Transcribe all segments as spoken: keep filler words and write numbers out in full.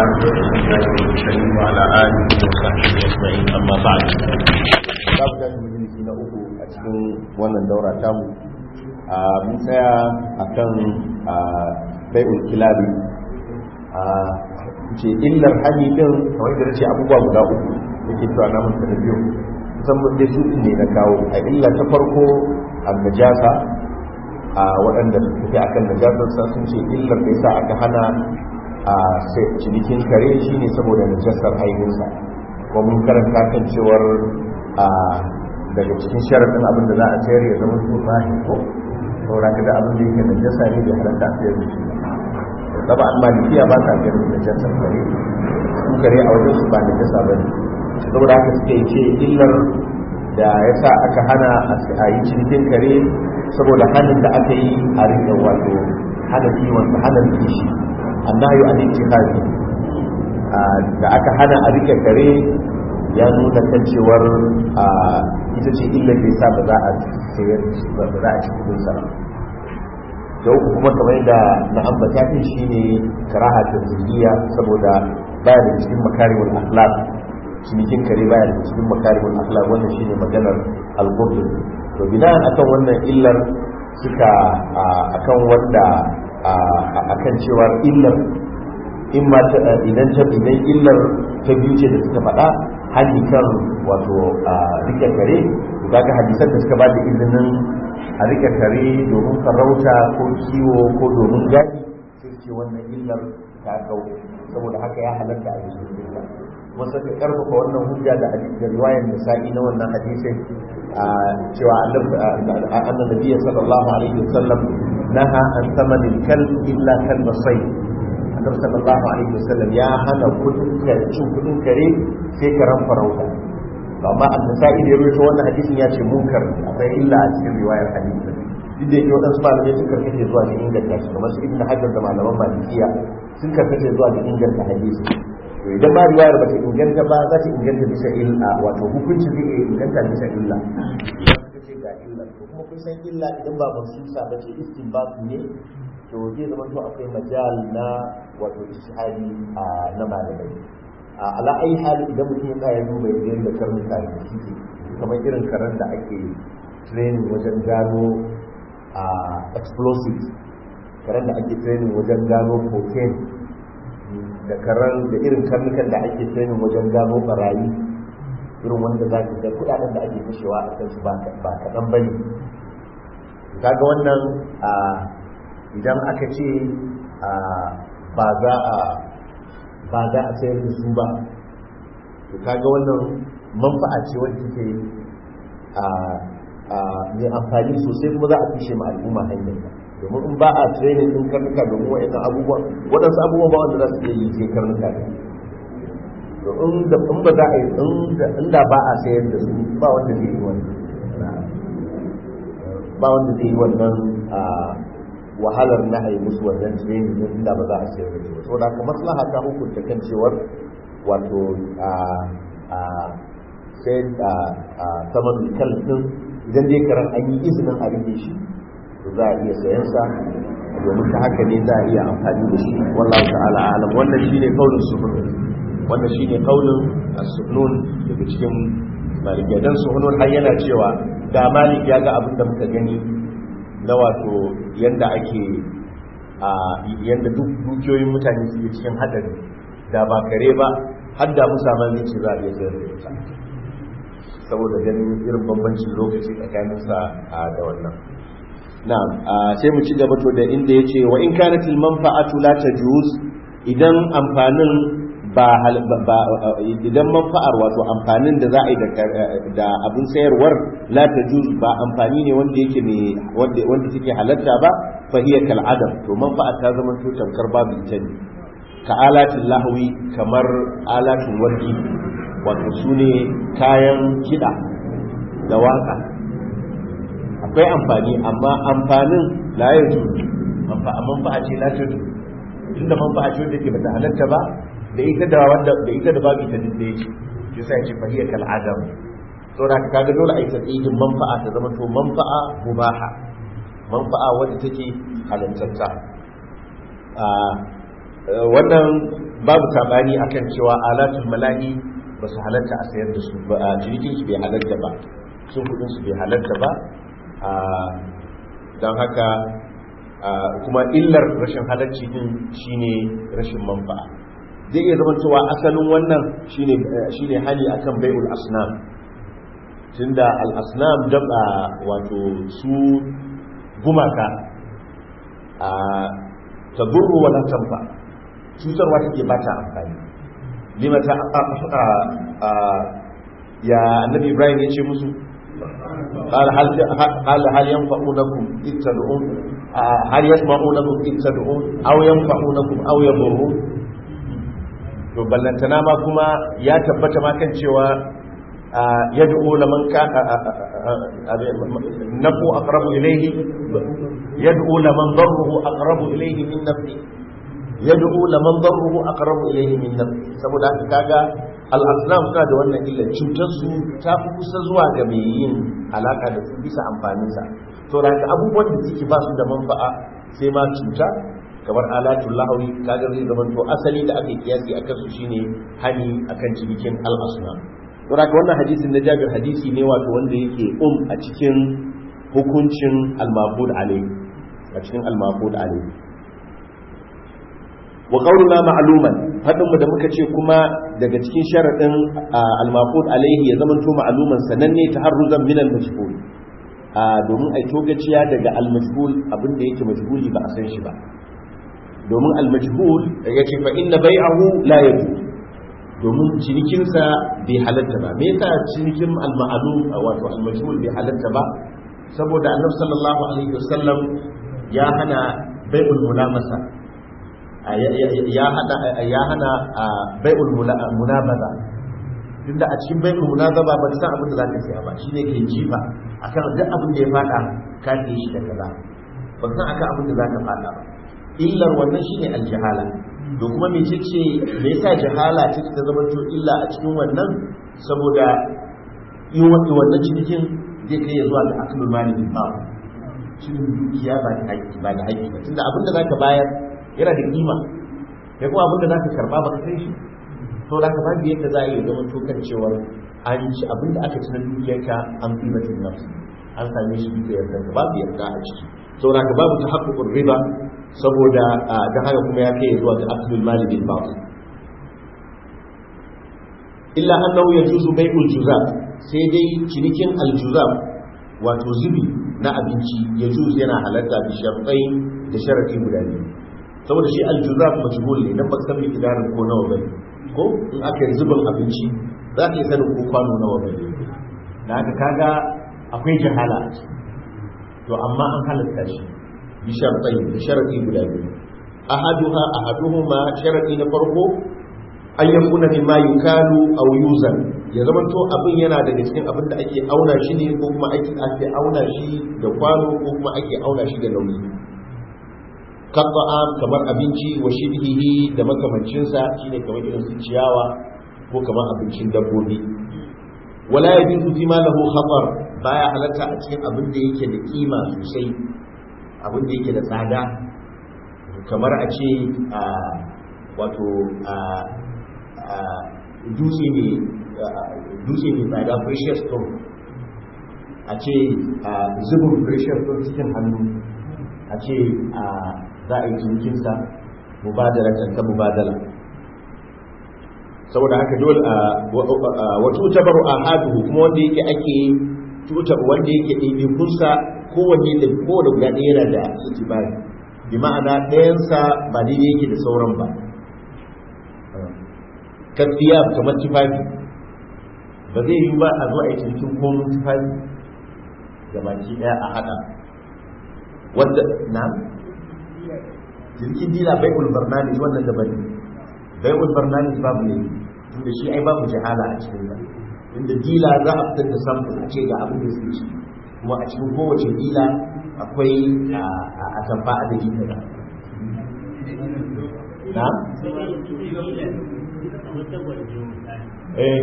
وعلى آله وصحبه أجمعين أما بعد. Babu majalisi na uku a cikin wannan daura tamu a mun tsaya akan bai'ul kilabi a ce illar hali din kamar da ce abubuwa guda uku yake cewa na mun da biyu kusan mun dai su ne na kawo a illa ta farko an-najasa a waɗanda suke akan najasar sa sun ce illar da yasa aka hana a cinikin kare shine saboda najasar aibinsa ko mun karanta kan cewar a daga cikin sharaɗin abin da za a sayar ya zama su zahi ko saboda ka da abin da yake najasa ne bai halatta a sayar da shi ba an malikiya ba ta sayar da najasar kare su kare a wajen su ba najasa ba ne saboda haka suke ce illar da ya sa aka hana a yi cinikin kare saboda hannun da aka yi a rikin wato hana kiwon sa hana kishi annahu an ittihadi da aka hana a rike kare ya nuna kan cewar ita ce illar da yasa ba za a sayar ba za a ci kudin sa da uku kuma kamar da na ambata din shine karaha ta zuriya saboda baya da cikin makarimul akhlaq cinikin kare baya da cikin makarimul akhlaq wannan shine maganar al-qur'an to bidan akan wannan illar suka akan wanda akan cewa illar in ma idan ta idan illar ta biyu ce da suka faɗa hali kan wato rike kare kaga hadisan da suka ba da izinin a rike kare domin farauta ko kiwo ko domin gadi sai ce wannan illar ta kau saboda haka ya halatta a yi illa kuma sai ka karfafa wannan hujja da da riwayar nisa'i na wannan hadisin cewa annabi sallallahu alaihi wasallam naha an thamanil kalb illa kalb sayd annabi sallallahu alaihi wasallam ya hana kudin cin kudin kare sai karan farauta amma an-nasa'i da rawaito wannan hadisin ya ce munkar akwai illa a cikin riwayar hadisi duk da yake wadansu malamai sun karkace zuwa ga inganta shi kamar su ibn hajar da malaman malikiya sun karkace zuwa ga inganta hadisi to idan ma riwayar ba ta inganta ba za ta inganta bisa illa wato hukunci zai iya inganta bisa illa ce ga illa ko kuma kun san illa idan ba mansusa ba ce istinbat ne to zai zama to akwai majal na wato ishihadi na malamai ala ayi hali idan mutum ya tsaya duba yadda karnuka da suke kamar irin karen da ake training wajen gano explosives karen da ake training wajen gano cocaine da karen da irin karnukan da ake training wajen gano barayi irin wanda za ka ga kudaden da ake kashewa a kansu ba kaɗan ba ne kaga wannan idan aka ce ba za a ba za a sayar da su ba to kaga wannan manfa'a ce wanda take a a mai amfani sosai kuma za a fishe ma al'umma hanyar domin in ba a training din karnuka domin wa'annan abubuwa waɗansu abubuwa ba wanda za su iya yi sai karnuka ne to in da in ba za a yi in da ba a sayar da su ba wanda zai yi wannan ba wanda zai yi wannan wahalar na a yi musu wannan training din inda ba za a sayar da su so da haka maslaha ta hukunta kan cewar wato a a sai da saman kalfin idan dai karan an yi izinin a rike shi to za a iya sayan sa domin ta haka ne za a iya amfani da shi wallahu ta'ala alam wannan shine kaulin suhun wannan shine kaulin as-suhnun daga cikin malikiya dan suhunun har yana cewa da malik ya ga abin da muka gani na wato yanda ake a yanda duk dukiyoyin mutane suke cikin hadari da ba kare ba har da musa man ce za a iya sayar da ita saboda ganin irin bambancin lokaci tsakaninsa da wannan na'am sai mu ci gaba to da inda yace wa in kanat al manfa'atu la tajuz idan amfanin ba idan manfa'ar wato amfanin da za a yi da abin sayarwar la tajuz ba amfani ne wanda yake ne wanda wanda take halatta ba fa hiya kal adam to manfa'ar ta zama to tamkar babu ita ne ka alatin lahwi kamar alatin warki wato su ne kayan kiɗa da waka akwai amfani amma amfanin la ya ju manfa'a ce la ta ju tunda manfa'a ce wanda ke bata halatta ba da ita da wanda da ita da babu ita din da yake shi sai ce fahiya kal adam to da kaga dole ai tsadidin manfa'a ta zama to manfa'a mubaha manfa'a wanda take halattata a wannan babu sabani akan cewa alatul malahi ba su halatta a sayar da su ba, a cinikin su bai halatta ba, sun kudin su bai halatta ba, don haka kuma illar rashin halacci din shine rashin manfa'a. Zai iya zama cewa asalin wannan shine shine hali akan bai'ul asnam, tunda al asnam da wato su gumaka a tadurru wala tanfa, cutarwa take ba ta amfani. limata ya annabi Ibrahim ya ce musu قال هل قال هل ينفعونكم إذ تدعون هل يسمعونكم إذ تدعون أو ينفعونكم أو يضرون. to ballantana ma kuma ya tabbata ma kan cewa yad'u laman ka nafu aqrabu ilayhi yad'u laman darruhu aqrabu ilayhi min nafsi yad'u laman darruhu aqrabu ilayhi min nafsi. saboda haka kaga al-asnam suna da wannan illa, cutar su ta fi kusa zuwa ga mai yin alaka da su bisa amfanin sa. to da haka abubuwan da suke ba su da manfa'a sai ma cuta kamar alatul lahawi, kaga zai zama to asali da aka kiyasi akan su shine hani akan cikin al-asnam. to da haka wannan hadisin na Jabir hadisi ne wato wanda yake um a cikin hukuncin al-maqud alayhi, a cikin al-maqud alayhi. wa qawluna ma'luman, fadin mu da muka ce kuma daga cikin sharadin al-maqud alayhi ya zama to ma'luman sananne taharruzan min al-majhul, domin ai togaciya daga al-majhul abinda yake majhuli ba a san shi ba. domin al-majhul yace fa inna bai'ahu la yajuz, domin cinikin sa bai halatta ba. me yasa cinikin al-ma'lum wato al-majhul bai halatta ba? saboda annabi sallallahu alaihi wasallam ya hana bai'ul mulamasa, ya hana ya hana bai'ul munabaza. tunda a cikin bai'ul munabaza ba san abin da zaka siya ba, shine ke jifa akan duk abin da ya fada ka ce shi da kaza, ba san akan abin da zaka fada ba. illar wannan shine aljahala. to kuma me ce me yasa jahala take ta zama to illa a cikin wannan? saboda in wannan cikin zai kai ya zuwa ga aklul mali bil batil, cikin dukiya ba da haƙƙi ba da haƙƙi ba. tunda abin da zaka bayar yana da kima, kai kuma abin da zaka karba ba ka san shi, to da ka ba yadda za a yi zama to kan cewa an ci abin da aka ci na dukiyarka an fi mutum nafsi, an same shi da yarda babu yarda a ciki, saboda ka babu tahaqququr riba, saboda da haka kuma ya kai zuwa ga aklul mali bil batil. illa annahu yajuzu bai'ul juzab, sai dai cinikin aljuzab wato zubi na abinci yajuz yana halatta bi shartain da sharati guda biyu. saboda shi aljuzab majhul ne, dan baka san me kidarin ko nawa bane, ko in aka yi zubin abinci za ka yi sanin ko kwano nawa bane, da haka kaga akwai jahala a ciki. to amma an halatta shi bi shartai da sharati guda biyu. ahaduha ahaduhuma sharati na farko an yakuna mimma yukalu aw yuzan, ya zama to abin yana daga cikin abin da ake auna shi ne, ko kuma ake ake auna shi da kwano, ko kuma ake auna shi da nauyi. kadda'am kamar abinci, wa shibhihi da makamancin sa shine kamar irin su ciyawa ko kamar abincin dabbobi. wala yajuzu fi ma lahu khatar, baya halatta a cikin abin da yake da kima sosai, abin da yake da tsada, kamar a ce wato dutse ne dutse ne tsada, precious stone, a ce zubin precious stone cikin hannu, a ce za a yi cinikinsa mubadala ta mubadala. saboda haka dole wato tabaru ahaduhu, kuma wanda yake ake tuta wanda yake ɗaiɗaikunsa kowanne da kowane guda ɗaya yana da itibari, bi ma'ana ɗayansa ba daidai yake da sauran ba. kafiya kamar tufafi, ba zai yi ba a zo a yi cikin komun tufafi da baki ɗaya a haɗa wanda na jirgin dila bai'ul barnamij wannan daban ne. bai'ul barnamij babu ne, tunda shi ai babu jahala a cikin sa, inda dila za a fitar da samfur a ce ga abin da suke ci, kuma a cikin kowace dila akwai a tamfa a daji kaza. na eh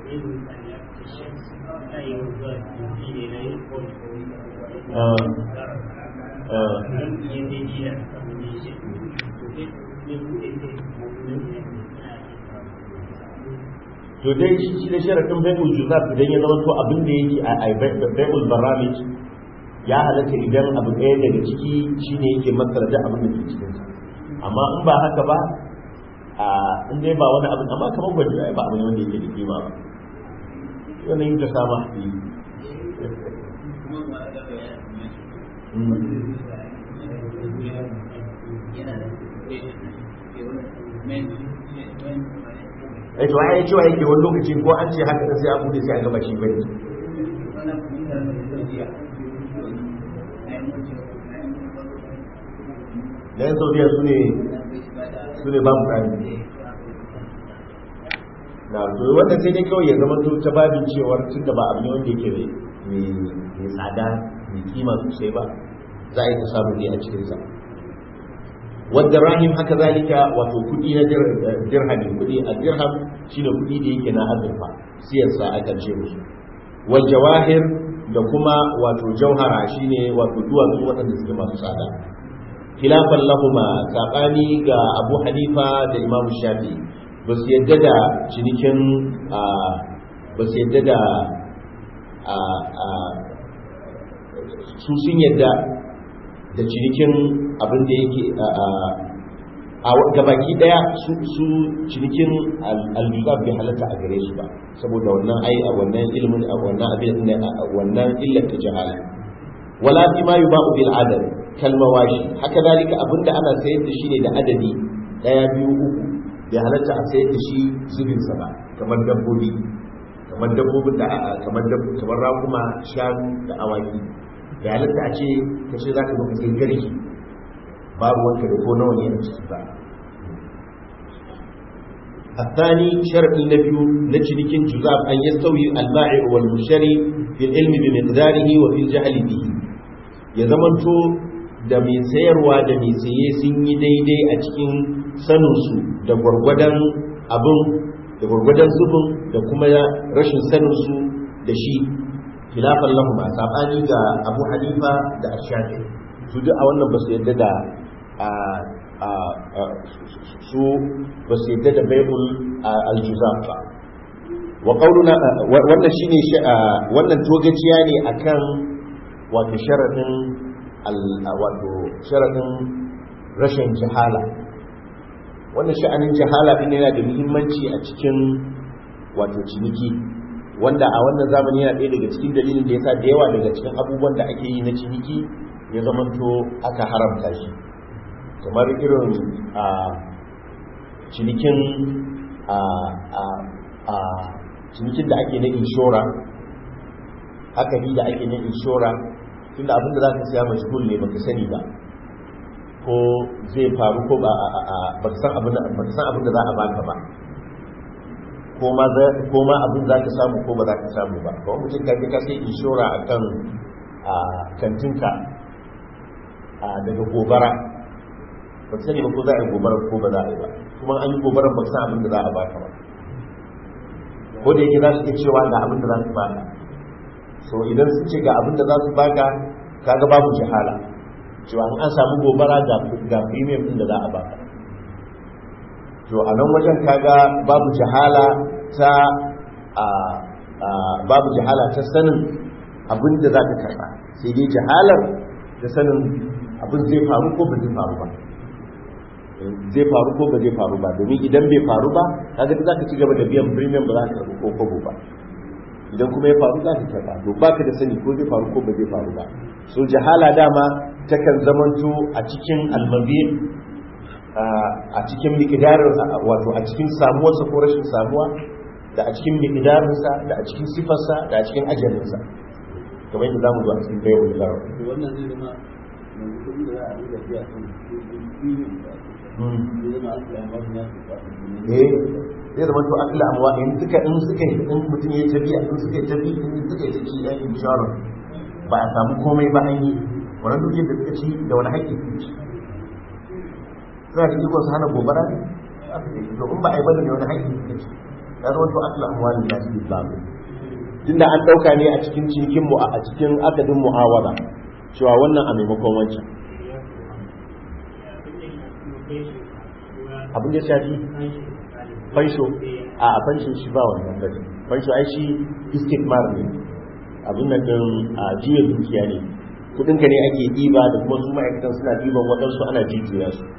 to dai shi da sharaɗin bai'ul juzab idan ya zama to abin da yake a bai'ul baramij ya halatta idan abu ɗaya daga ciki shine yake masar da abin da ke cikin sa amma in ba haka ba a in dai ba wani abu amma kamar gwaji ba abin wanda yake da kima ba wannan yin ta sama ai to ai cewa yake wani lokaci ko an ce haka sai abu da sai a gaba shi bane dan Saudiya su ne su ne babu tsari na to wanda sai dai kawai ya zama to ta babin cewar tun da ba abu ne wanda yake mai tsada mai kima sosai ba za a yi ta samu ne a cikinsa wadda rahim haka zalika wato kudi na dirhami kudi a dirham shine kudi da yake na azurfa siyarsa a karshe musu wal jawahir da kuma wato jauhara shine wato duwatsu waɗanda suke masu tsada khilafan lahuma sabani ga Abu Hanifa da Imam Shafi ba su yadda da cinikin ba su yadda da su sun yadda da cinikin abin da yake a gabaki daya su su cinikin al-juzab bai halatta a gare su ba saboda wannan ai a wannan ilimin a wannan abin ne a wannan illar ta jahala wala fi ma yuba'u bil adad kal mawashi haka dalika abinda ana sayar da shi ne da adadi daya biyu uku bai halatta a sayar da shi zubin sa ba kamar dabbobi kamar dabbobin da kamar kamar raguma shanu da awaki bai halatta a ce kace zaka zo ka sai garki babu wanka da ko nawa ne a ciki ba الثاني شرط النبي لشريك جزاب أن يستوي البائع والمشتري في العلم بمقداره وفي الجهل به يزمنتو da mai sayarwa da mai saye sun yi daidai a cikin saninsu da gwargwadon abin da gwargwadon zubin da kuma rashin saninsu da shi khilafan lahum a sabani ga Abu Hanifa da Ash-Shafi'i su duk a wannan ba su yadda da su ba su yadda da bai'ul al-juzab ba wa qawluna wannan shine wannan togaciya ne akan wato sharadin wato sharadin rashin jahala wannan sha'anin jahala din yana da muhimmanci a cikin wato ciniki wanda a wannan zamani yana ɗaya daga cikin dalilin da yasa da yawa daga cikin abubuwan da ake yi na ciniki ya zamanto aka haramta shi kamar irin a cinikin a a a cinikin da ake na inshora haka ni da ake na inshora tunda abin da za ka siya mashgul ne baka sani ba ko zai faru ko ba baka san abin da baka san abin da za a baka ba ko ma ko ma abin za ka samu ko ba za ka samu ba ko mutum ka ka sai inshora akan a kantinka a daga gobara ba sani ba ko za a yi gobara ko ba za a yi ba kuma an yi gobara ba san abin da za a baka ba ko da yake za su iya cewa ga abin da za su baka so idan sun ce ga abin da za su baka kaga babu jihala cewa an samu gobara ga ga premium din da za a baka to a nan wajen kaga babu jihala ta a babu jihala ta sanin abin da za ka karba sai dai jihalar da sanin abin zai faru ko ba zai faru ba zai faru ko ba zai faru ba domin idan bai faru ba kaga za ka ci gaba da biyan premium ba za ka karbi ko kobo ba idan kuma ya faru za ka karba to baka da sani ko zai faru ko ba zai faru ba so jahala dama takan zamanto a cikin almabi a cikin miqdarin wato a cikin samuwarsa ko rashin samuwa da a cikin miqdarinsa da a cikin sifarsa da a cikin ajalinsa kamar yadda zamu zo a cikin bayan da wannan zai zama mai kudi da za a riga biya kan eh zai zama to akila amwa in suka in suka in mutum ya tafi in suka tafi in suka tafi ya insurance ba a samu komai ba an yi wannan duk da suka ci da wani haƙƙi su ci suna da ikon su hana gobara ne to in ba a yi bane ne wani haƙƙi suka ci ya zama to akla amwalin nasu bil batil tunda an dauka ne a cikin cinikin mu a cikin akadin muhawara cewa wannan a maimakon wancan abin da ya shafi fansho a a fansho shi ba wannan bane fansho ai shi istikmar ne abin nan din a jiya dukiya ne kudinka ne ake diba da kuma su ma'aikatan suna diban waɗansu ana jijiya su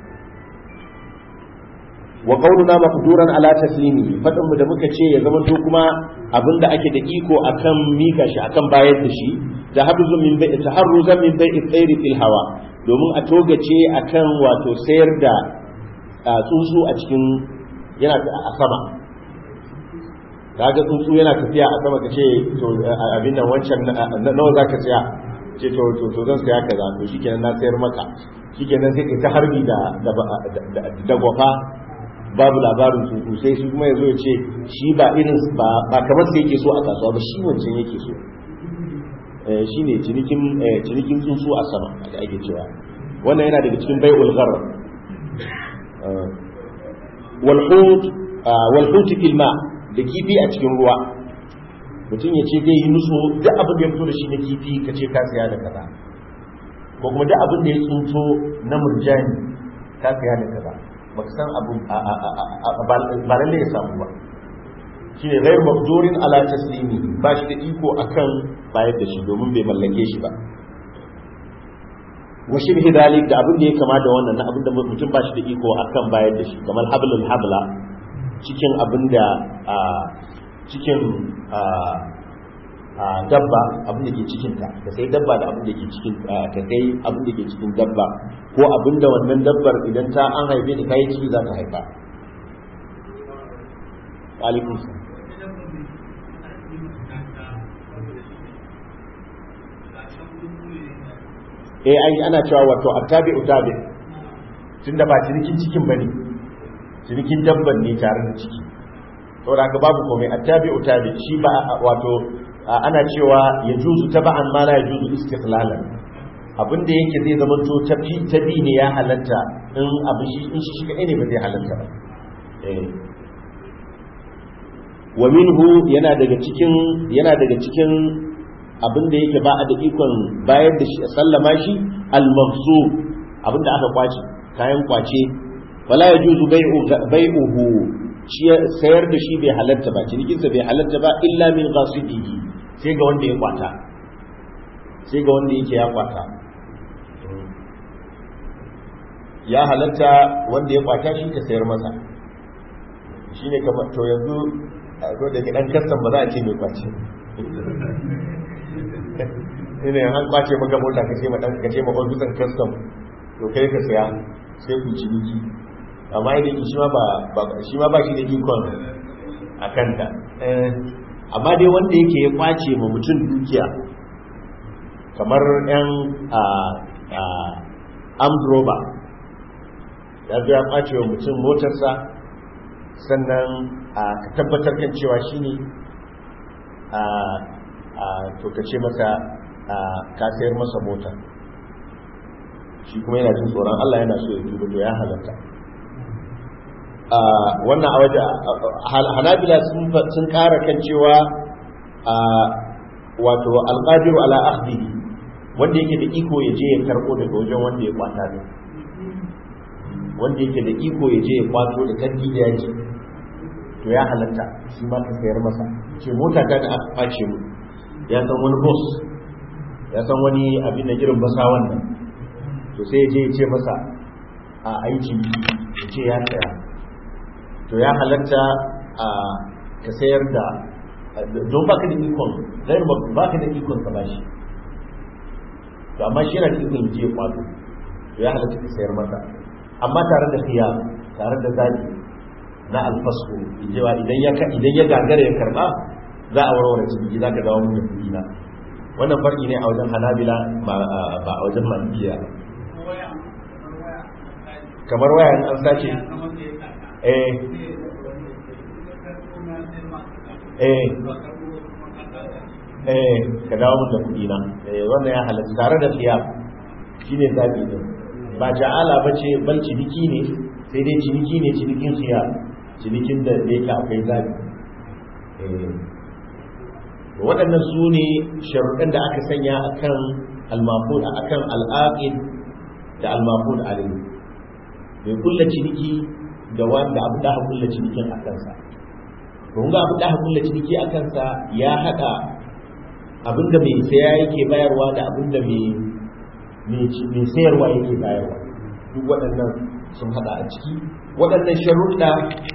wa qawluna maqduran ala taslimi fadin mu da muka ce ya zama to kuma abinda ake da iko akan mika shi akan bayar da shi taharruzu min bai taharruzan min bai tsairi fil hawa domin a togace akan wato sayar da tsuntsu a cikin yana a sama kaga tsuntsu yana tafiya a sama kace to abin nan wancan nawa zaka saya ce to to to zan saya kaza to shikenan na sayar maka shikenan sai ta harbi da da gwafa babu labarin tsuntsu sai shi kuma yazo ya ce shi ba irin ba ba kamar sai yake so a kasuwa ba shi wancan yake so eh shine cinikin cinikin tsuntsu a sama da ake cewa wannan yana daga cikin bai'ul gharar wal hut wal hut fil ma da kifi a cikin ruwa mutum ya ce zai yi nuso duk abin da ya fito da shi na kifi ka ce ka siya da kaza ko kuma duk abin da ya tsunto na murjani ka siya da kaza ba ka san abu ba lalle ya samu ba shi ne ghayr maqdurin ala taslimi ba shi da iko akan bayar da shi domin bai mallake shi ba wa shibhi dalik da abin da ya kama da wannan na abin da mutum ba shi da iko akan bayar da shi kamar hablul habla cikin abin da cikin dabba abin da ke cikinta ka sai dabba da abin da ke cikin ka sai abin da ke cikin dabba ko abin da wannan dabbar idan ta an haife ta kai ciki za ta haifa alaikum eh ai ana cewa wato attabi utabi tunda ba cinikin cikin bane cinikin dabban ne tare da ciki saboda haka babu komai attabi utabi shi ba wato ana cewa ya juzu taba'an ma la yajuzu istiqlalan abinda yake zai zama to tabi tabi ne ya halatta in abin shi in shi kadai ne ba zai halatta ba eh wa minhu yana daga cikin yana daga cikin abinda yake ba a da ikon bayar da shi sallama shi al-mafzu abinda aka kwace kayan kwace wala yajuzu bai'u bai'uhu sayar da shi bai halatta ba cinikinsa bai halatta ba illa min ghasibihi sai ga wanda ya kwata sai ga wanda yake ya kwata ya halatta wanda ya kwata shi ka sayar masa shine kamar to yanzu ko da ke dan kastan ba za a ce mai kwace ina an kwace maka mota ka ce ma dan ka ce ma ofisan custom to kai ka saya sai ku ciniki amma idan shi ma ba shi ma ba shi da ikon a kanta amma dai wanda yake ya kwace ma mutum dukiya kamar yan armed robber ya zo ya kwace wa mutum motarsa sannan ka tabbatar kan cewa shi ne to ka ce masa ka sayar masa mota shi kuma yana jin tsoron Allah yana so ya duba to ya halatta wannan a waje hanabila sun kara kan cewa wato alqadiru ala akhdihi wanda yake da iko ya je ya karbo daga wajen wanda ya kwata ne wanda yake da iko ya je ya kwato da kaddi da yaji to ya halatta shi ma ka sayar masa ce mota ta da aka kwace mu ya san wani boss ya san wani abin da irin basa wannan to sai ya je ya ce masa a aiki ya ce ya tsaya to ya halatta a ka sayar da don baka da ikon zai baka da ikon ka bashi to amma shi yana da ikon je kwato to ya halatta ka sayar masa amma tare da khiya tare da zabi na alfasku jewa idan ya idan ya gagara ya karba za a warware ciniki za ka dawo mun da kuɗi na wannan farki ne a wajen hanabila ba a wajen malikiya kamar waya an sace eh eh eh ka dawo mun da kuɗi na eh wannan ya halatta tare da khiyar shine zabi din ba ja'ala bace bal ciniki ne sai dai ciniki ne cinikin khiyar cinikin da yake akwai zabi waɗannan su ne sharuɗan da aka sanya akan al-mafud akan al-aqid da al-mafud alayhi bai kulla ciniki da wanda abu da kulla cinikin a kansa to kun ga abu da kulla ciniki a kansa ya hada abinda mai saya yake bayarwa da abinda mai mai sayarwa yake bayarwa duk waɗannan sun hada a ciki waɗannan sharuɗa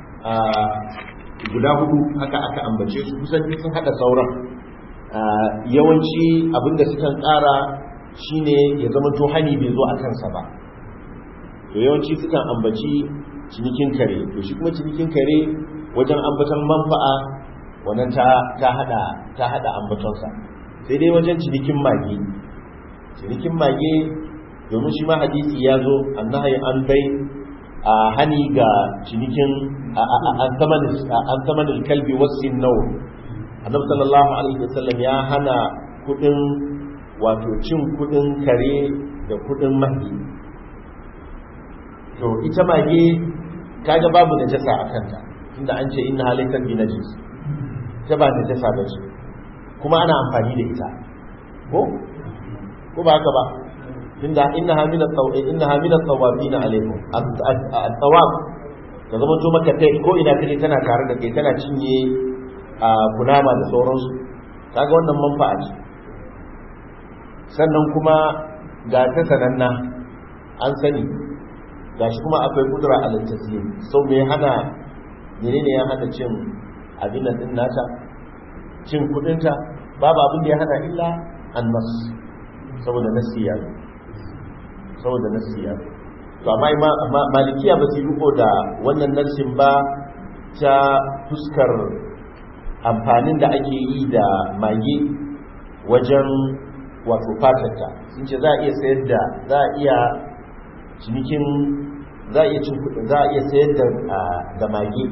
guda hudu haka aka ambace su kusan sun hada sauran yawanci abinda sukan ƙara shine ya zama to hani bai zo a kansa ba to yawanci sukan ambaci cinikin kare to shi kuma cinikin kare wajen ambatan manfa'a wannan ta ta hada ta hada ambatonsa sai dai wajen cinikin mage cinikin mage domin shi ma hadisi ya zo annahi an bai a hani ga cinikin an zamanin kalbi wasin nau annabi sallallahu alaihi wasallam ya hana kudin wato cin kudin kare da kudin mage to ita mage kaga babu najasa a kanta tunda an ce inna halakan bi najis ta ba najasa bace kuma ana amfani da ita ko ko ba haka ba tunda innaha min at-tawi innaha min at-tawabin alaikum at-tawab ka zama to maka kai ko ina kaje tana tare da kai tana cinye a kunama da sauransu kaga wannan manfa'a ce sannan kuma ga ta sananna an sani gashi kuma akwai kudura a lantasiri sau mai hana menene ya hana cin abin nan din nata cin kudinta babu abin da ya hana illa annas saboda nasiya saboda nasiya to amma malikiya ba su riko da wannan nasin ba ta fuskar amfanin da ake yi da mage wajen wato fatarta sun ce za a iya sayar da za a iya cinikin za a iya cin kudin za a iya sayar da da mage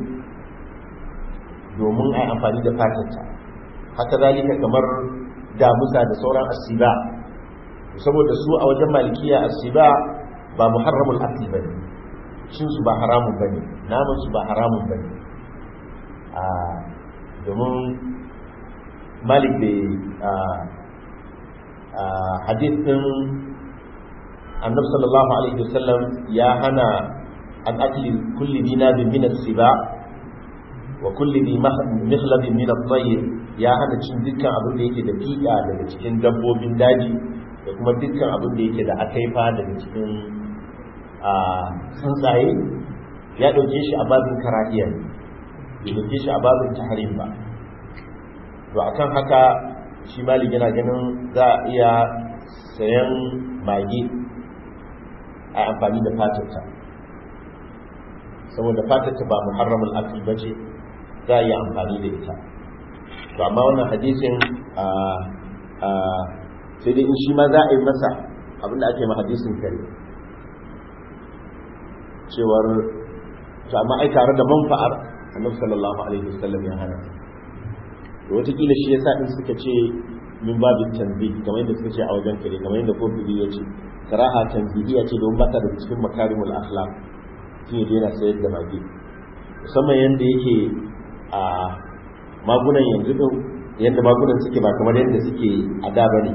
domin a yi amfani da fatarta haka zalika kamar damusa da sauran asiba saboda su a wajen malikiya asiba ba muharramul akli bane cin su ba haramun bane naman su ba haramun bane a domin malik da a hadith din annabi sallallahu alaihi wasallam ya hana an akli kulli dinabin min as-siba wa kulli bi mikhlabin min at-tayr ya hana cin dukkan abin da yake da fiƙa daga cikin dabbobin daji da kuma dukkan abin da yake da akaifa daga cikin tsuntsaye ya dauke shi a babin karahiya ya dauke shi a babin tahrim ba to akan haka shi malik yana ganin za a iya sayan mage a amfani da fatarta saboda fatarta ba muharramul akli bace za a yi amfani da ita to amma wannan hadisin a a sai dai in shi ma za a yi masa abinda ake ma hadisin kare cewar to amma ai tare da manfa'ar annabi sallallahu alaihi wasallam ya hana to wataƙila shi yasa din suka ce min babin tanbih kamar yadda suka ce a wajen kare kamar yadda kofi ya ce karaha tanbihiyya ce don ba ta da cikin makarimul akhlaq shi ne yana sayar da mage musamman yadda yake a magunan yanzu din yadda magunan suke ba kamar yadda suke a da bane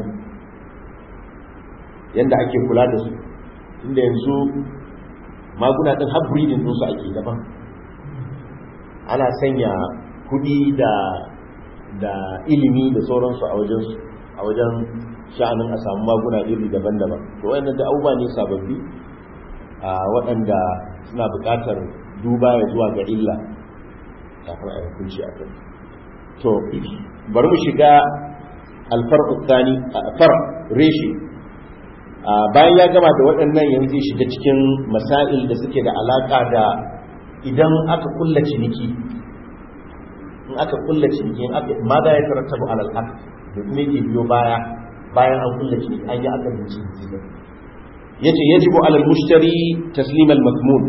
yadda ake kula da su tunda yanzu maguna din har breeding din su ake daban ana sanya kudi da da ilimi da sauransu a wajen su a wajen sha'anin a samu maguna iri daban-daban to wayannan da abubuwa ne sababbi a waɗanda suna buƙatar duba ya zuwa ga illa kafin a hukunci a kai to bari mu shiga alfar'u tsani far reshi bayan ya gama da waɗannan yanzu zai shiga cikin masail da suke da alaƙa da idan aka kulla ciniki in aka kulla ciniki in aka ma da ya tarattabu alal aqd da kuma yake biyo baya bayan an kulla ciniki an yi aka binci yace yajibu alal mushtari taslim al mazmun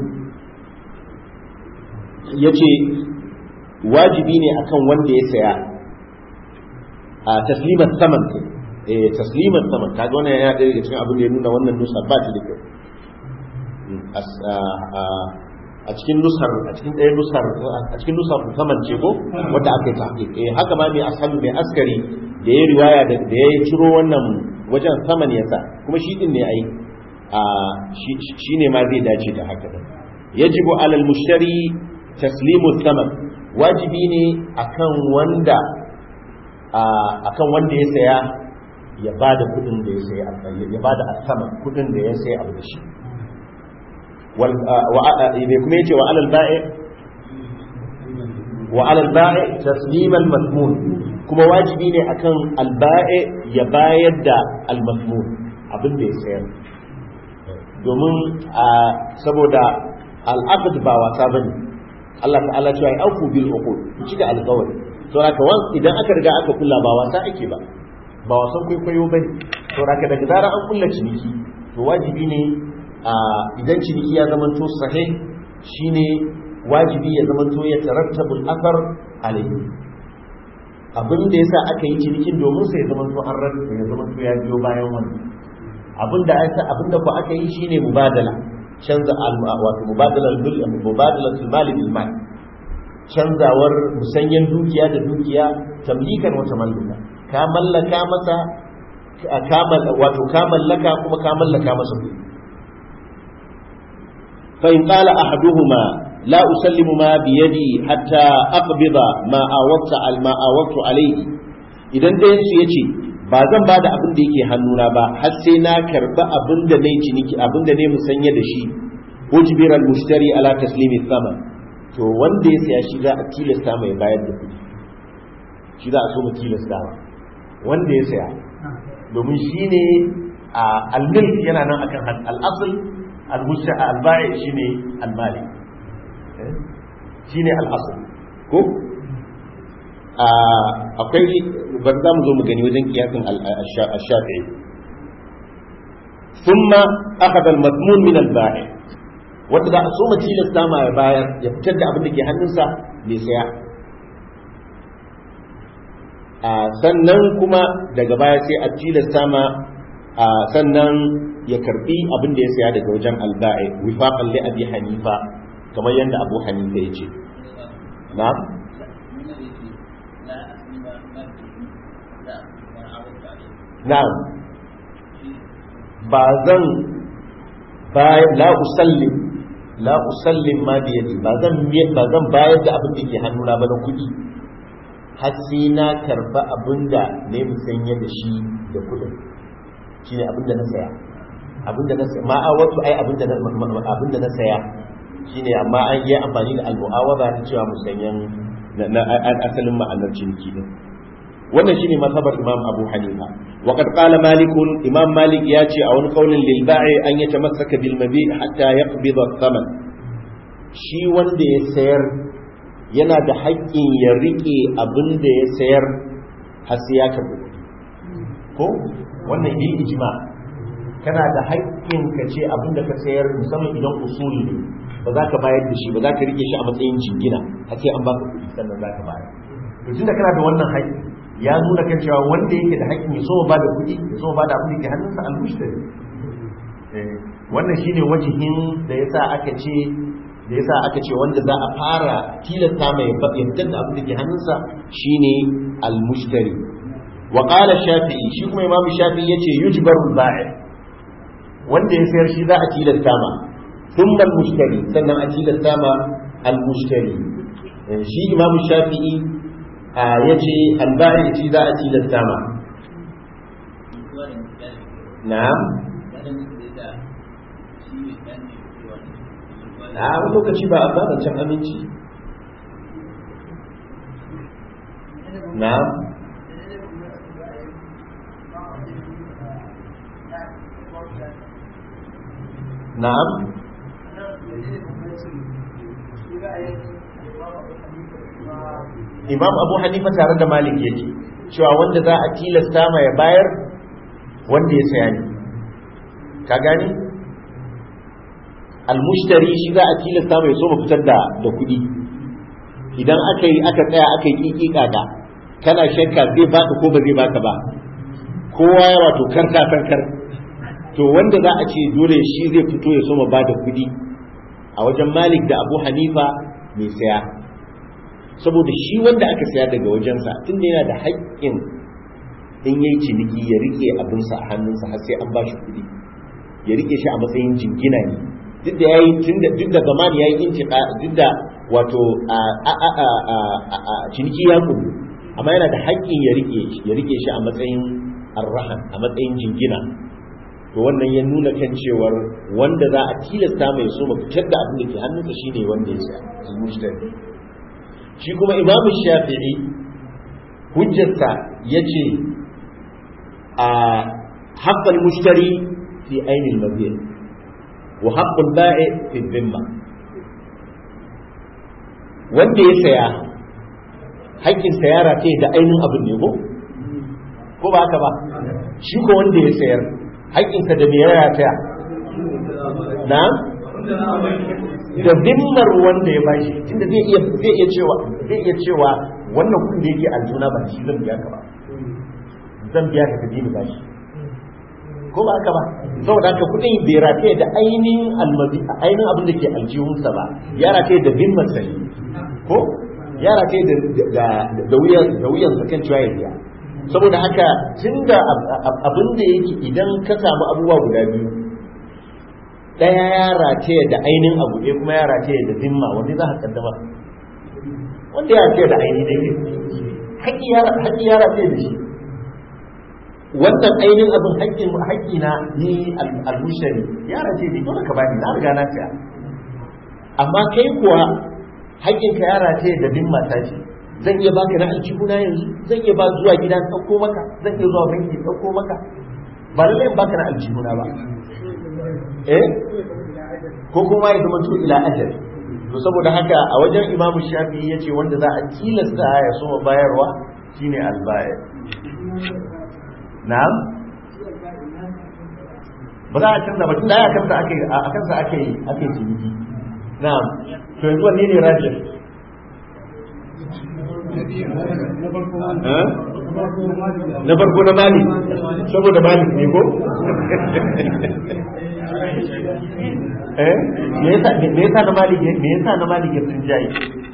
yace wajibi ne akan wanda ya saya a taslimat saman eh taslimat saman kaga wannan yana da cikin abin da ya nuna wannan nusa ba ta da kyau a cikin nusar a cikin ɗaya nusar a cikin nusar saman ce ko wanda aka yi tahqiq eh haka ma mai ashabu mai askari da ya riwaya da da ya ciro wannan wajen saman yasa kuma shi din ne ai a shi ne ma zai dace da haka din yajibu alal mushtari taslimu thaman wajibi ne akan wanda akan wanda ya saya ya bada kudin da ya saya ya bada asaman kudin da ya saya abu da shi wal wa kuma yace wa alal ba'i wa alal ba'i taslim al madmun kuma wajibi ne akan al ba'i ya bayar da al madmun abin da ya sayar domin saboda al aqd ba wasa bane Allah ta'ala cewa ai auku bil uqud ci da alƙawari to haka wan idan aka riga aka kulla ba wasa ake ba ba wasan kwaikwayo bane to haka daga zarar an kulla ciniki to wajibi ne idan ciniki ya zama to sahih shine wajibi ya zama to ya tarattabu al-athar alayhi abin da yasa aka yi cinikin domin sai ya zama to an rabu ya zama to ya biyo bayan wannan abin da aka abin da ko aka yi shine mubadala canza wato mubadalar bil mubadalatul mali bil mal canzawar musanyen dukiya da dukiya tamlikan wata mallaka ka mallaka masa ka wato ka mallaka kuma ka mallaka masa kuɗi fa in qala ahaduhuma la usallimu ma bi yadi hatta aqbida ma awaqta al ma awaqtu alayhi idan dayan su yace ba zan ba da abin da yake hannuna ba har sai na karba abin da nayi ciniki abin da nayi musanya da shi ujbira al-mushtari ala taslimi thaman to wanda ya saya shi za a tilasta mai bayar da kuɗi shi za a so mu tilasta wanda ya saya domin shine al-milk yana nan akan al-asl al-mushtari al-bai' shine al-mali shine al-asl ko akwai ban za mu zo mu gani wajen kiyasin al-shafi'i thumma akhadha al-madmun min al-ba'i wanda za a so mu tilasta ma ya bayar ya fitar da abin da ke hannunsa mai saya sannan kuma daga baya sai a tilasta ma sannan ya karbi abin da ya saya daga wajen al-ba'i wifaqan li abi hanifa kamar yadda abu hanifa ya ce na'am na'am ba zan la usallim la usallim ma bi yadi ba zan ba zan bayar da abin da ke hannuna ba na kuɗi har sai na karba abin da ne musanya da shi da kuɗin shine abin da na saya abin da na saya ma a wato ai abin da abin da na saya shine amma an yi amfani da al-mu'awada ta cewa musanyan na asalin ma'anar ciniki din wannan shine mazhabar Imam Abu Hanifa wa qad qala Malik Imam Malik ya ce a wani kaulin lil ba'i an yatamassaka bil mabi' hatta yaqbida thaman shi wanda ya sayar yana da haƙƙin ya rike abin da ya sayar har sai ya karbi ko wannan yi ijma kana da haƙƙin ka ce abin da ka sayar musamman idan usuli ne ba za ka bayar da shi ba za ka rike shi a matsayin jingina har sai an baka kuɗi sannan za ka bayar to tunda kana da wannan haƙƙi ya nuna kan cewa wanda yake da haƙƙin ya so ba da kuɗi ya so ba da abin da ke hannunsa al-mushtari wannan shine wajihin da yasa aka ce da yasa aka ce wanda za a fara tilasta mai fitar da abin da ke hannunsa shine al-mushtari wa qala shafi'i shi kuma imam shafi'i yace yujbaru al-ba'i wanda ya sayar shi za a tilasta ma thumma al-mushtari sannan a tilasta ma al-mushtari shi imam shafi'i ya ce albari shi za a tilasta ma na a wani lokaci ba a ba can aminci na na'am Imam Abu Hanifa tare da Malik yake cewa wanda za a tilasta ma ya bayar wanda ya saya ne ka gani al-mushtari shi za a tilasta mai so mu fitar da da kuɗi idan aka yi aka tsaya aka yi kikika ga kana shakka zai baka ko ba zai baka ba kowa ya wato karka kankar to wanda za a ce dole shi zai fito ya so mu bada kuɗi a wajen Malik da Abu Hanifa mai saya, saboda shi wanda aka saya daga wajensa tunda yana da haƙƙin in yayi ciniki ya rike abinsa a hannunsa har sai an bashi kuɗi, ya rike shi a matsayin jingina ne, duk da yayi tunda duk da zamani yayi intiqa, duk da wato a a a a ciniki ya kullu, amma yana da haƙƙin ya rike ya rike shi a matsayin arrahan, a matsayin jingina. To wannan ya nuna kan cewar wanda za a tilasta mai so fitar da abin da ke hannunsa shine wanda ya saya, al-mushtari. Shi kuma Imam Shafi'i hujjarsa yace a haqqul mushtari fi ainil mabi' wa haqqul ba'i fi dhimma. Wanda ya saya haƙƙin sayara ce da ainihin abin ne ko ko ba haka ba, shi ko wanda ya sayar haƙƙinsa da me ya rataya na da zimmar wanda ya bashi, tunda zai iya zai iya cewa zai iya cewa wannan kudin da yake aljuna ba shi zan biya ka ba, zan biya ka kaje ni bashi ko ba haka ba, saboda haka kudin bai rataya da ainihin almazi ainihin abin da ke aljihunsa ba, ya rataya da zimmar sa ko ya rataya da da wuyan da wuyan sa kan cewa ya biya. Saboda haka tunda abin da yake idan ka samu abubuwa guda biyu, ɗaya ya rataye da ainihin abu ɗaya kuma ya rataye da zimma, wanda za ka kaddama wanda ya rataye da ainihin ɗaya haƙƙi ya rataye da shi, wannan ainihin abin haƙƙin haƙƙi na ni al-mushari ya rataye da dole ka bani, na riga na tsaya, amma kai kuwa haƙƙinka ya rataye da zimma ta ce, zan iya baka na aljihuna yanzu, zan iya ba zuwa gida ɗauko maka, zan iya zuwa banki ɗauko maka, ba lallai in baka na aljihuna ba eh ko kuma ya zama to ila ajal. To saboda haka a wajen Imam Shafi'i yace wanda za a tilasta ya so bayarwa shine alba'i. Na'am, ba za a canza ba tunda ya kansa ake a kansa ake ake ciniki. Na'am, to yanzu wanne ne rajin? Na farko na Malik, saboda Malik ne ko? eh me yasa me yasa na Malik me yasa na Malik ya tunjaye?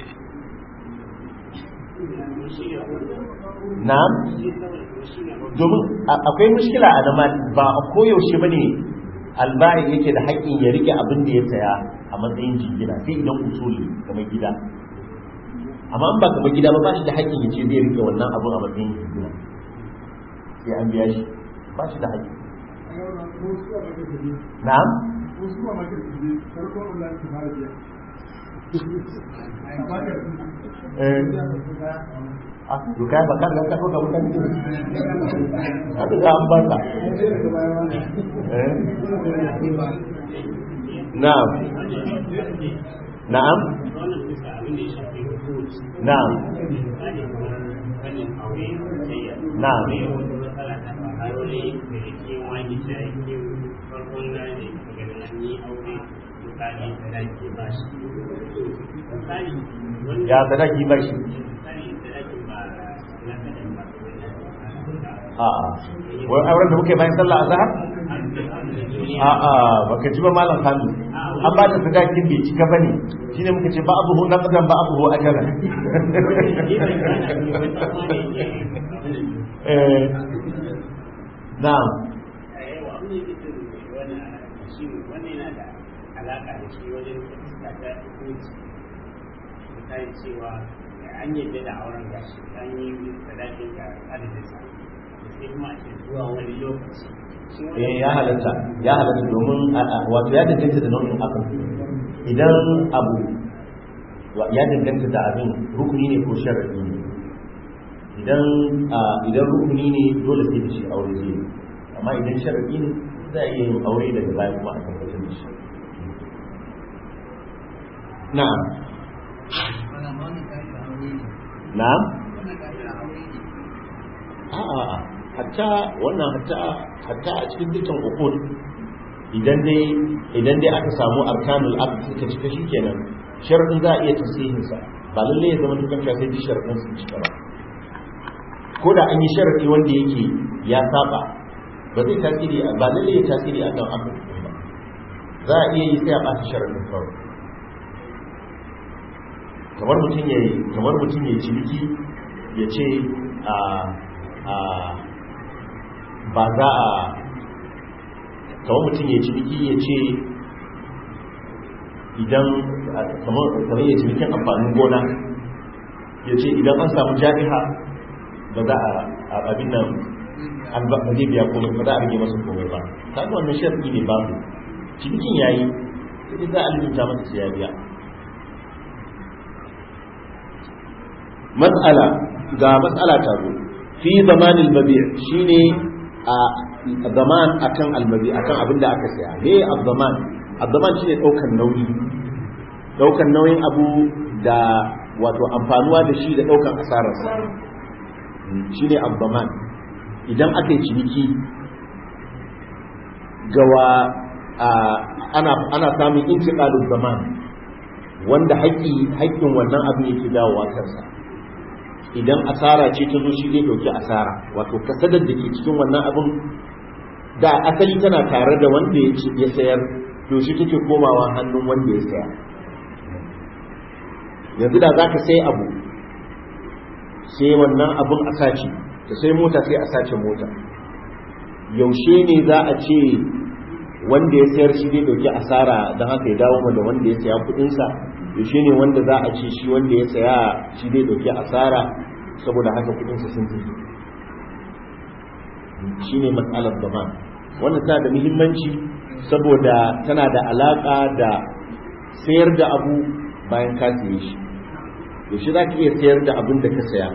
Na'am, domin akwai mushkila a nan ba a koyaushe bane alba'i yake da haƙƙin ya rike abin da ya saya a matsayin jingina, sai idan usuli kamar gida, amma in ba kamar gida ba ba shi da haƙƙin ya ce zai rike wannan abun a matsayin jingina sai an biya shi, ba shi da haƙƙi. Na'am, eh a to kai ba ka ga ka ga mutane ka ga an ba ka eh na'am na'am na'am na'am ya sadaki ba shi a'a wai auren da muke bayan sallah azhar a'a baka ji ba malam Kanu, an ba da sadakin bai cika bane, shine muka ce ba abuhu naqdan ba abuhu ajalan eh na'am cewa an yadda da auren gashi an yi sadakin ga adadinsa sai kuma a ce zuwa wani lokaci eh ya halatta ya halatta domin wato ya danganta da nau'in abu, idan abu ya danganta da abin rukuni ne ko sharadi ne, idan idan rukuni ne dole sai da shi aure zai, amma idan sharadi ne za a iya yin aure daga baya kuma a tabbatar da shi. na'am na'am a'a hatta wannan hatta hatta a cikin dukkan uqud idan dai idan dai aka samu arkanul aqd suka cika shikenan sharadin za a iya tasihin sa, ba lalle ya zama dukkan sai duk sharadin su cika ba, ko da an yi sharadi wanda yake ya saba ba zai tasiri ba lalle ya tasiri a kan abu ba, za a iya yi sai a ɓata sharadin kawai kamar mutum ya kamar mutum ya ciniki ya ce a a ba za a kamar mutum ya ciniki ya ce idan kamar ya cinikin amfanin gona ya ce idan an samu ja'iha ba za a abin nan an ba zai biya komai ba za a rage masa komai ba kaga wannan sharadi ne babu cinikin yayi sai za a liminta masa sai ya biya. mas'ala ga mas'ala ta zo fi zamanil mabi' shine a zaman akan almabi akan abin da aka saya me abzaman abzaman shine daukan nauyi daukan nauyin abu da wato amfanuwa da shi da daukan asararsa shine abzaman. idan aka yi ciniki gawa ana ana samun intiqalul zaman wanda haƙƙi haƙƙin wannan abin yake dawowa kansa. idan asara ce ta zo shi zai dauki asara wato kasadar da ke cikin wannan abin da asali tana tare da wanda ya sayar to shi take komawa hannun wanda ya saya. yanzu da za ka sai abu sai wannan abin a sace ta sai mota sai a sace mota yaushe ne za a ce wanda ya sayar shi zai dauki asara don haka ya dawo da wanda ya saya kudinsa yaushe ne wanda za a ce shi wanda ya saya shi zai dauki asara saboda haka kudinsa sun fi shi ne matsalar zaman. wannan tana da muhimmanci saboda tana da alaka da sayar da abu bayan ka saye shi. yaushe za ka iya sayar da abin da ka saya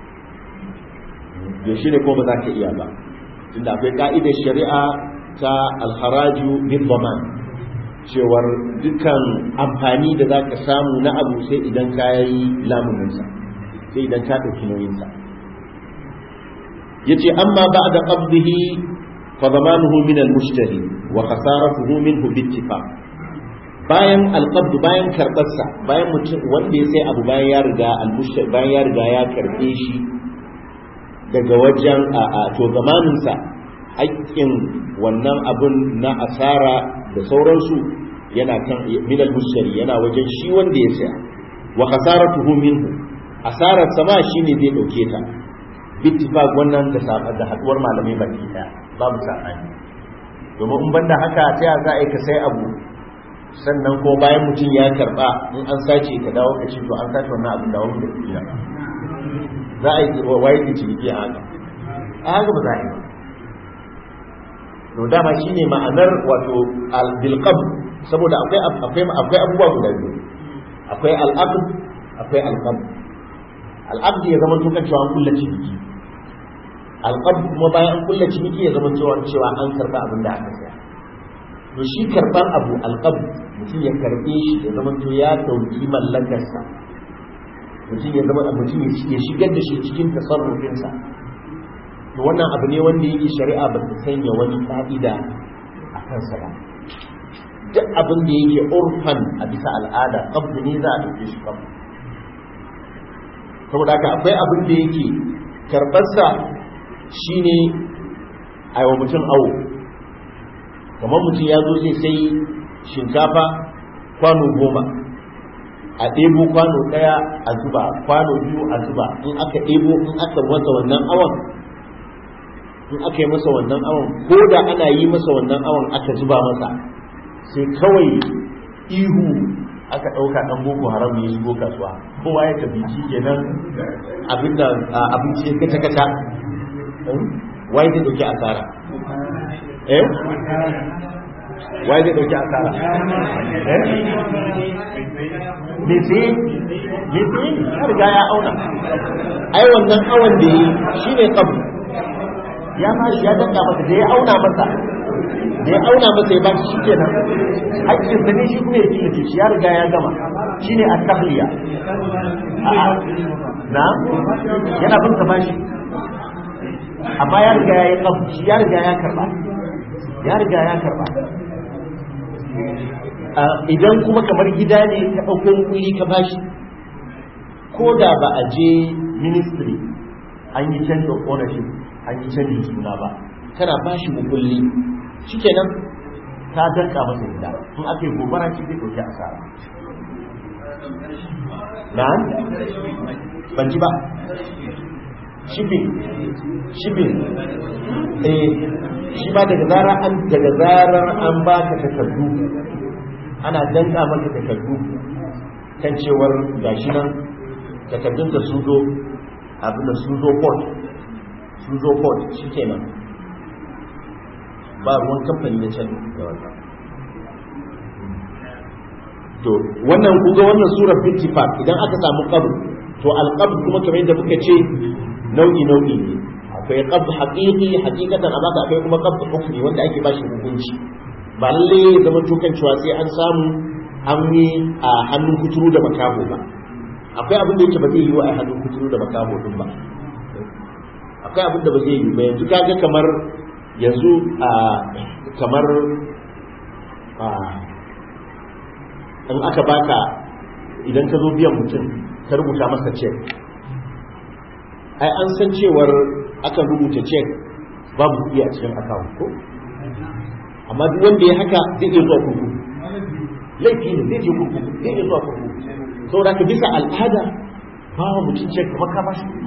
yaushe ne ko ba za ka iya ba tunda akwai ka'idar shari'a ta alharaju bil zaman cewar dukkan amfani da za ka samu na abu sai idan ka yi lamuninsa sai idan ka ɗauki nauyinsa. ya ce amma ba da ƙabdihi fa zamanuhu min al-mushtari wa khasaratuhu minhu bi ittifaq. bayan alqabd bayan karɓarsa bayan mutum wanda ya sai abu bayan ya riga al-mushtari bayan ya riga ya karɓe shi daga wajen a to zamaninsa haƙƙin wannan abun na asara da sauransu yana kan minal mushtari yana wajen shi wanda ya saya wa khasaratuhu minhu asarar sama shine zai dauke ta bittifaq wannan da sabar da haduwar malamai baki daya babu sabani domin in banda haka ta ya za a yi ka sai abu sannan ko bayan mutum ya karba in an sace ka dawo ka ce to an sace wannan abin da wani da kuɗi za a yi waye ki ciniki a haka a haka ba za a yi ba. to dama shine ma'anar wato al-bilqab saboda akwai akwai akwai abubuwa guda biyu akwai al-aqd akwai al-qab. al-aqd ya zama tukan cewa an kulla ciniki, al-qab kuma bayan an kulla ciniki ya zama cewa cewa an karba abin da aka saya. to shi karban abu al-qab mutum ya karbe shi ya zama to ya dauki mallakarsa mutum ya zama mutum ya shigar da shi cikin tasarrufinsa. to wannan abu ne wanda yake shari'a ba ta sanya wani ka'ida a kansa ba. duk abin da yake urfan a bisa al'ada qabdu ne za a dauke shi qabdu. saboda haka akwai abin da yake karɓarsa shine a wa mutum awo. kamar mutum ya zo zai sai shinkafa kwano goma a ɗebo kwano ɗaya a zuba kwano biyu a zuba in aka ɗebo in aka wata wannan awon in aka yi masa wannan awon ko da ana yi masa wannan awon aka zuba masa sai kawai ihu aka ɗauka ɗan boko haram ya shigo kasuwa kowa ya tafi shi kenan abinda abinci ya kata kata wai zai ɗauki asara eh wai zai ɗauki asara eh me sai me sai ya riga ya auna ai wannan awon da yi shine qabl ya ma ya danka masa da ya auna masa da ya auna masa ya ba shi kenan hakkin sa ne shi kuma ya killace shi ya riga ya gama shine at-tahliya na yana bin sa bashi amma ya riga ya yi qabl shi ya riga ya karba ya riga ya karba idan kuma kamar gida ne ka ɗauko kuɗi ka bashi ko da ba a je ministry an yi change of ownership an yi canjin suna ba kana bashi mukulli shikenan ta danka masa gida in aka yi gobara shi zai ɗauki asara na'am ban ji ba shipping shipping eh shi ba daga zarar an daga zarar an baka takardu ana danka maka takardu kan cewar gashi nan takardun da su zo abin da su zo port su zo port shikenan ba ruwan kamfani na can da wannan to wannan kuga wannan surar bittifaq idan aka samu qabd to alqabd kuma kamar yadda muka ce nau'i nau'i ne akwai qabd haqiqi haqiqatan amma akwai kuma qabd hukmi wanda ake bashi hukunci ba lalle zama to kan cewa sai an samu an yi a hannun kuturu da makaho ba akwai abin da yake ba zai yi wa a hannun kuturu da makaho din ba akwai abin da ba zai yi ba yanzu kaga kamar yanzu a kamar a in aka baka idan ka zo biyan mutum ka rubuta masa cek ai an san cewar akan rubuta cek babu kuɗi a cikin account ko amma duk wanda ya haka zai iya zuwa kurkuku laifi ne zai je kurkuku zai iya zuwa kurkuku saboda ka bisa al'ada ba wa mutum cek kamar ka bashi kuɗi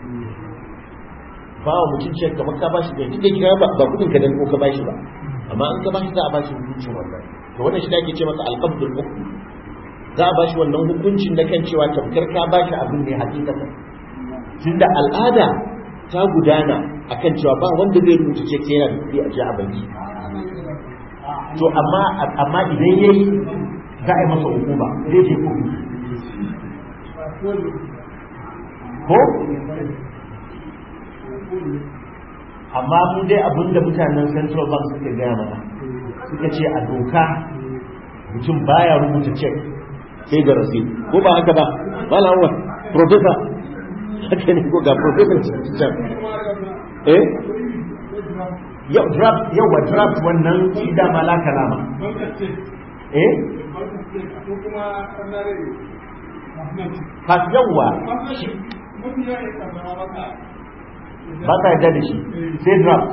ba wa mutum cek kamar ka bashi kuɗi duk da kira ba kuɗin ka dan ko ka bashi ba amma in ka bashi za a bashi hukuncin wannan to wannan shi da ake ce masa alqabdul hukm za a bashi wannan hukuncin da kan cewa tamkar ka bashi abin ne hakikatan tunda al'ada ta gudana akan cewa ba wanda zai rubuta cek sai yana da kuɗi a ji a banki to amma amma idan yayi za a yi masa hukuma zai je ko ko amma mu dai abinda mutanen central bank suka gaya mana suka ce a doka mutum baya rubuta cek sai da rasid ko ba haka ba wala wa professor haka ne ko ga professor can eh yau draft yau wa draft wannan shi da malaka lama eh ka yawa ba ka yarda da shi sai draft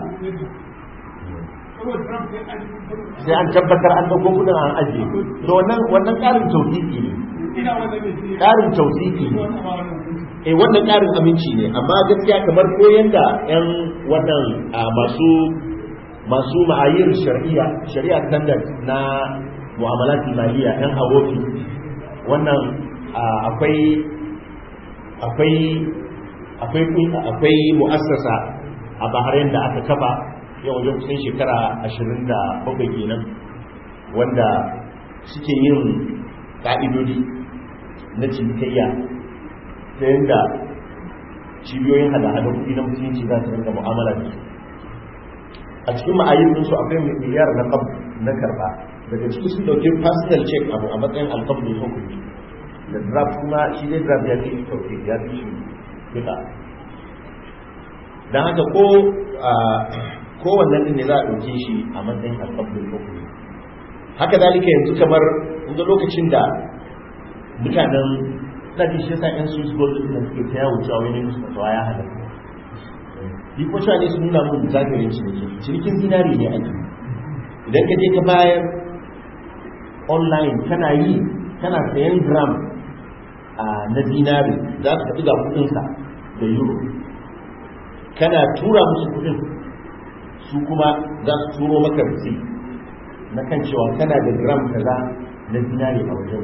sai an tabbatar an dauko kudin an ajiye to wannan wannan karin tawfiki ne karin tawfiki ne eh wannan karin aminci ne amma gaskiya kamar koyan da yan wannan masu masu ma'ayir shari'a shari'a standard na mu'amalat maliya yan awofi wannan akwai akwai akwai akwai mu'assasa a Bahrain da aka kafa yau wajen kusan shekara ashirin da bakwai kenan wanda suke yin ƙa'idodi na cinikayya ta yadda cibiyoyin hada-hada kuɗi na musulunci za su rinka mu'amala da su a cikin ma'ayyukan su akwai miliyar na kab na karɓa daga ciki sun ɗauki personal check abu a matsayin alkabin hukunci da draft kuma shi ne draft ya fi ɗauke ya fi shi duka don haka ko kowannen din ne za a ɗauke shi a matsayin alƙabdul hukumi haka dalika yanzu kamar inda lokacin da mutanen ɗaɗi shi sa yan swiss gold da suke ta yawo cewa wani musu fatawa ya hada yi ko cewa ne su nuna mun zagirin ciniki cinikin zinari ne ake idan ka je ka bayar online kana yi kana sayan gram na zinari za ka tafi ga kuɗinsa da euro kana tura musu kuɗin su kuma za su turo maka risi na kan cewa kana da gram kaza na zinari a wajen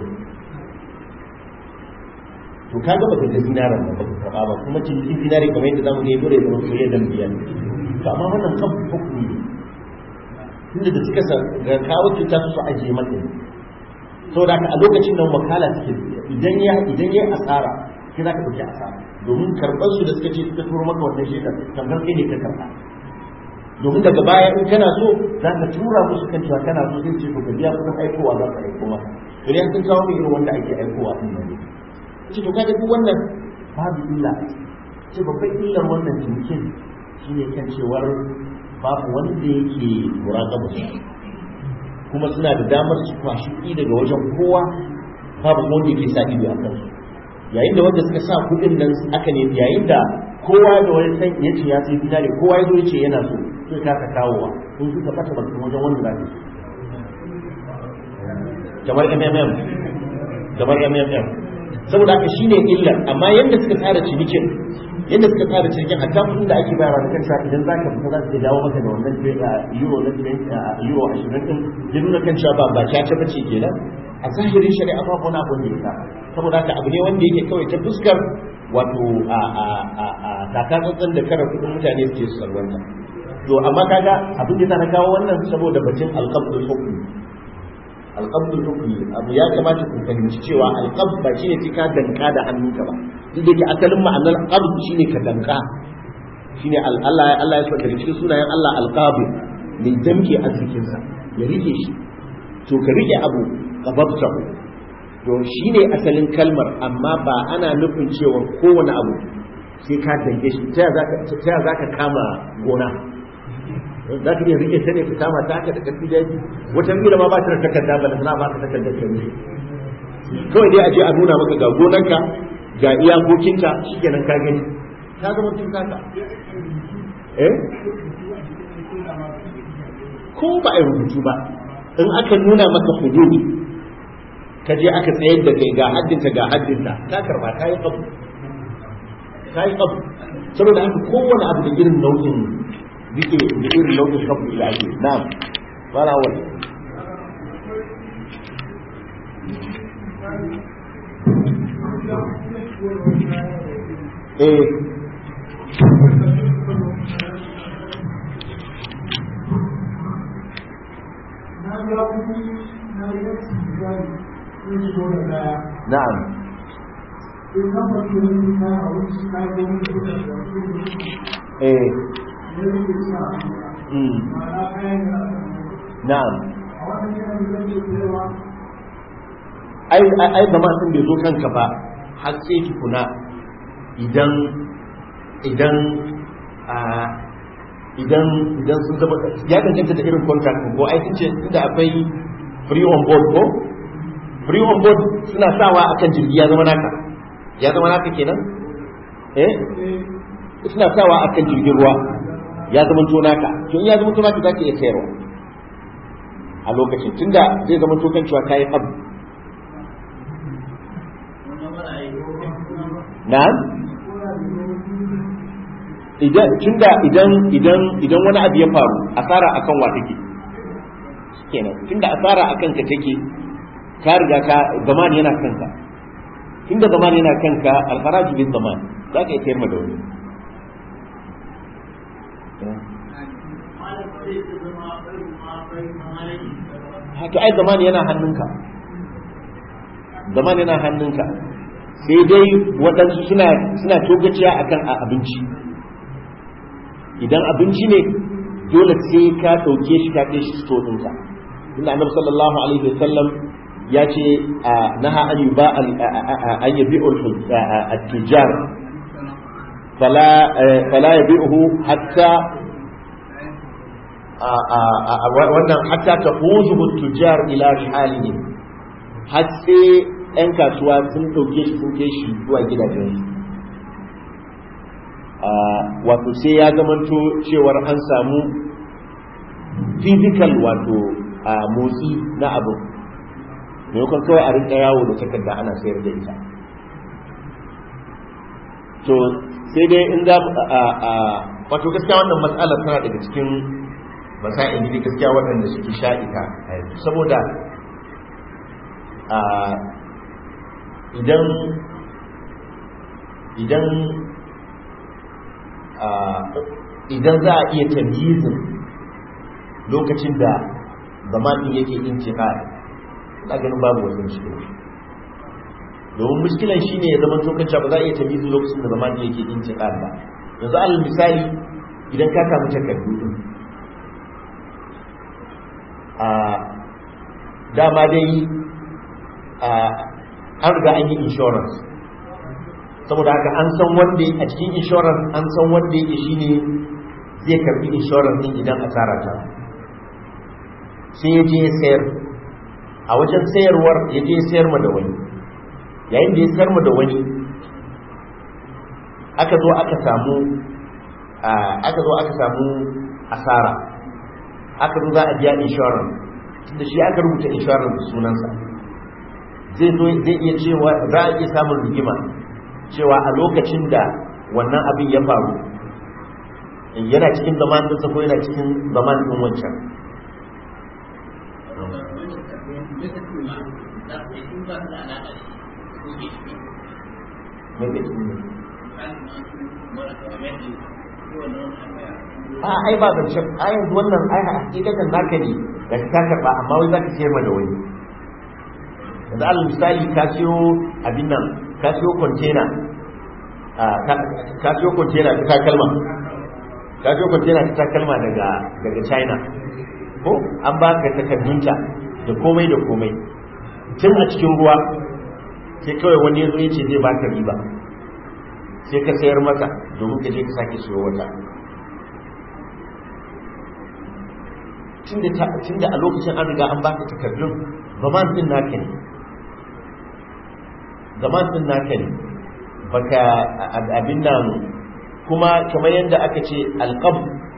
to ka ga baka da zinaran da baka karba ba kuma cikin zinari kamar yadda zamu ga dole da soyayya dan biya to amma wannan kan hukumi tunda da suka sa ga kawo cuta su su ajiye maka saboda a lokacin nan wakala take idan ya idan ya asara sai za ka dauki asara domin karɓar su da suka ce suka turo maka wannan shekar tamkar kai ne ka karɓa domin daga baya in kana so za ka tura musu kan cewa kana so sai ce to ka biya kudin aikowa za ka aiko maka to ne sun kawo mai irin wanda ake aikowa din nan ce to kaga duk wannan babu illa ce babban illar wannan jinkin shine kan cewar babu wanda yake muraqaba kuma suna da damar su kwashi kuɗi daga wajen kowa babu wanda yake sa ido a kansu yayin da wanda suka sa kuɗin nan aka ne yayin da kowa da wani san ya ce ya sai dinari kowa ya zo ya ce yana so sai ka ka kawowa kun suka fata bakin wajen wanda za ka kamar M M M kamar M M M saboda haka shine illar amma yanda suka tsara cinikin yanda suka tsara cinikin hatta kudin da ake bayarwa da kanta idan zaka fita za su dawo maka da wannan euro na euro ashirin din ya nuna kan cewa ba ba ta bace kenan a zahirin shari'a ba wani abu ne ya saboda haka abu ne wanda yake kawai ta fuskar wato a a a a takatsantsan da kara kudin mutane suke su salwanta to amma kaga abin da na kawo wannan saboda batun alqabdul hukmi alqabdul hukmi abu ya kamata ku fahimci cewa alqabd ba shine tika danka da hannunka ba duk da ke asalin ma'anar qabd shine ka danka shine Allah Allah ya saka cikin sunayen Allah alqabid mai damke arzikin sa ya rike shi to ka rike abu qababta to shine asalin kalmar amma ba ana nufin cewa kowane abu sai ka danke shi ta zaka ta zaka kama gona za ka iya rike ta ne ka kama ta haka da ƙarfi daji wata mila ma ba ta da takarda ba da sana ba ka takardar ta ne kawai dai a je a nuna maka ga gonanka ga iyakokinta shi kenan ka gani ta zama tun kaka eh ko ba a yi rubutu ba in aka nuna maka hudud ka je aka tsayar da kai ga haddinta ga haddinta ka karba ka yi abu ka yi abu saboda haka kowane abu da irin nau'in rike da irin nau'in kafin da ake na'am wala wala eh na'am eh na'am ai ai zama sun bai zo kanka ba har sai tukuna idan idan a idan idan sun zama ya danganta da irin contract ko ai sun ce inda akwai free on board ko free on board suna sawa akan jirgi ya zama naka ya zama naka kenan eh suna sawa akan jirgin ruwa ya zama to naka to in ya zama to naka zaka iya sayarwa a lokacin tunda zai zama to kan cewa kai abu na'am idan tunda idan idan idan wani abu ya faru asara akan wa take kenan tunda asara akan ka take ka riga ka zaman yana kanka tunda zaman yana kanka alfaraju bil zaman zaka iya sayar ma da wani haka ai zaman yana hannunka zaman yana hannunka sai dai waɗansu suna suna togaciya akan abinci idan abinci ne dole sai ka ɗauke shi ka kai shi sto ɗinka inda annabi sallallahu alaihi wasallam ya ce naha an yuba an yabi'u al-tijar fala fala yabi'uhu hatta wannan hatta tahuzu at-tijar ila halihi har sai ‘yan kasuwa sun ɗauke shi sun kai shi zuwa gidajen wato sai ya zamanto cewar an samu physical wato motsi na abu maimakon kawai a rinka yawo da takarda ana sayar da ita to sai dai in za wato gaskiya wannan matsalar tana daga cikin masa'in da gaskiya waɗanda suke sha'ika saboda idan idan idan za a iya tamyizin lokacin da zamanin yake intiqal ina ganin babu wannan shi domin mushkilan shine ya zama tokaci ba za a iya tamyizin lokacin da zamanin yake intiqal ba yanzu alal misali idan ka samu takardu din a dama dai a an riga an yi insurance saboda haka an san wanda a cikin insurance an san wanda yake shine zai karbi insurance din idan asara ta sai ya je ya sayar a wajen sayarwar ya je ya sayar ma da wani yayin da ya sayar ma da wani aka zo aka samu aka zo aka samu asara aka zo za a biya insurance tunda shi aka rubuta insurance da sunansa zai zo zai iya cewa za a iya samun rigima cewa a lokacin da wannan abin ya faru yana cikin zaman ɗinsa ko yana cikin zaman ɗin wancan. a ai ba zancen a yanzu wannan ai hakikatan naka ne da ka karba amma wai za ka sayar da wani yanzu alal misali ka siyo abin nan ka siyo container ka siyo container ta takalma ka siyo container ta takalma daga daga China ko an ba ka takardunta da komai da komai tun a cikin ruwa sai kawai wani ya zo ya ce zai baka riba sai ka sayar mata domin ka je ka sake siyo wata tunda a lokacin an riga an baka takardun zaman din naka ne zaman din naka ne baka abin nan kuma kamar yadda aka ce alqab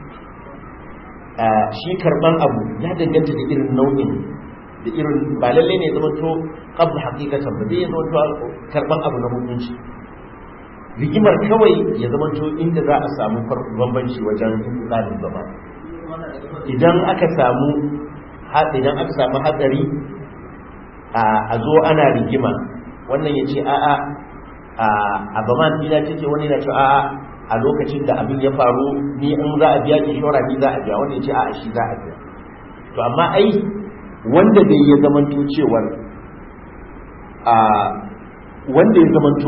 shi karban abu ya danganta da irin nau'in da irin ba lalle ne zama to qabl haqiqatan ba zai zama to karban abu na hukunci rigimar kawai ya zama to inda za a samu bambanci wajen tsarin zama idan aka samu idan aka samu hatsari a zo ana rigima wannan ya ce a'a a zaman dina ce wani na ce a'a a lokacin da abin ya faru ni in za a biya inshora ni za a biya wanda ya ce a'a shi za a biya to amma ai wanda dai ya zamanto cewar a wanda ya zamanto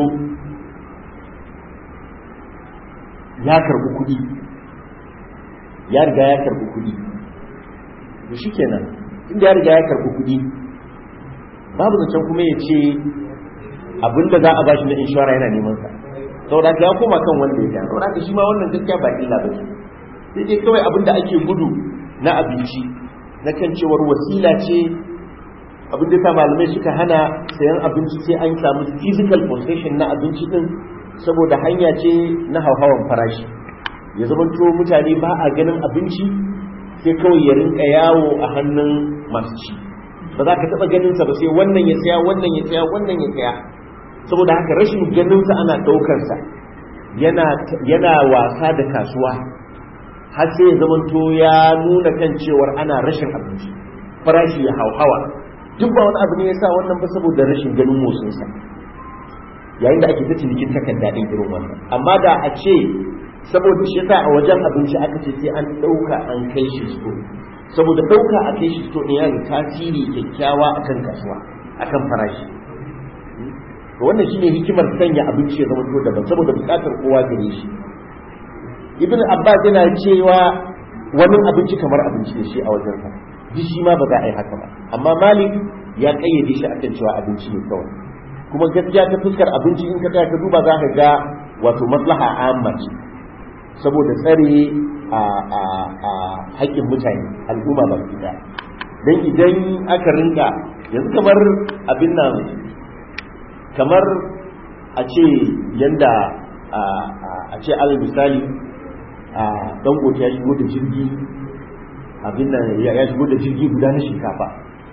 ya karbi kuɗi ya riga ya karbi kuɗi to shikenan inda ya riga ya karbi kuɗi babu zancen kuma ya ce abinda za a bashi na inshora yana neman sa saboda ya koma kan wanda ya gano saboda shi ma wannan gaskiya ba illa ba sai dai kawai abinda ake gudu na abinci na kan cewar wasila ce abin da ta malamai suka hana sayan abinci sai an samu physical possession na abinci din saboda hanya ce na hauhawan farashi ya zamanto mutane ba a ganin abinci sai kawai ya rinka yawo a hannun masu ci ba za ka taɓa ganinsa ba sai wannan ya saya wannan ya saya wannan ya saya saboda haka rashin ganinsa ana ɗaukarsa yana yana wasa da kasuwa har sai ya zamanto ya nuna kan cewar ana rashin abinci farashi ya hauhawa duk ba wani abu ne ya sa wannan ba saboda rashin ganin motsinsa yayin da ake ta cinikin takarda ɗin irin wannan amma da a ce saboda shi yasa a wajen abinci aka ce sai an ɗauka an kai shi sto saboda ɗauka a kai shi sto ne yana tasiri kyakkyawa akan kasuwa akan farashi to wannan shine hikimar sanya abinci ya zama to daban saboda buƙatar kowa gare shi ibn abbas yana cewa wani abinci kamar abinci ne shi a wajen sa duk shi ma ba za a yi haka ba amma malik ya kayyade shi akan cewa abinci ne kawai kuma gaskiya ta fuskar abinci in ka tsaya ka duba za ka ga wato maslaha amma ce saboda tsare a a a haƙƙin mutane al'umma ba su da dan idan aka rinka yanzu kamar abin nan kamar a ce yanda a ce alal misali a dangote ya shigo da jirgi abin nan ya shigo da jirgi guda na shinkafa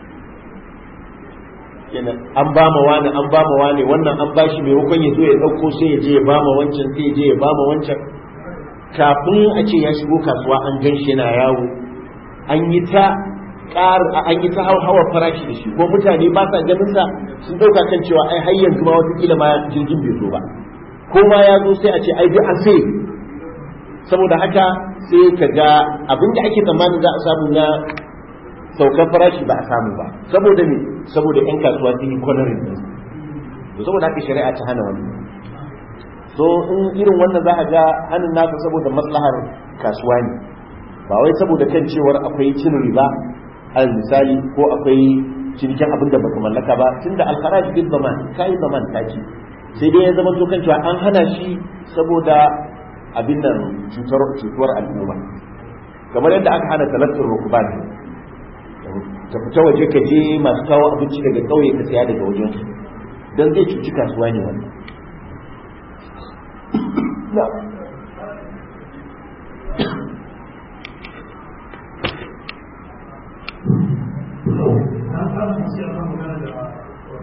an ba ma wani an ba ma wani wannan an ba shi maimakon ya zo ya ɗauko sai ya je ya ba ma wancan sai ya je ya ba ma wancan kafin a ce ya shigo kasuwa an gan shi yana yawo an yi ta ƙar an yi ta hawa farashi da shi ko mutane ba sa ganin sa sun ɗauka kan cewa ai har yanzu ma wataƙila ma jirgin bai zo ba ko ma ya zo sai a ce ai duk an sai saboda haka sai ka ga abinda ake tsammanin za a samu na saukar farashi ba a samu ba saboda me saboda yan kasuwa sun yi kwanarin ne to saboda haka shari'a ta hana wannan so in irin wannan za a ga hannun nasa saboda maslahar kasuwa ne ba wai saboda kan cewar akwai cin riba al misali ko akwai cinikin abin da baka mallaka ba tunda alharaj bil zaman kai zaman taki sai dai ya zama to kan cewa an hana shi saboda abin nan cutar cutuwar al'umma kamar yadda aka hana talattul rukban ta fita waje ka je masu kawo abinci daga kauye ka saya daga wajen su dan zai cuci kasuwa ne wannan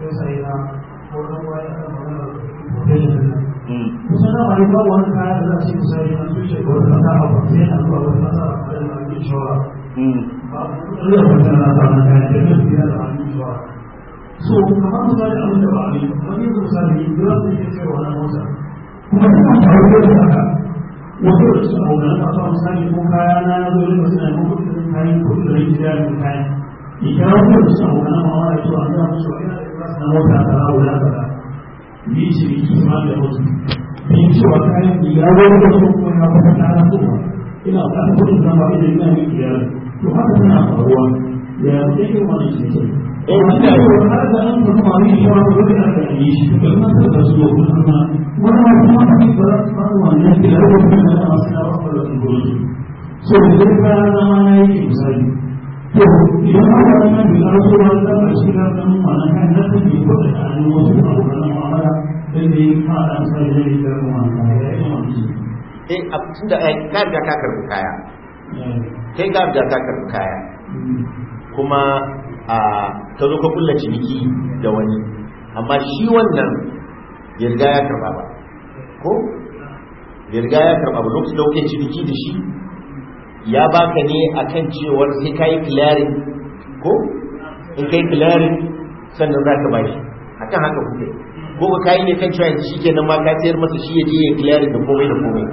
sai na ko dan wani da magana kusan da wani babu wani kaya da za a ce misali na tushe ko wata kasa a wasu yana zuwa wata kasa a kayan da ake shawara ba a da wata na ta wani kayan da ya fi da wani shawara so kamar misali abin da ba a yi wani yanzu misali dole su ke kai wani mota kuma suna faru da haka wasu da su abu da kasuwa misali ko kaya na ya zo da suna yi kuɗi da kayan kuɗi da rikin da rikin kayan ita wasu da su abu na mawa da cewa an zama cewa ina da kasa na mota ta rawo da kaza yi ce ne ki ma da wasu yi cewa kayan ya zo da su kuma ya fata ta na kuma ina da kuɗin da ba ina ina yi iyali to haka tana faruwa ya yake wani shi ne eh wanda har da an kuma yi shi wani wani da yi shi da nan da su kuma wannan kuma ba ba ba wannan da ya rubuta da masu da ba da su gobe so da ka zama na yi misali to idan ba wannan da ya so ba da shi da nan wannan kan da take ko da an wasu abubuwan mu'amala da ne ka da sai da da wannan ya yi wannan eh a tunda ai ka riga ka karbi kaya kai ka riga ka karbi kaya kuma a ka zo ka kulla ciniki da wani amma shi wannan ya riga ya karba ba ko ya riga ya karba ba lokacin da kuke ciniki da shi ya baka ne akan cewar sai kai clearing ko in kai clearing sannan za ka ba shi akan haka kuke ko ka kai ne kan cewa shi kenan ma ka sayar masa shi ya je ya clearing da komai da komai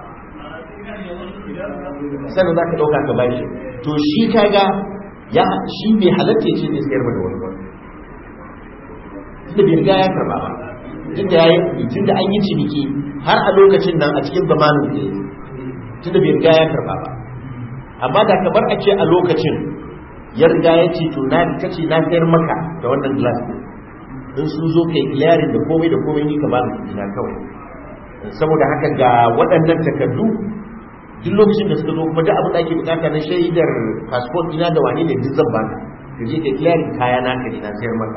sannan za ka dauka ka ba shi to shi kaga ya shi bai halatta ce ne sayar da wani wani tunda bai riga ya karba ba tunda ya yi tunda an yi ciniki har a lokacin nan a cikin zamanin da tunda bai riga ya karba ba amma da kamar a ce a lokacin ya riga ya ce to na kace na sayar maka da wannan glass din in sun zo kai clearing da komai da komai ni ka ba ni na kawai saboda haka ga waɗannan takardu duk lokacin da suka zo kuma duk abin da ake bukata na shaidar passport ina da wani ne duk zan baka ka je ka clearing kaya naka ne na sayar maka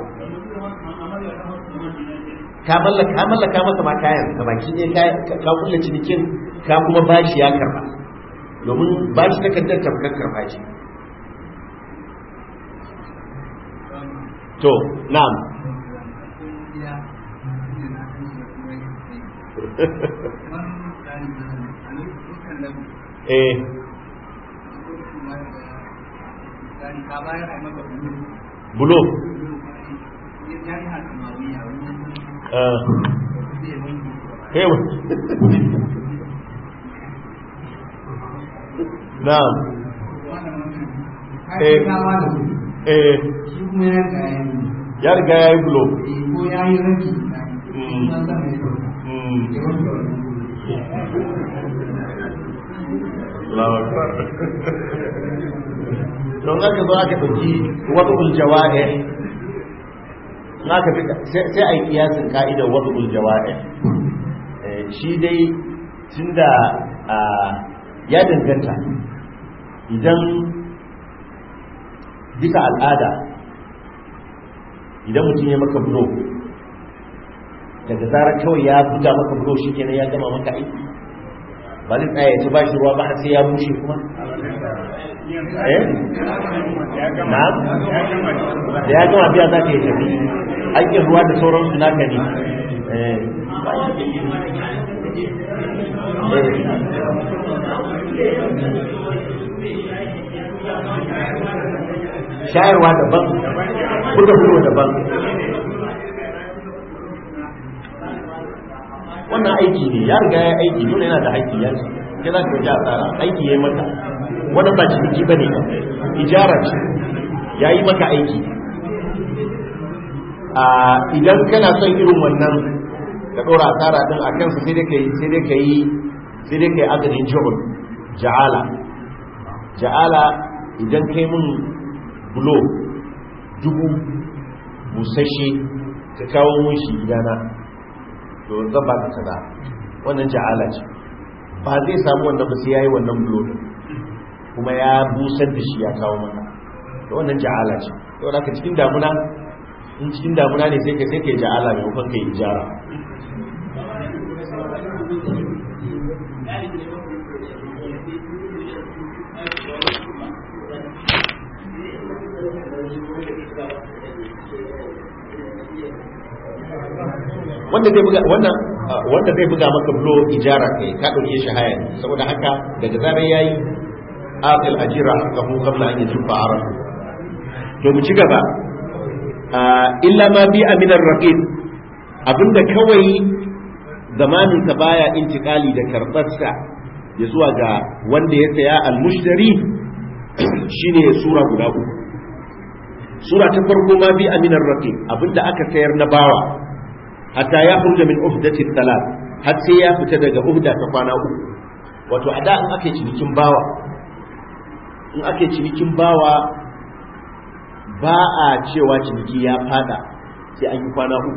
ka mallaka ka mallaka masa ma kayan ka baki ne ka ka kulle cinikin ka kuma bashi ya karba domin bashi takardar tabbatar karba ce to na'am eh bulo eh na'am eh eh ya riga ya yi bulo ko ya yi raki don haka zo aka ɗauki wadul jawa'i sai a yi kiyasin ka'idar wadul jawa'i shi dai tunda ya danganta idan bisa al'ada idan mutum ya maka bulo daga zarar kawai ya buga maka bulo shi kenan ya gama maka aiki ba zai tsaya ya ci ba shi ruwa ba sai ya bushe kuma eh na da ya gama biya za ka yi tafi aikin ruwa da sauransu naka ne eh shayarwa daban buga bulo daban wannan aiki ne ya riga ya aiki dole yana da haƙƙi ya ce ke za ka yi asara aiki ya yi maka wannan ba ciniki ba ne ba ijara ce ya yi maka aiki idan kana son irin wannan ka ɗora asara ɗin a kansa sai dai ka yi sai dai ka yi sai dai ka yi adadin jihun ja'ala ja'ala idan kai mun bulo dubu busashe ka kawo mun shi gidana to zan ba ka kaza wannan ja'ala ce ba zai samu wannan ba sai yayi wannan bulo kuma ya busar da shi ya kawo maka to wannan ja'ala ce to da ka cikin damuna in cikin damuna ne sai ka sai ka ja'ala mai hukun kai ijara wanda zai buga wannan wanda zai buga maka bulo ijara kai ka dauke shi haya ne saboda haka daga zarar yayi aqil ajira ka hu qabla an yusfa arab to mu ci gaba illa ma bi min ar-raqib abinda kawai zamanin ka baya intikali da karbarsa ya zuwa ga wanda ya saya al-mushtari shine sura guda uku sura ta farko ma bi min ar-raqib abinda aka sayar na bawa hatta ya furta min uhdati salat har sai ya fita daga uhda ta kwana uku wato a da in ake cinikin bawa in ake cinikin bawa ba a cewa ciniki ya fada sai an yi kwana uku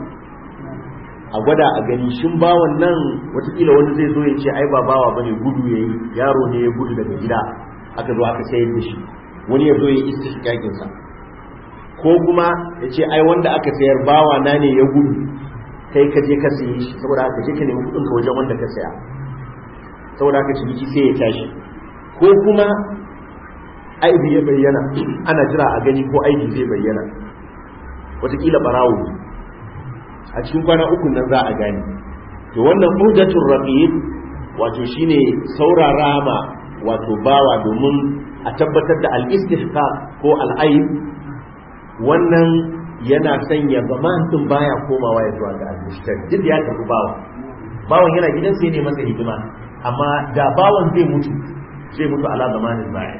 a gwada a gani shin bawan nan watakila wani zai zo ya ce ai ba bawa bane gudu yayi yaro ne ya gudu daga gida aka zo aka sayar da shi wani ya zo ya istishkakin sa ko kuma ya ce ai wanda aka sayar bawa na ne ya gudu kai ka je ka saye shi saboda haka je ka nemi kudin ka wajen wanda ka saya saboda haka ciniki sai ya tashi ko kuma aibi ya bayyana ana jira a gani ko aibi zai bayyana watakila barawo a cikin kwana uku nan za a gani to wannan muhdatul raqib wato shine saurara ma wato bawa domin a tabbatar da al-istihqaq ko al-aib wannan yana sanya zaman din baya komawa ya zuwa ga al-mushtari duk ya tafi bawa bawan yana gidan sai ne masa hidima amma da bawan zai mutu zai mutu ala zamanin baya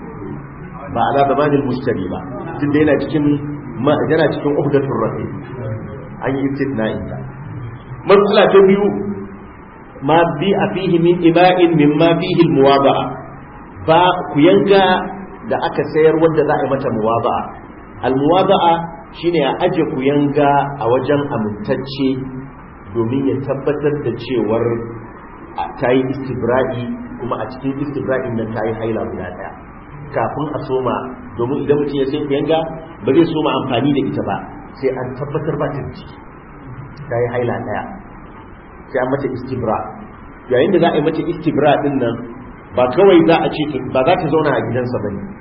ba ala zamanin mushtari ba tunda yana cikin yana cikin uhdatul raqib an yi istithna'i ta matsala ta biyu ma bi a fihi min ima'in mimma fihi al-muwaba'a ba ku yanga da aka sayar wanda za a yi mata muwaba'a al-muwaba'a shine a aje ku yanga a wajen amintacce domin ya tabbatar da cewar ta yi istibra'i kuma a cikin istibra'in nan ta yi haila guda daya kafin a soma domin idan mutum ya sai ku yanga ba zai soma amfani da ita ba sai an tabbatar ba ta ciki ta yi haila daya sai an mata istibra yayin da za a yi mata istibra din nan ba kawai za a ce ba za ta zauna a gidansa ba ne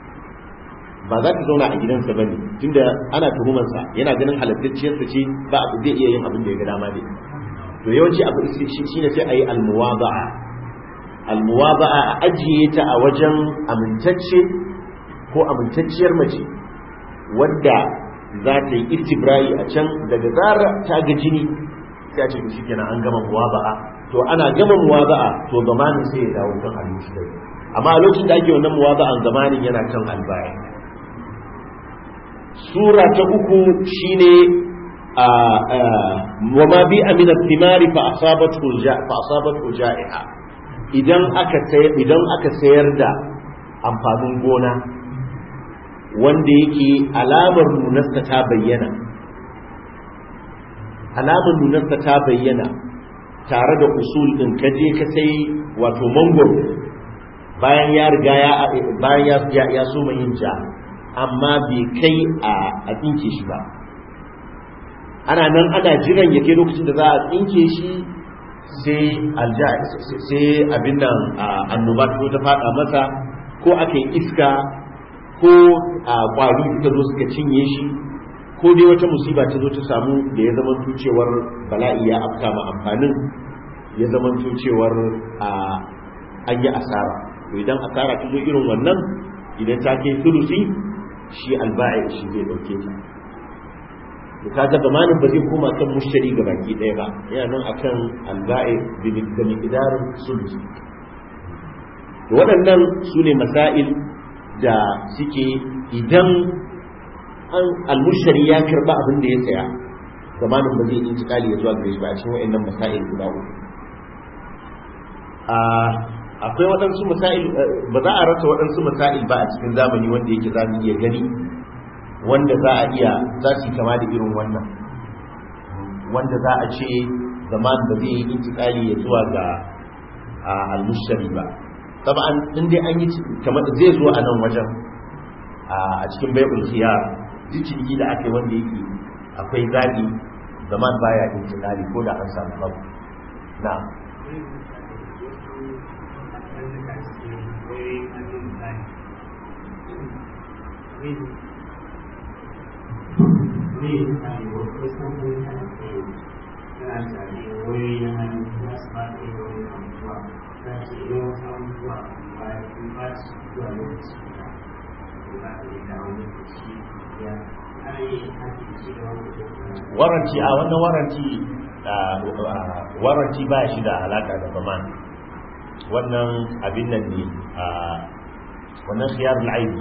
ba za ta zauna a gidansa ba ne tunda ana tuhumansa yana ganin halattacciyarsa ce ba abu zai iya yin abin da ya ga dama ne to yawanci abu shi ne sai a yi almuwaba'a almuwaba'a a ajiye ta a wajen amintacce ko amintacciyar mace wadda za ta yi istibra'i a can daga zara ta ga jini sai a ce to shikenan an gama muwaba'a to ana gama muwaba'a to zamanin sai ya dawo kan al-mushtari amma a lokacin da ake wannan muwaba'an zamanin yana kan al-bai sura ta uku shine a wa ma bi amina thimari fa asabatu ja fa asabatu ja'iha idan aka sayar idan aka sayar da amfanin gona wanda yake alamar nunarsa ta bayyana alamar nunarsa ta bayyana tare da usul din kaje ka sai wato mangoro bayan ya riga ya bayan ya ya so mai yin ja amma bai kai a a tsinke shi ba ana nan ana jiran yake lokacin da za a tsinke shi sai alja sai abin nan annoba ta fada masa ko aka yi iska ko a kwari suka zo suka cinye shi ko dai wata musiba ta zo ta samu da ya zama tucewar bala'i ya afka ma amfanin ya zama tucewar a an yi asara to idan asara ta zo irin wannan idan ta kai sulusi shi alba'i shi zai dauke ta to kaga zamanin ba zai koma kan mushtari ga baki ɗaya ba yana nan akan alba'i da miqdarin sulusi to waɗannan su ne masail da suke idan al-mushtari ya karba abin da ya saya zamanin ba zai intikali ya zuwa gare shi ba a cikin wa'annan masail guda uku akwai waɗansu masail ba za a rasa waɗansu masail ba a cikin zamani wanda yake za mu iya gani wanda za a iya za su kama da irin wannan wanda za a ce zaman ba zai yi intikali ya zuwa ga al-mushtari ba taban in dai an yi kamar zai zo a nan wajen a cikin bai'ul khiyar duk ciniki da aka yi wanda yake akwai zaɓi zaman baya intikali ko da an samu babu na suna tare wuri na hannu za su ba da yi wani abubuwa za su yi wasu abubuwa ba su ba su zuwa lokaci da ba su yi dawo lokaci ya ana yi haƙi shi da wani waranti a wannan waranti waranti ba shi da alaka da zaman wannan abin nan ne wannan khiyar al'aibi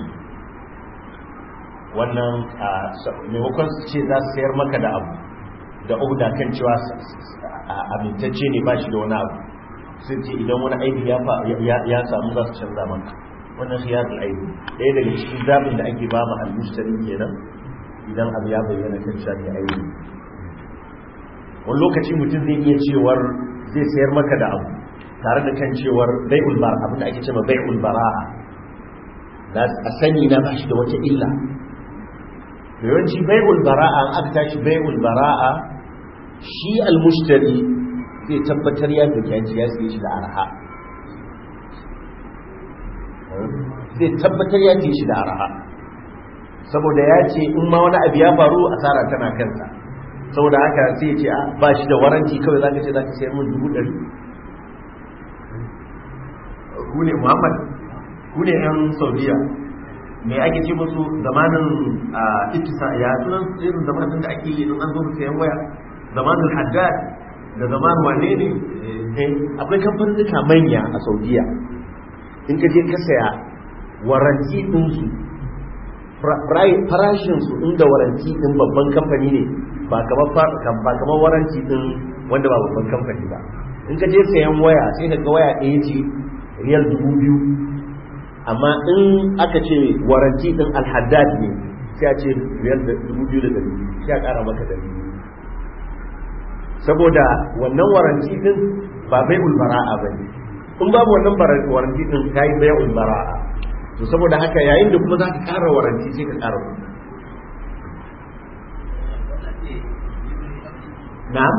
wannan maimakon su ce za su sayar maka da abu da uda kan cewa amintacce ne ba shi da wani abu sun ce idan wani aibi ya samu za su canza maka wannan khiyar al'aibi ɗaya daga cikin zaɓin da ake ba ma al-mushtari kenan idan abu ya bayyana kan cewa ne aibi wani lokaci mutum zai iya cewar zai sayar maka da abu tare da kan cewar bai'ul bara abin da ake cewa bai'ul bara'a a sani na ba shi da wata illa yawanci bai'ul bara'a an aka tashi bai'ul bara'a shi almushtari zai tabbatar ya dokiyanci ya siye shi da arha zai tabbatar ya siye shi da arha saboda ya ce in ma wani abu ya faru asara tana kansa saboda haka sai ya ce a ba shi da waranti kawai za ka ce za ka sayar min dubu ɗari ku ne muhammad ku ne yan saudiya me ake ce musu zamanin ittisa ya sunan irin zamanin da ake yi don an zo sayan waya zamanin haddad da zaman wane ne akwai kamfanin duka manya a saudiya in ka je ka saya waranti ɗinsu farashinsu inda waranti ɗin babban kamfani ne ba kamar waranti ɗin wanda ba babban kamfani ba in ka je sayan waya sai ka ga waya ɗaya ce riyal dubu biyu amma in aka ce waranti ɗin alhaddad ne sai a ce riyal dubu biyu da ɗari sai a ƙara maka ɗari saboda wannan waranti ɗin ba bai ulbara'a ba ne in babu wannan waranti ɗin ka yi bai ulbara'a to saboda haka yayin da kuma za ka ƙara waranti sai ka ƙara kuɗi na'am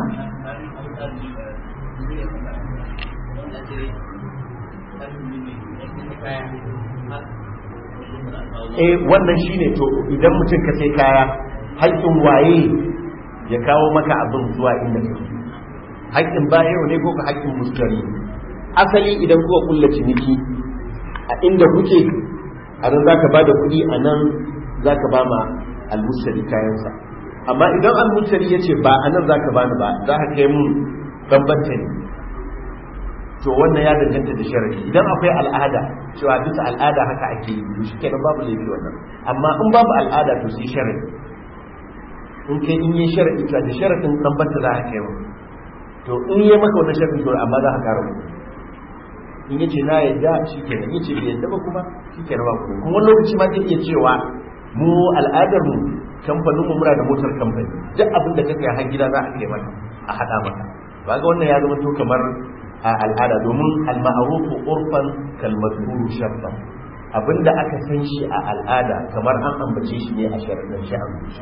eh wannan shine to idan mutum ka sai kaya haƙƙin waye ya kawo maka abin zuwa inda kake haƙƙin bayo ne ko haƙƙin mustari asali idan kuka kulla ciniki a inda kuke a nan zaka bada kuɗi a nan zaka ba ma almustari kayansa amma idan almustari yace ba a nan zaka bani ba za ka kai mun bambanta ne to wannan ya danganta da sharadi idan akwai al'ada cewa bisa al'ada haka ake yi to shikenan babu laifi wannan amma in babu al'ada to sai sharadi in kai in yi sharadi to da sharadin bambanta za ka kai mun to in yi maka wannan sharadin to amma za ka kara mu in yace na yadda shikenan yace bai yadda ba kuma shikenan ba kuma kuma wani lokaci ma zai iya cewa mu al'adar mu kamfanin mu muna da motar kamfani duk abin da kake har gida za a kai maka a hada maka kaga wannan ya zama to kamar a al'ada domin al-ma'ruf urfan kal madhkur shartan abinda aka san shi a al'ada kamar an ambace shi ne a sharadin shi an shi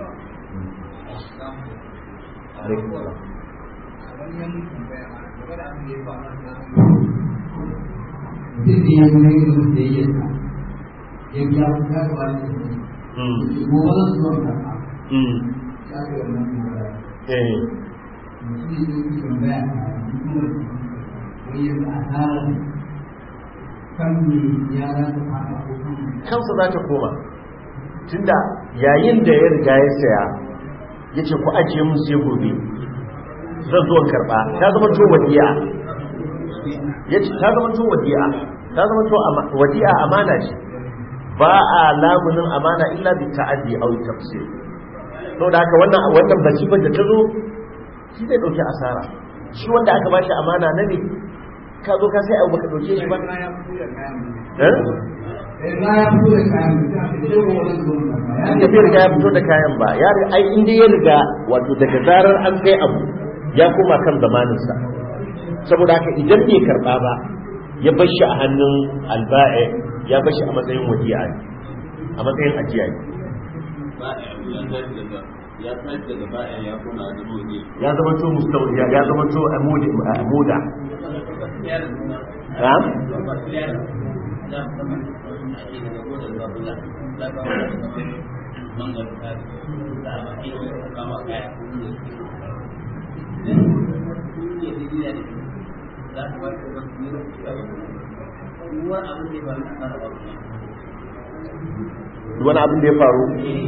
kansa za ta koma tunda yayin da ya riga ya saya ya ce ku ajiye mun sai gobe zan zo karba ta zama to wadiya ya ce ta zama to wadiya ta zama to wadiya amana ce ba a lamunin amana illa bi ta'addi aw tafsir to da haka wannan wannan basifar da ta zo shi zai dauki asara shi wanda aka bashi amana na ne ka zo ka sai abu baka dauke shi ba eh inda bai riga ya fito da kayan ba ya ai inda ya riga wato daga zarar an kai abu ya koma kan zamaninsa saboda haka idan bai karba ba ya bar shi a hannun alba'i ya bar shi a matsayin wadi'a a matsayin ajiya ya tsaya daga bayan ya koma da mudi ya zama to mustawi ya zama to amudi amuda ha za su ba su wasu ne ruwan abin da ya faru a tsara wasu wani abin da ya faru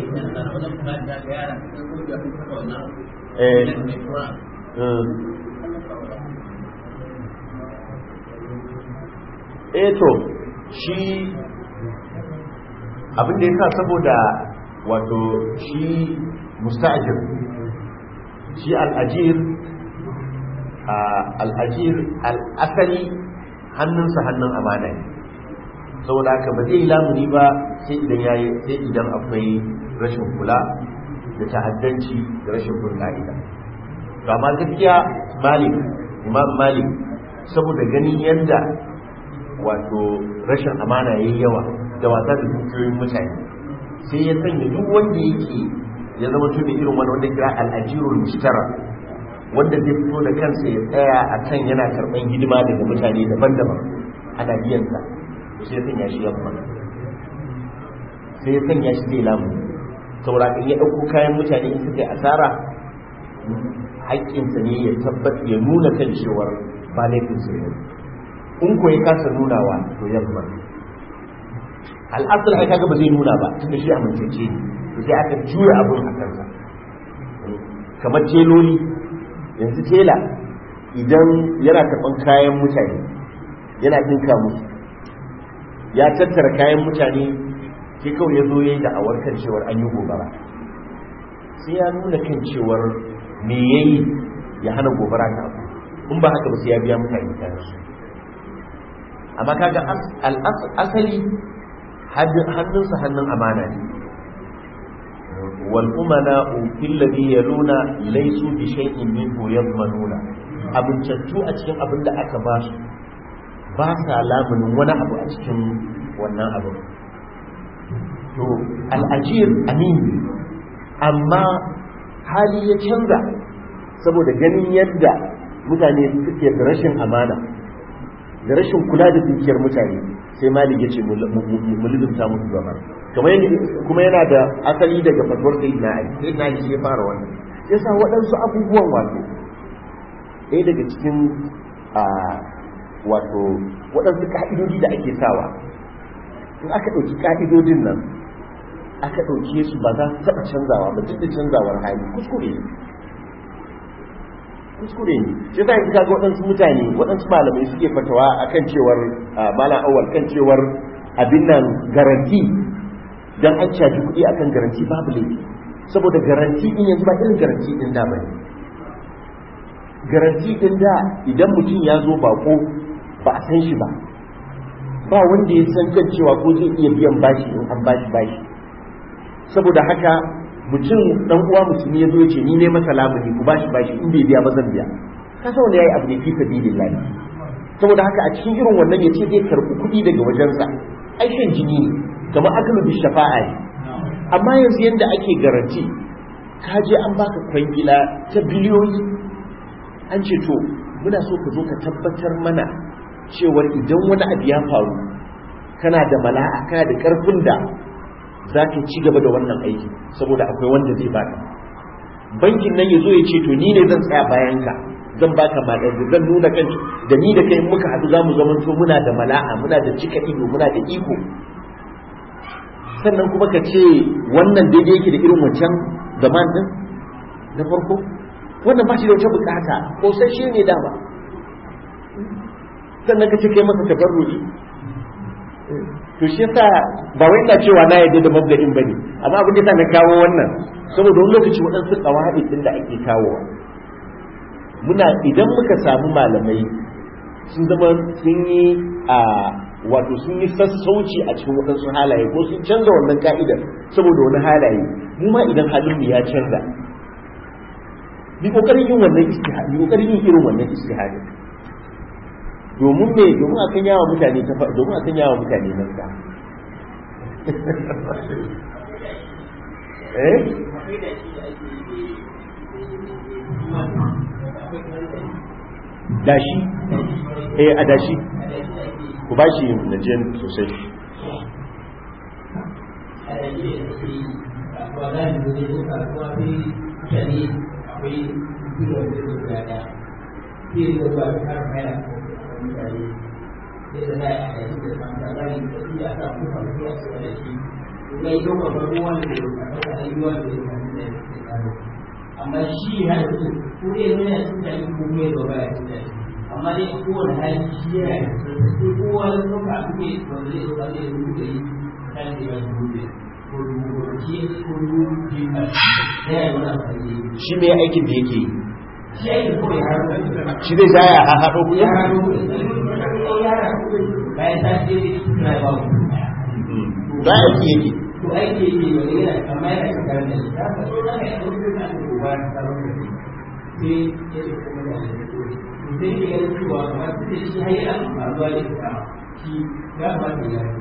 eh to shi abin da ya sa saboda wato shi musta'jir shi al'ajir al'ajir al'asali hannunsa hannun amana ne saboda haka ba zai yi lamuni ba sai idan yayi sai idan akwai rashin kula da ta'addanci da rashin bin ka'ida to amma gaskiya Malik Imam Malik saboda ganin yadda wato rashin amana yayi yawa da wasa da dukiyoyin mutane sai ya sanya duk wanda yake ya zama tuni irin wani wanda kira al-ajirul mushtara wanda zai fito da kansa ya tsaya akan yana karban hidima daga mutane daban-daban ana biyan sa sai ya sanya shi yamma sai ya sanya shi zai lamu saboda kan ya ɗauko kayan mutane in suka yi asara haƙƙinsa ne ya tabbata ya nuna kan cewar ba laifin su ne in ko ya kasa nunawa to yamma al'asar ai kaga ba zai nuna ba tunda shi amintacce ne to sai aka juya abun a kansa kamar teloli yanzu tela idan yana karɓan kayan mutane yana dinka musu ya tattara kayan mutane sai kawai ya zo ya yi da'awar kan cewar an yi gobara sai ya nuna kan cewar me ya yi ya hana gobara ta abu in ba haka ba sai ya biya mutane kayan su amma kaga asali hannunsa hannun amana ne wal umana fil ladhi yaluna laysu bi shay'in minhu yadmanuna abincattu a cikin abin da aka ba su ba sa lamunin wani abu a cikin wannan abu to al'ajir amin amma hali ya canza saboda ganin yadda mutane suke da rashin amana da rashin kula da dukiyar mutane sai malik ya ce mulzumta musu zama kamar yadda kuma yana da asali daga fatuwar sayyidina ali sayyidina ali shi ya fara wannan yasa waɗansu abubuwan wato ɗaya daga cikin wato waɗansu ka'idodi da ake sawa in aka ɗauki ka'idodin nan aka ɗauke su ba za su taɓa canzawa ba duk da canzawar hali kuskure ne kuskure ne shi ta yi kaga waɗansu mutane waɗansu malamai suke fatawa akan cewar malam awal kan cewar abin nan garanti dan an caji kuɗi akan garanti babu laifi saboda garanti din yanzu ba irin garanti din da bane garanti din da idan mutum ya zo bako ba a san shi ba ba wanda ya san kan cewa ko zai iya biyan bashi in an bashi bashi saboda haka mutum dan uwa musulmi ya zo ya ce ni ne masa lamuni ku bashi bashi in bai biya ba zan biya ka san wanda yayi abu ne fi sabilillah saboda haka a cikin irin wannan ya ce zai karɓi kuɗi daga wajensa ai shan jini ne kamar akalu bi shafa'a ne amma yanzu yanda ake garanti ka je an baka kwangila ta biliyoyi an ce to muna so ka zo ka tabbatar mana cewar idan wani abu ya faru kana da mala'a kana da karfin da za ka ci gaba da wannan aiki saboda akwai wanda zai baka bankin nan ya zo ya ce to ni ne zan tsaya bayan ka zan baka maɗar da zan nuna kan da ni da kai muka haɗu za mu zamanto muna da mala'a muna da cika ido muna da iko sannan kuma ka ce wannan daidai yake da irin wancan zaman din na farko wannan ba shi da wata bukata ko sai shi ne dama sannan ka ce kai masa tabarruji to shi yasa ba wai ina cewa na yadda da mabda'in bane amma abin da yasa na kawo wannan saboda wani lokaci waɗansu qawaid din da ake kawowa muna idan muka samu malamai sun zama sun yi a wato sun yi sassauci a cikin waɗansu halaye ko sun canza wannan ka'idar saboda wani halaye mu ma idan halin mu ya canza bi kokarin yin wannan istihadi bi kokarin yin irin wannan istihadi domin me domin akan yawa mutane ta domin akan yawa mutane nan da eh dashi eh a dashi ku ba shi najen sosai sai da ba ta kara mai mutane sai da na yi a da samta zai da su ya sa kuma sai a suka da shi ya yi ɗaukar farko wanda ya ɗauka a yi wanda ya ɗauka da ya tsaro amma shi ya da su ko ya nuna ya tsinta shi ko ya ɗauka ya tsinta shi amma dai a kowane hali shi yana da sai kowa ya ɗauka a kuke wanda zai ɗauka zai rubuta yi kan da ya rubuta ko rubuta shi ko rubuta shi ya yi wani amfani shi ne aikin da yake yi shi aikin ko ya haɗu shi zai jaya a haɗo kuɗi ya haɗu ya haɗu bayan ta ce suna ba mu ba aiki yake to aiki yake wani yana amma yana kakar da shi ta faso na mai ɗauki da aka goba ta tsaron da shi sai ya ce kuma da shi sai ke ganin cewa kamar su da shi har yana faruwa da ita shi ya kamata ya yi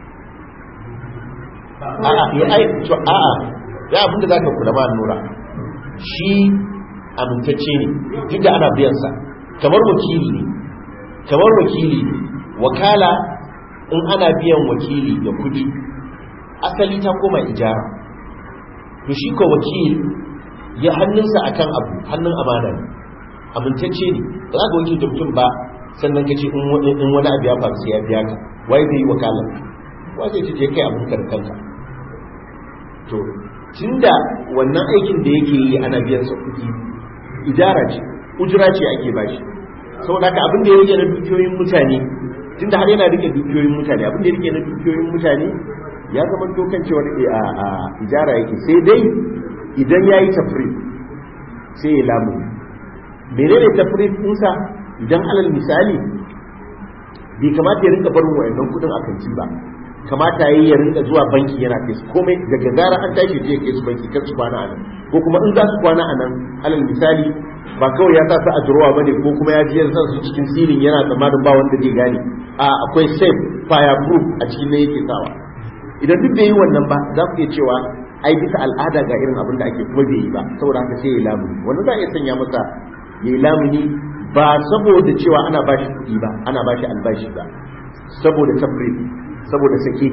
a'a ya ai to a'a ya abin da zaka kula ma nura shi amintacce ne duk da ana biyan sa kamar wakili ne kamar wakili ne wakala in ana biyan wakili da kudi asali ta koma ijara to shi ko wakil ya hannunsa akan abu hannun amana ne amintacce ne ba za ka wakil da mutum ba sannan ka ce in wani abu ya faru sai ya biya ka wai zai yi wakalar wa zai ce je kai abin ka da kanka to tunda wannan aikin da yake yi ana biyan sa kuɗi idara ce ujira ce ake bashi saboda haka abin da ya rike na dukiyoyin mutane tunda har yana rike dukiyoyin mutane abin da ya rike na dukiyoyin mutane ya zama dokan cewa a a idara yake sai dai idan yayi tafrid sai ya lamu menene tafrid ɗinsa idan alal misali bai kamata ya rinka barin wayannan kudin a kanti ba kamata yayi ya rinka zuwa banki yana kai su komai daga gara an tashi je kai su banki kar su kwana anan ko kuma in za su kwana anan alal misali ba kawai ya sa su a durowa bane ko kuma ya ji yanzu su cikin sirin yana tsammanin ba wanda zai gane a akwai safe fireproof a cikin ne yake sawa idan duk bai yi wannan ba za ku iya cewa ai bisa al'ada ga irin abin da ake kuma bai yi ba saboda haka sai ya lamuni wannan za a iya sanya masa ya yi lamuni ba saboda cewa ana ba shi kuɗi ba ana ba shi albashi ba saboda tafrid saboda sake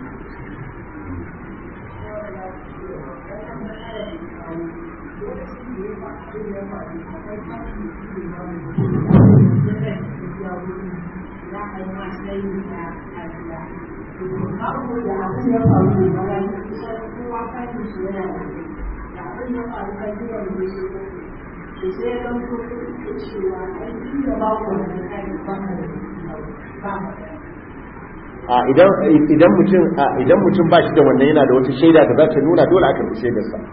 a idan idan mutum idan mutum ba shi da wannan yana da wata shaida da za ta nuna dole aka bi shaidar sa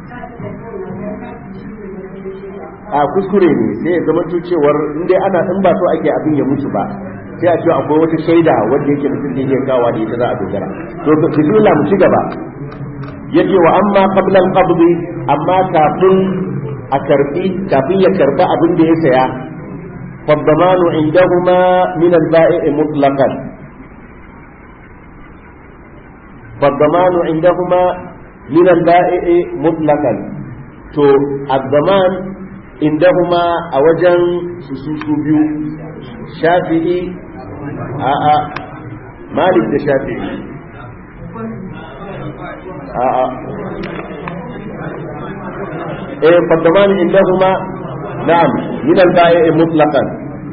a kuskure ne sai ya zama to cewar in dai ana in ba so ake abin ya mutu ba sai a ce akwai wata shaida wanda yake mutum da yake kawa da ita za a dogara to bismillah mu ci gaba yace wa amma qabla al-qabd amma kafin a karbi kafin ya karba abin da ya saya fa dhamanu indahuma min al-ba'i mutlaqan fa dhamanu indahuma min al-ba'i mutlaqan to ad-dhaman indahuma a wajen su su biyu shafi'i a a malik da shafi'i a a eh faddaman indahuma na'am min al-ba'i mutlaqan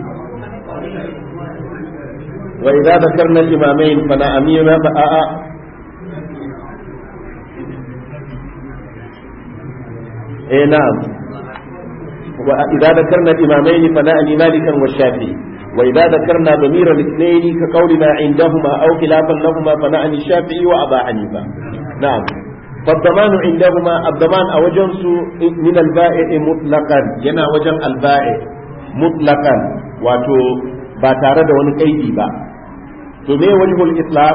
wa idha dhakarna al-imamayn fa na'amina fa a a eh na'am وإذا ذكرنا الإمامين فنعني مالكا والشافعي وإذا ذكرنا ضمير الاثنين كقولنا عندهما أو خلافا لهما فنعني الشافعي وأبا حنيفة نعم فالضمان عندهما الضمان أوجنس من البائع مطلقا ينا وجن البائع مطلقا واتو باتارد ونكيدي با تمي وجه الإطلاق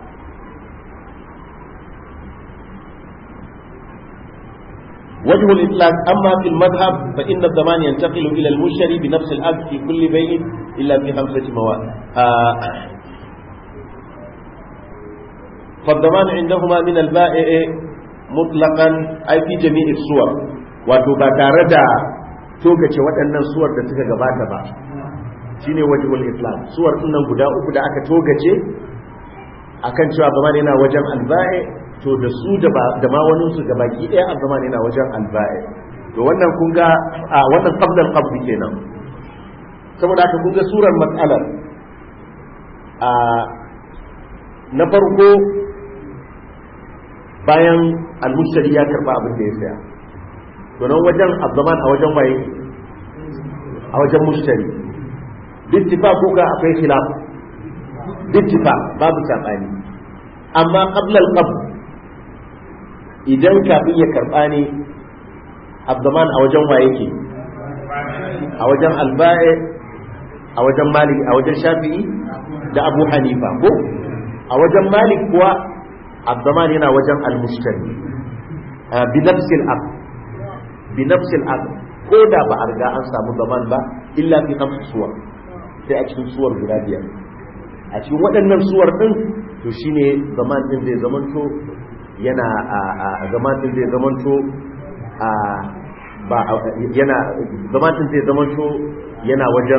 وجه الإطلاق أما في المذهب فإن الضمان ينتقل إلى المشتري بنفس الأجر في كل بيع إلا في خمسة مواد آه فالضمان عندهما من البائع مطلقا أي في جميع الصور وتبتاردا توكة وأن الصور تتكى قباتها با شيني وجه الإطلاق صور إنهم بداء بداء كتوكة akan cewa zaman yana wajen alba'i to da su da ma wani su da baki daya zaman yana wajen alba'i to wannan kun ga a wannan qablan qabd kenan saboda haka kun ga surar matsalar a na farko bayan al-mushtari ya karba abin da ya saya to nan wajen abdaman a wajen waye a wajen mushtari bittifa ko ka akwai khilaf bittifa babu sabani amma qabla al-qabd idan kafin ya karba ne abdaman a wajen waye ke a wajen al-ba'i a wajen malik a wajen shafi'i da abu hanifa ko a wajen malik kuwa abdaman yana wajen al-mushtari bi nafsil aqd bi nafsil aqd ko da ba a riga an samu zaman ba illa fi khamsu suwar sai a cikin suwar guda biyar a cikin waɗannan suwar din to shine zaman din zai zamanto yana a zaman din zai zamanto a ba yana zaman din zai zamanto yana wajen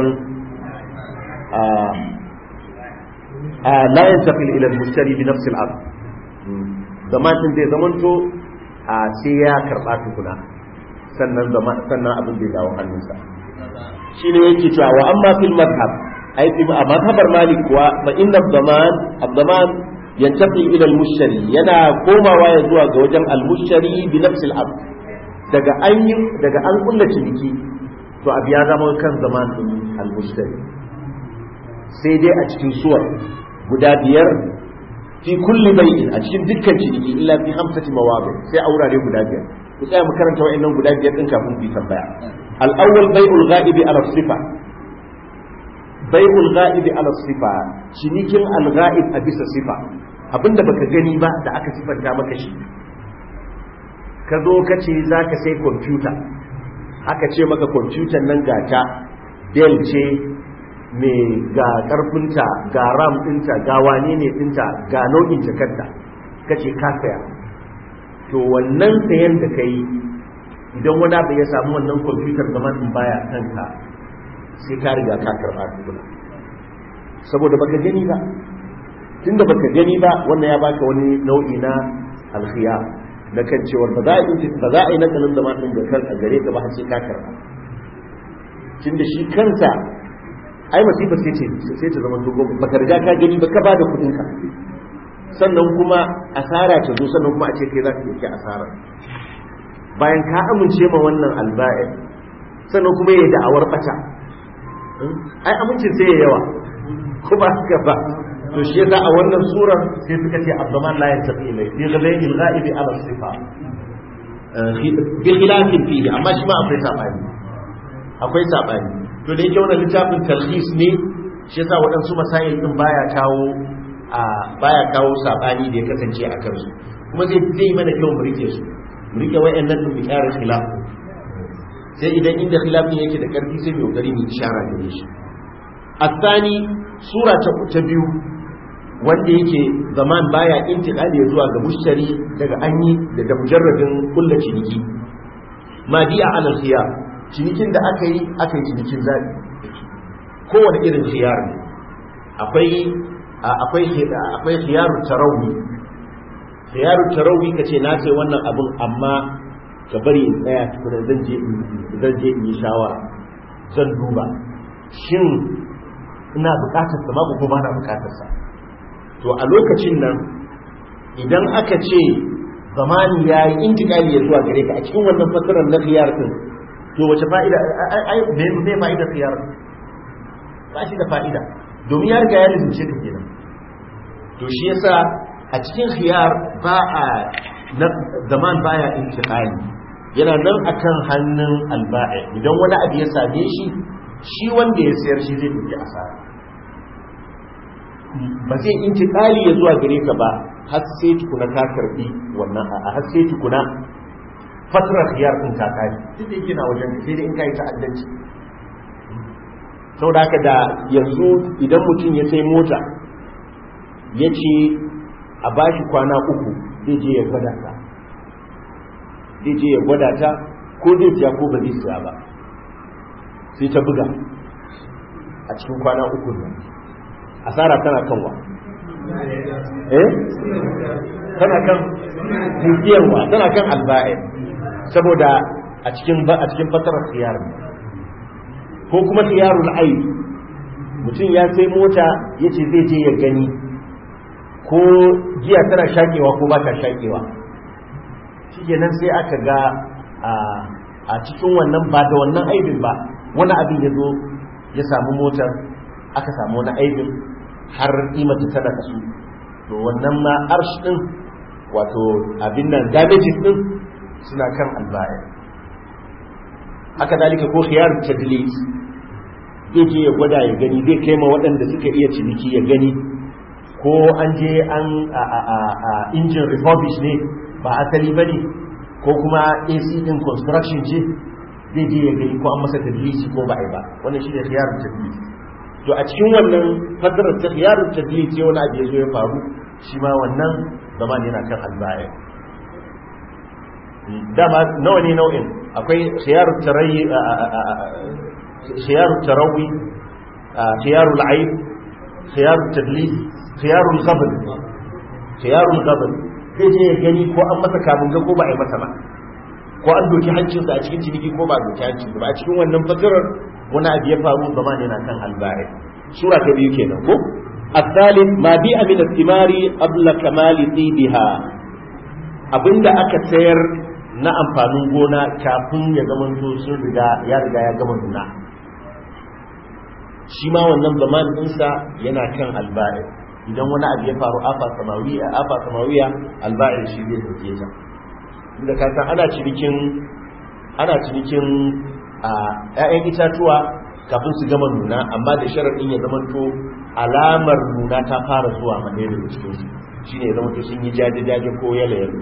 a la yantaqil ila al-mushtari bi nafsi al-aqd zaman din zai zamanto a sai ya karba tukuna sannan zaman sannan abin da ya dawo hannunsa shine yake cewa wa amma fil madhhab ai fi madhabar malik kuwa fa inna zaman ad-zaman yantaqi ila al-mushtari yana komawa ya zuwa ga wajen al-mushtari bi nafsi al-aqd daga an yi daga an kulla ciniki to abu ya zama kan zaman din al-mushtari sai dai a cikin suwar guda biyar fi kulli bai'in a cikin dukkan ciniki illa fi hamsati mawadi sai a wurare guda biyar ku tsaya mu karanta wa'annan guda biyar din kafin ku tambaya al-awwal bai'ul ghaibi ala sifa bai'ul ghaibi ala sifa cinikin al-ghaib a bisa sifa abinda baka gani ba da aka sifanta maka shi ka zo ka ce zaka sai computer aka ce maka computer nan gata Dell ce mai ga karfinta ga ram dinta ga wane ne dinta ga nau'in jakarta kace ka saya to wannan sayan da kai idan wani abu ya samu wannan computer zaman din baya kanka sai ka riga ka karba tukuna saboda baka gani ba tunda baka gani ba wannan ya baka wani nau'i na alkhiya na kan cewar ba za a yi ba za a yi nakalin zaman din da kan a gare ka ba har sai ka karba tunda shi kansa ai masifar sai ce sai ta zama dogo baka riga ka gani ba ka bada kudin ka sannan kuma asara ta zo sannan kuma a ce kai za ka yi asara bayan ka amince ma wannan alba'in sannan kuma yayi da'awar bata ai amincin sai ya yawa ko ba haka ba to shi yasa a wannan surar sai suka ce abdaman la yantaqi ilay bi ghayri al-ghaib ala sifa bi khilafin fihi amma shi ma akwai sabani akwai sabani to da yake wannan littafin talhis ne shi yasa waɗansu masail din baya kawo a baya kawo sabani da ya kasance a kansu kuma zai zai mana kyau mu rike su mu rike wayannan din bi'ar khilaf sai idan inda khilafin yake da karfi sai mu kokari mu ishara da shi asani sura ta ta biyu wanda yake zaman baya intiqali zuwa ga mushtari daga anyi daga mujarradin kullu ciniki madi'a ala khiyar cinikin da aka yi aka yi cinikin zaɓi kowane irin khiyar ne akwai akwai akwai khiyarut tarawih khiyarut tarawih kace na sai wannan abun amma ka bari in tsaya tukuna zan je zan je in yi shawara zan duba shin ina buƙatar sa ko ba na buƙatar sa to a lokacin nan idan aka ce zamani yayi intikali ya zuwa gare ka a cikin wannan fasarar na khiyar din to wace fa'ida ai me me fa'ida khiyar ba shi da fa'ida domin ya riga ya lizince ka kenan to shi yasa a cikin khiyar ba a zaman baya intiqali yana nan akan hannun alba'i idan wani abu ya same shi shi wanda ya sayar shi zai dauki asara ba zai intiqali ya zuwa gare ka ba har sai tukuna ka karbi wannan a har sai tukuna fatrar khiyar din ta kai duk da yake na wajen sai dai in kai ta'addanci saboda haka da yanzu idan mutum ya sai mota ya ce a bashi kwana uku zai je ya gwada ta zai je ya gwada ta ko zai siya ko ba zai siya ba sai ta buga a cikin kwana uku ne asara tana kan wa eh tana kan dukiyarwa tana kan alba'i saboda a cikin ba a cikin fatarar khiyar ne ko kuma khiyarul aib, mutum ya sai mota ya ce zai je ya gani ko giya tana shakewa ko ba ta shakewa, shi kenan sai aka ga a cikin wannan ba da wannan aibin ba wani abin ya zo ya samu motar, aka samu wani aibin har imanta tana kasu, to wannan ma arsh din wato abin nan damages din suna kan albaya. Haka dalika ko khiyar tadlis, zai je ya gwada ya gani, zai kai ma waɗanda suka iya ciniki ya gani, ko an je an a injin refurbish ne ba asali ba ne, ko kuma A C din construction ce, zai je ya gani ko an masa tadlisi ko ba a yi ba. Wannan shi ne khiyar tadlis. To a cikin wannan fadarar ta khiyar tadlis sai wani abu ya zo ya faru, shi ma wannan zaman yana kan albaya. Dama nawa ne nau'in? Akwai khiyar tarayi, khiyar tarawi, khiyar al'aib, khiyar tadlis, khiyar al-ghabn. Khiyar al-ghabn sai je ya gani ko an masa kamun ga ko ba a yi masa ba, ko an doki hancinsa a cikin ciniki ko ba a doki hancinsa ba. A cikin wannan fadarar wani abu ya faru, zaman yana kan albaya. Sura ta biyu kenan ko? الثالث ما بيع من الثمار قبل كمال طيبها, abinda aka sayar na amfanin gona kafin ya zama sun riga ya riga ya gama nuna, shi ma wannan zaman ɗinsa yana kan alba'i. Idan wani abu ya faru afa samawiya afa samawiya alba'i shi zai dauke ta. Inda ka san ana cinikin ana cinikin a ƴaƴan itatuwa kafin su gama nuna, amma da sharaɗin ya zama to alamar nuna ta fara zuwa ma ɗaya daga cikin su, shine ya zama to sun yi jaje-jaje ko yala-yala.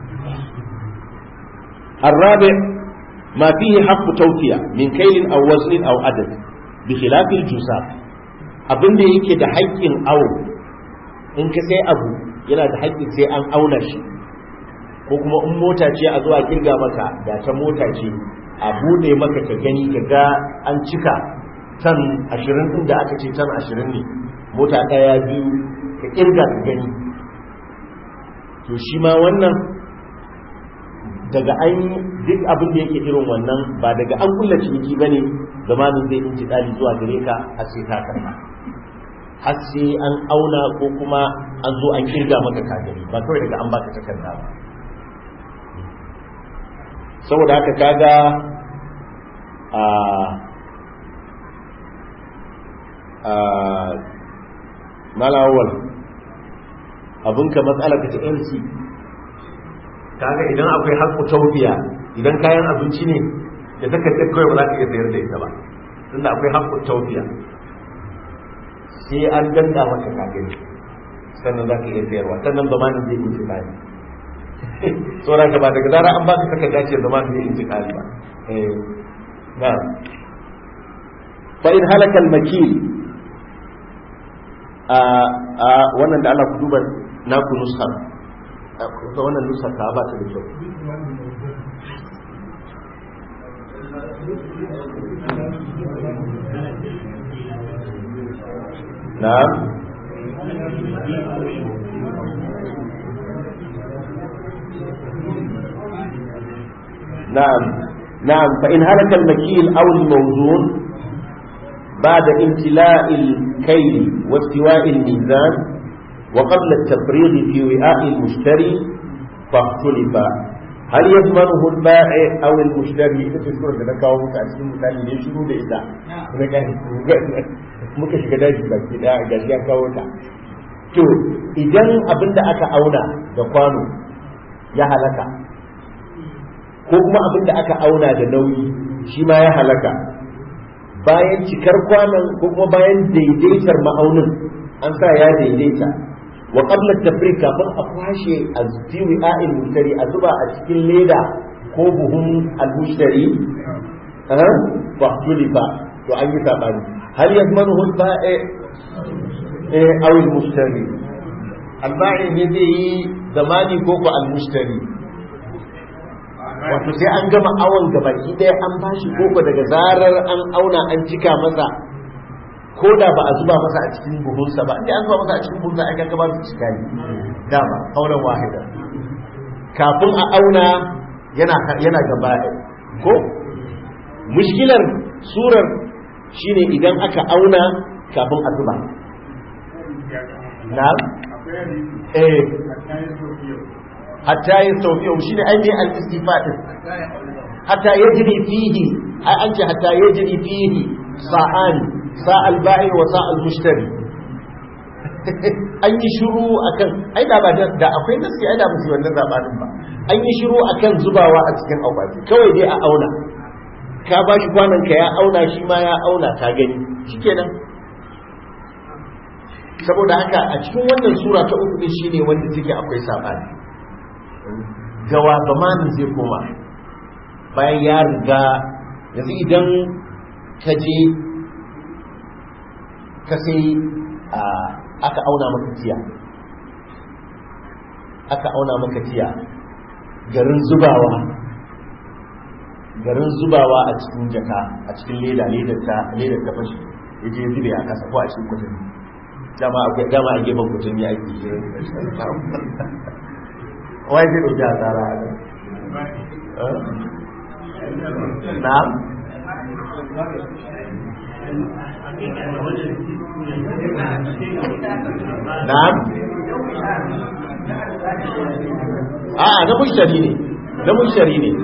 الرابع ما فيه حق توفية من كيل أو وزن أو عدد بخلاف الجسام. abin da yake da haƙƙin awo, in ka sai abu yana da haƙƙin sai an auna shi, ko kuma in mota ce a zuwa kirga maka da ta mota ce a bude maka ka gani ka ga an cika tan ashirin din da aka ce tan ashirin ne, mota ɗaya biyu ka kirga ka gani. To shi ma wannan daga an duk abin da yake irin wannan ba daga an kulla ciniki ba ne zamanin zai inci ɗali zuwa gare ka har sai ka karɓa, har sai an auna ko kuma an zo an kirga maka ka gani, ba kawai daga an baka takarda ba. Saboda haka kaga a a malawal abinka matsala ka ta yanci, kaga idan akwai haƙƙu taubiya, idan kayan abinci ne da takardar kawai ba za ka iya sayar da ita ba, tunda akwai haƙƙu taubiya sai an danda maka kagani sannan za ka iya sayarwa, sannan zamanin zai yi intikali. Tsoron ka ba daga zara an ba ka takarda ce zamanin zai yi intikali ba. Na fa in halaka al-makil, a wannan da Allah ku duba naku nuskar, ta wannan nuskar ta ba ta da kyau. Na'am نعم نعم فإن هلك المكيل أو الموزون بعد امتلاء الكيل واستواء الميزان وقبل التفريغ في وعاء المشتري فاختلف هل يضمنه البائع أو المشتري. ita ce surar da na kawo muka a cikin misali ne shiru da ita muka shiga daji baki daya a gajiya kawo ta. To idan abinda aka auna da kwano ya halaka, ko kuma abinda aka auna da nauyi shi ma ya halaka, bayan cikar kwanon ko kuma bayan daidaitar ma'aunin an sa ya daidaita, wa qabla tafriq kafin a kwashe a fi wi'a'il mushtari a zuba a cikin leda ko buhun al-mushtari eh fa tulifa, to an yi sabani hal yazmanuhu al-ba'i eh aw al-mushtari. Al-ba'i ne zai yi zamani ko ko al-mushtari, wato sai an gama awon gabaki ɗaya an bashi koko daga zarar an auna an cika masa, ko da ba a zuba masa a cikin buhunsa ba, inda an zuba masa a cikin buhunsa ai kaga ba su cika ne dama auren wahida, kafin a auna yana yana gaba ko mushkilar surar shine idan aka auna kafin a zuba na eh hatta yastawfiyu shine ai ne al-istifad hatta yajri fihi ai an ce hatta yajri fihi sa'an sa'al ba'i wa sa'al mushtari an yi shiru akan ai da ba da akwai nasi ai da musu wannan zabanin ba an yi shiru akan zubawa a cikin akwati kawai dai a auna ka ba shi kwanan ka ya auna shi ma ya auna ka gani shikenan saboda haka a cikin wannan sura ta uku din shine wanda take akwai sabani gawa zamanin zai koma bayan ya riga yanzu idan ka je ka sai aka auna maka tiya aka auna maka tiya garin zubawa garin zubawa a cikin jaka a cikin leda ledar ta ledar ta fashi ya je zube a kasa ko a cikin kutumi dama akwai dama a gefen kutumi ake jirin wai zai ɗauki asara a na'am na'am a na mushtari ne na mushtari ne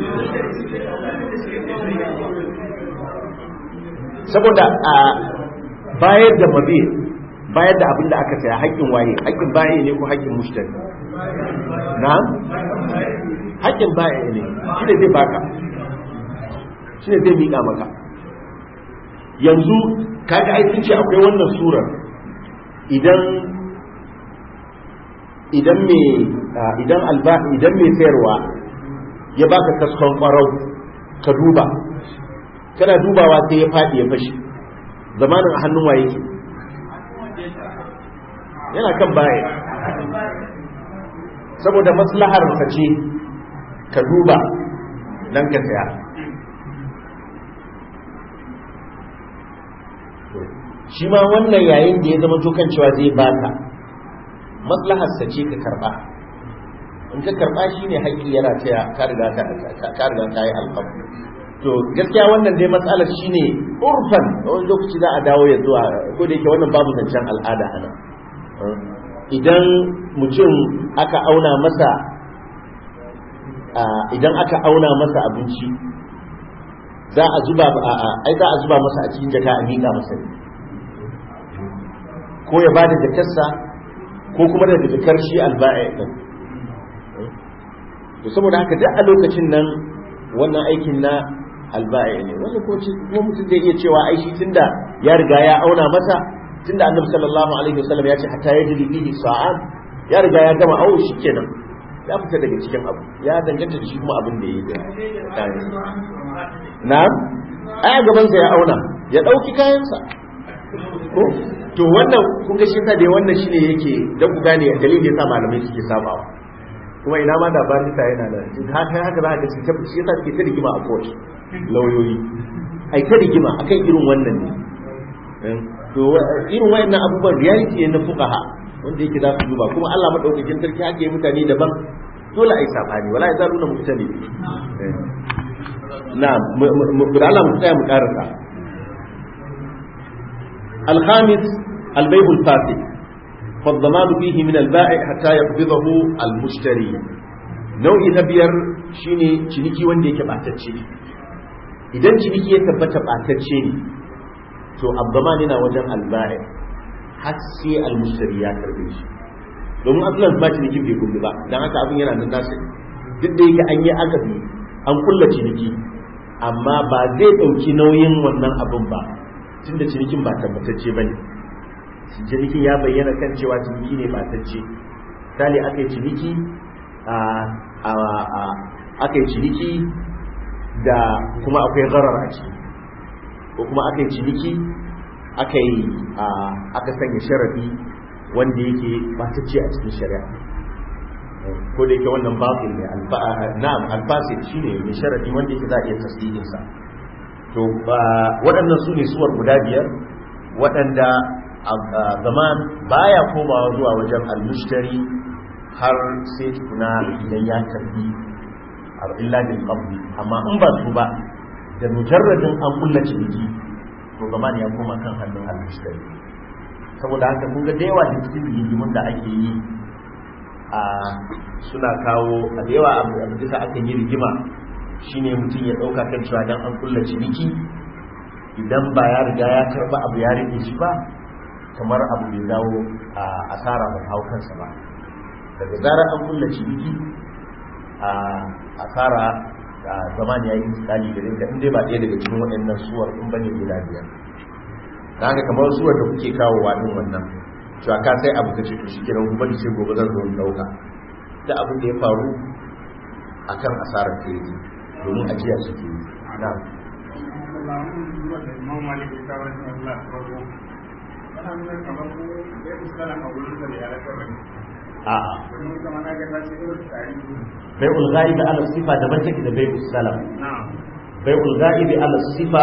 saboda a bayar da mabe bayar da abin da aka saya haƙƙin waye haƙƙin baye ne ko haƙƙin mushtari na'am haƙƙin baye ne shi ne zai baka shi ne zai miƙa maka yanzu kaga ai sun ce akwai wannan surar idan idan me idan alba idan me sayarwa ya baka kaskon kwarau ka duba kana dubawa sai ya fadi ya fashi zamanin a hannun waye ke yana kan baya saboda maslahar ka ce ka duba dan ka saya shi ma wannan yayin da ya zama tokan cewa zai baka maslahar sa ce ka karba in ka karba shine haƙƙi yana taya ka riga ka ka riga ka yi alƙawari to gaskiya wannan dai matsalar shine urfan wani lokaci za a dawo ya zuwa ko da yake wannan babu zancen al'ada ana idan mutum aka auna masa idan aka auna masa abinci za a zuba ai za a zuba masa a cikin jaka a miƙa masa ne ko ya bada jakarsa ko kuma da jakar shi alba'i din to saboda haka duk a lokacin nan wannan aikin na alba'i ne wannan ko kuma mutum zai iya cewa ai shi tunda ya riga ya auna masa tunda annabi sallallahu alaihi wasallam ya ce hatta yajri bihi sa'an ya riga ya gama awo shikenan ya fita daga cikin abu ya danganta da shi kuma abin da yayi da kayan na'am ai gaban sa ya auna ya dauki kayansa ko to wannan kun ga shi ta da wannan shine yake dan ku gane dalilin da yasa malamai suke sabawa kuma ina ma da barista yana da haka haka za ka ci ta shi yasa suke ta rigima a court lauyoyi ai ta rigima akan irin wannan ne to irin wayannan abubuwan reality ne na fuqaha wanda yake za su duba kuma Allah madaukakin sarki haka yi mutane daban dole ai sabani wala yazaluna mutane na'am mu da Allah mu tsaya mu karanta الخامس البيع الفاسد فالضمان فيه من البائع حتى يقبضه المشتري نوع نبير شيني ciniki wanda yake batacce idan ciniki ya tabbata batacce ne to abdaman yana wajen alba'i har sai almushtari ya karbe shi domin aslan ba cinikin bai kullu ba dan haka abin yana nan nasu duk da yake an yi akabi an kulla ciniki amma ba zai dauki nauyin wannan abin ba tunda cinikin ba tabbatacce bane cinikin ya bayyana kan cewa ciniki ne batacce misali aka yi ciniki a a aka yi ciniki da kuma akwai gharar a ciki ko kuma aka yi ciniki aka yi aka sanya sharadi wanda yake batacce a cikin shari'a ko da yake wannan batil ne na'am alfasid shine mai sharadi wanda yake za a iya tasdiqin sa to waɗannan su ne suwar guda biyar waɗanda zaman baya komawa zuwa wajen almushtari har sai tukuna idan ya karbi illa bil qabdi amma in ba su ba da mujarradin an kulla ciniki to zaman ya koma kan hannun al-mushtari. Saboda haka kun ga da yawa da cikin rigimun da ake yi a suna kawo a da yawa abu da duka akan yi rigima shine mutum ya dauka kan cewa dan an kulla ciniki idan ba ya riga ya karba abu ya rike shi ba kamar abu bai dawo a asara ba hau kansa ba. Daga zarar an kulla ciniki a asara a zaman ya yi tsali da rinka inda ba ɗaya daga cikin waɗannan suwar in bane guda biyar. Da haka kamar suwar da kuke kawo wa ɗin wannan cewa ka sai abu ka ce to shi kiran gobe sai gobe zan zo in ɗauka da abin da ya faru a kan asarar kirji domin ajiya shi ke yi. Na. A'a. Bai'ul ghaibi ala sifa daban take da bai'us salam. Bai'ul ghaibi ala sifa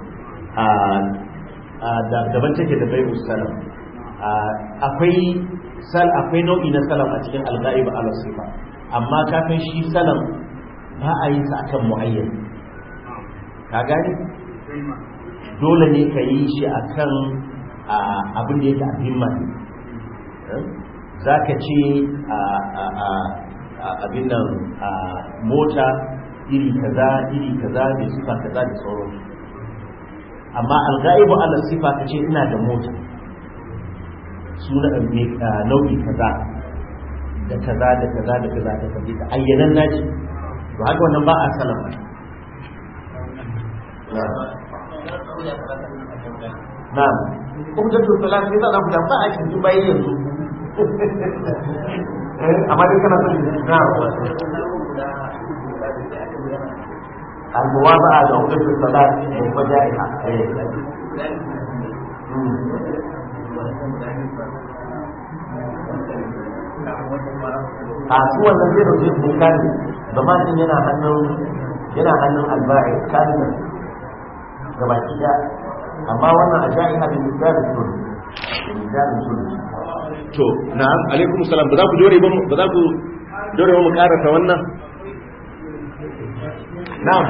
a daban take da bai'us salam. Akwai sal akwai nau'i na salam a cikin al-ghaib ala sifa, amma kafin shi salam ba a yi sa akan muayyan. Ka gani? Dole ne ka yi shi akan abin da yake abin mani. Za ka ce abin nan mota iri kaza iri kaza da sifa kaza da sauran, amma alga'ibu ala sifa ka ce ina da mota suna nau'i kaza da kaza da kaza da kaza da kaza da ayyanan naci, to haka wannan ba a salama. na'am kuma da to salat sai za ku da ba a cikin bayi yanzu amma dai kana son na al-muwafa'a da hukumar salat da kuma jariha a su wannan zai da zai bukari zaman din yana hannun yana hannun alba'i kalmar gabaki da amma wannan a jariha da misalin sun da misalin sun to na'am alaikum salam ba za ku dore ba ba za ku dore ba mu karanta wannan na'am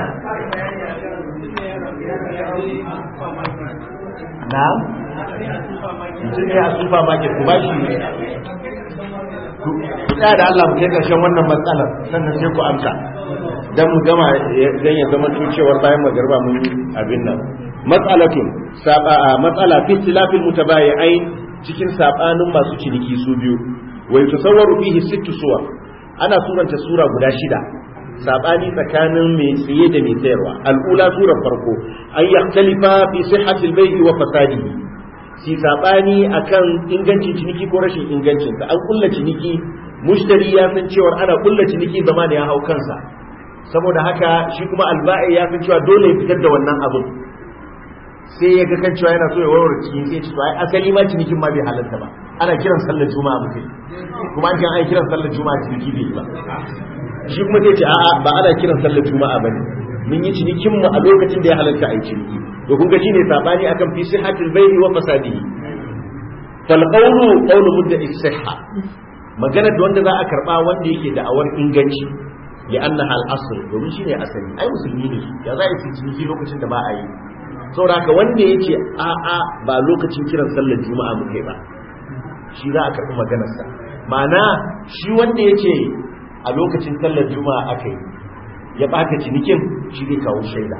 na'am mutum ne a supermarket ku bashi ku tsaya da Allah mu kai karshen wannan matsalar sannan sai ku amsa dan mu gama dan ya zama tucewar bayan magarba mun abin nan mas'alatun saba matsala fi tilafil mutabayi'ain cikin sabanin masu ciniki su biyu wai tasawwaru fihi sittu suwar ana suranta sura guda shida sabani tsakanin mai tsaye da mai sayarwa al'ula surar farko ay yahtalifa fi sihhati al-bay'i wa fasadihi si sabani akan ingancin ciniki ko rashin ingancin ka an kulla ciniki mushtari ya san cewa ana kulla ciniki zama da ya hau kansa saboda haka shi kuma alba'i ya san cewa dole ya fitar da wannan abin sai ya ga kan cewa yana so ya warware cikin sai ya ce to ai asali ma cinikin ma bai halarta ba ana kiran sallar juma'a mutai kuma an an kiran sallar juma'a ciniki bai ba shi kuma sai ce a'a ba ana kiran sallar juma'a bane mun yi cinikin mu a lokacin da ya halarta a yi ciniki to kun ga shine sabani akan fi sihhatil bay'i wa fasadihi fal qawlu qawlu mudda'i sihha magana da wanda za a karba wanda yake da awar inganci ya annaha al-asl domin shine asali ai musulmi ne ya za a yi ciniki lokacin da ba a yi saboda haka wanda yake a'a ba lokacin kiran sallar juma'a muke ba shi za a karɓi maganarsa ma'ana shi wanda yake a lokacin sallar juma'a aka yi ya baka cinikin shi zai kawo shaida